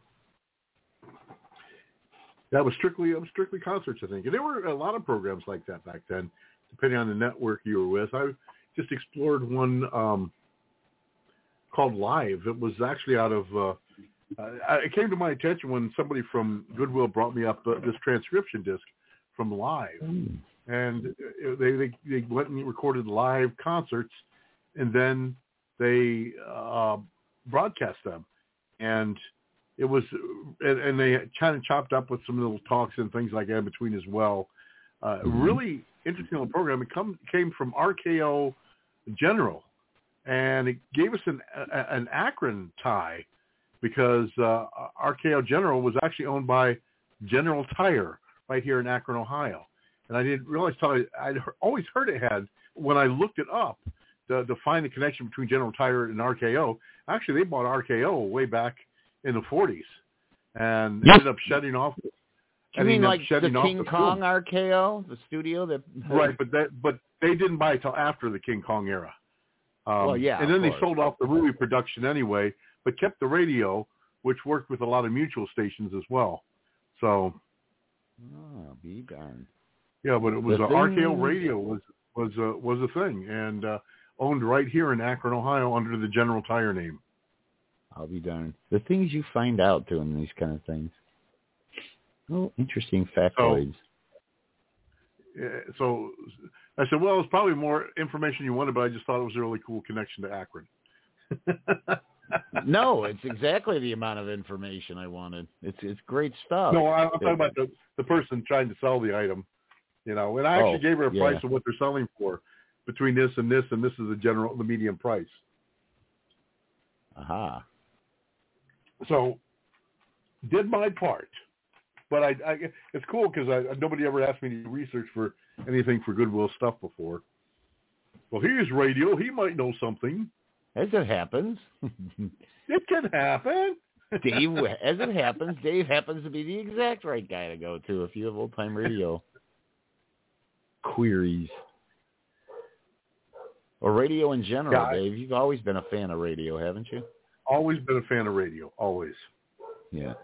That was strictly it was strictly concerts, I think. And there were a lot of programs like that back then, depending on the network you were with. I just explored one um, called Live. It was actually out of uh, uh, it came to my attention when somebody from Goodwill brought me up uh, this transcription disc from Live, Mm. and they, they they went and recorded live concerts, and then they uh, broadcast them, and it was and, and they kind of chopped up with some little talks and things like that in between as well. Uh, Mm-hmm. Really interesting little program. It come, came from R K O General, and it gave us an a, an Akron tie because uh, R K O General was actually owned by General Tire right here in Akron, Ohio. And I didn't realize till I, I'd he- always heard it had, when I looked it up to, to find the connection between General Tire and R K O, actually they bought R K O way back in the forties, and Yep. ended up shutting off. You and mean ended up like the shutting off King the Kong film. R K O, the studio that? Right, but that but they didn't buy it till after the King Kong era. Um, Well, yeah, and then of they course. sold off the movie production anyway, but kept the radio, which worked with a lot of mutual stations as well. So, Oh, be darned. yeah, but it was The uh, R K O thing- Radio was was uh, was a thing, and uh, owned right here in Akron, Ohio, under the General Tire name. I'll be darned. The things you find out doing these kind of things. Oh, interesting factoids. Uh, so I said, well, it's probably more information you wanted, but I just thought it was a really cool connection to Akron. No, it's exactly the amount of information I wanted. It's it's great stuff. No, I- I'm talking about the, the person trying to sell the item. You know, and I actually Oh, gave her a yeah. price of what they're selling for between this and this, and this is the general, the medium price. Aha. So, did my part. But I, I it's cool because I, nobody ever asked me to do research for anything for Goodwill stuff before. Well, here's radio. He might know something. As it happens. It can happen. Dave, as it happens, Dave happens to be the exact right guy to go to if you have old-time radio queries. Or radio in general, Yeah, I- Dave. You've always been a fan of radio, haven't you? Always been a fan of radio. Always. Yeah.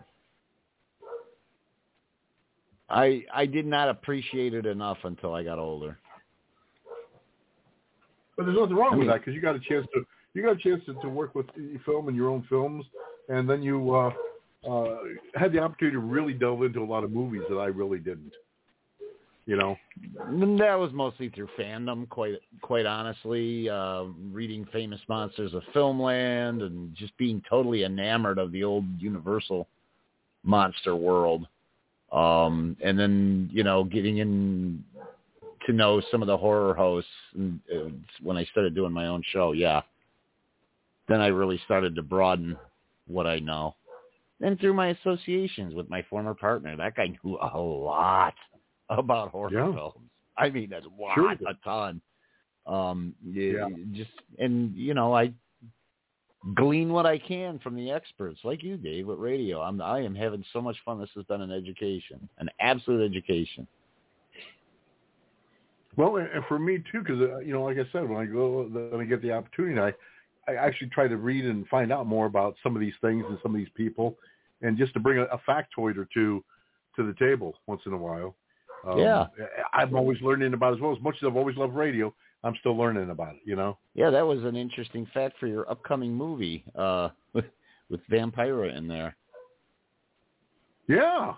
I I did not appreciate it enough until I got older. But there's nothing wrong I with mean- that because you got a chance to you got a chance to, to work with film and your own films, and then you uh, uh, had the opportunity to really delve into a lot of movies that I really didn't. You know, That was mostly through fandom, quite quite honestly. Uh, reading Famous Monsters of Filmland and just being totally enamored of the old Universal monster world. Um, and then, you know, getting in to know some of the horror hosts and, uh, when I started doing my own show, yeah. Then I really started to broaden what I know. And through my associations with my former partner, that guy knew a lot about horror Yeah. films. I mean, that's a Sure. lot, a ton. Um, yeah, Yeah. just and you know, I glean what I can from the experts, like you, Dave, with radio. I'm I am having so much fun. This has been an education, an absolute education. well, and and for me too, because uh, you know, like I said, when I go, when I get the opportunity, I I actually try to read and find out more about some of these things and some of these people, and just to bring a, a factoid or two to the table once in a while. Um, Yeah. I'm always learning about as well. As much as I've always loved radio, I'm still learning about it, you know? Yeah, that was an interesting fact for your upcoming movie uh, with with Vampira in there Yeah.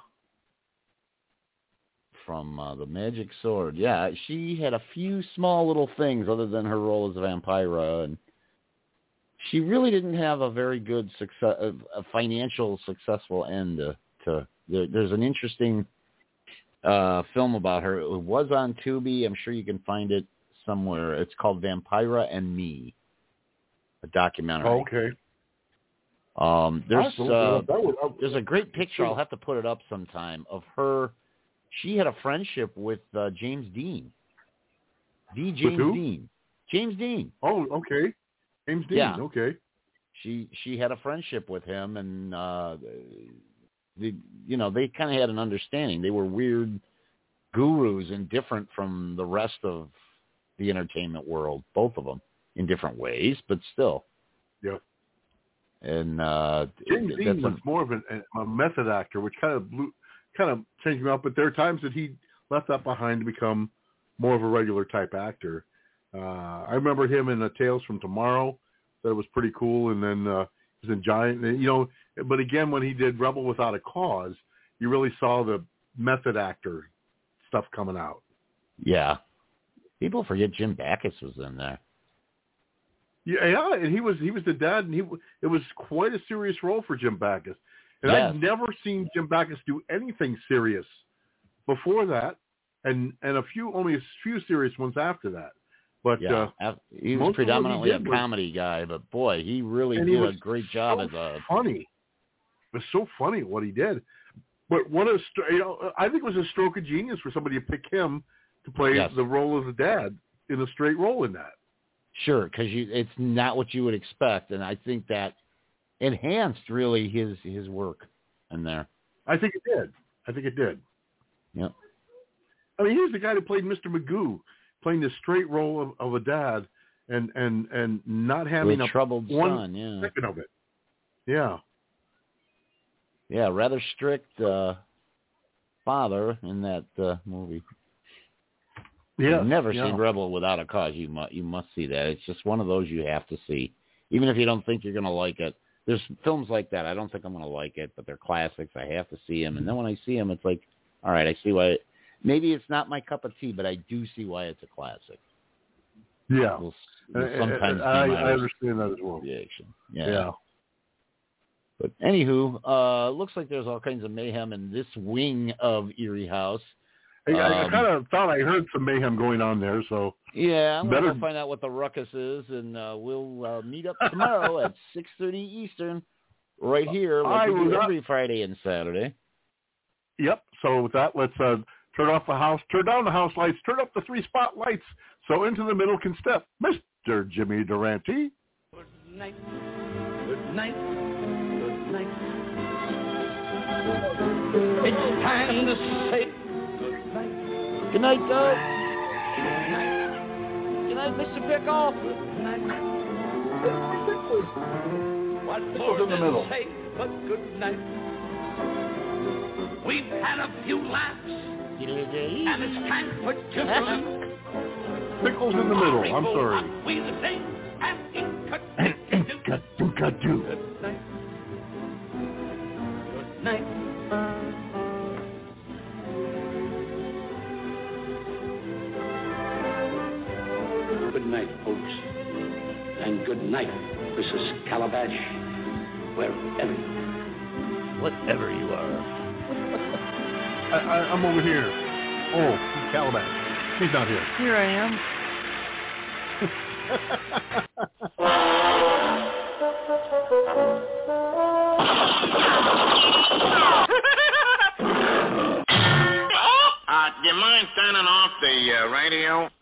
from uh, The Magic Sword. Yeah, she had a few small little things other than her role as Vampira, and she really didn't have a very good success, a financial successful end to. to there, there's an interesting uh, film about her. It was on Tubi. I'm sure you can find it somewhere. It's called Vampira and Me, a documentary. Oh, okay. Um, there's Absolutely. uh, That would- that- there's a great picture. I'll have to put it up sometime of her. She had a friendship with uh, James Dean. The James who? Dean. James Dean. Oh, okay. James Dean. Yeah. Okay. She she had a friendship with him, and uh, the you know they kind of had an understanding. They were weird gurus and different from the rest of the entertainment world, both of them in different ways, but still. Yeah. And uh, James that's Dean a- was more of an, a method actor, which kind of blew, kind of changed me up. But there are times that he left that behind to become more of a regular type actor. Uh, I remember him in uh, Tales from Tomorrow. That was pretty cool. And then uh, he was in Giant. You know, but again, when he did Rebel Without a Cause, you really saw the method actor stuff coming out. Yeah. People forget Jim Backus was in there. Yeah, yeah, and he was he was the dad, and he it was quite a serious role for Jim Backus. And Yes. I'd never seen Jim Backus do anything serious before that, and and a few only a few serious ones after that. But Yeah, uh, he most was of what predominantly he a did was- comedy guy, but boy, he really and he did was a great job so as a funny. It was so funny what he did. But what a st- you know, I think it was a stroke of genius for somebody to pick him to play Yes. the role of the dad in a straight role in that. Sure, because you it's not what you would expect, and I think that enhanced really his his work in there. I think it did. I think it did. Yep. I mean, he's the guy that played Mister Magoo, playing the straight role of, of a dad, and and and not having With a troubled one son, yeah. second of it. Yeah. Yeah, rather strict uh, father in that uh, movie. Yeah. You've never yeah. seen Rebel Without a Cause. You must you must see that. It's just one of those you have to see, even if you don't think you're going to like it. There's films like that. I don't think I'm going to like it, but they're classics. I have to see them, and then when I see them, it's like, all right, I see why. It, maybe it's not my cup of tea, but I do see why it's a classic. Yeah. We'll, we'll sometimes I, see my I understand that as well. reaction. Yeah. yeah. But anywho, uh, looks like there's all kinds of mayhem in this wing of Erie House. Hey, I, Um, I kind of thought I heard some mayhem going on there, so Yeah, I'm better going to find out what the ruckus is, and uh, we'll uh, meet up tomorrow at six thirty Eastern, right here, like I we do will not- every Friday and Saturday. Yep. So with that, let's uh, turn off the house, turn down the house lights, turn up the three spotlights, so into the middle can step Mister Jimmy Durante. Good night. Good night. Good night. It's time to say good night. Good night, Doug. Good night. Good night, Mister Pickle. Good night. What Pickle's more in the to middle. say but good night? We've had a few laughs, and it's time for just Pickle's in the middle. I'm sorry. We the same and Inka-dunka-doo. Good night. Good night. Good night, folks. And good night, Missus Calabash, wherever you are. Whatever you are. I, I, I'm over here. Oh, Calabash. She's not here. Here I am. Uh, do you mind turning off the uh, radio?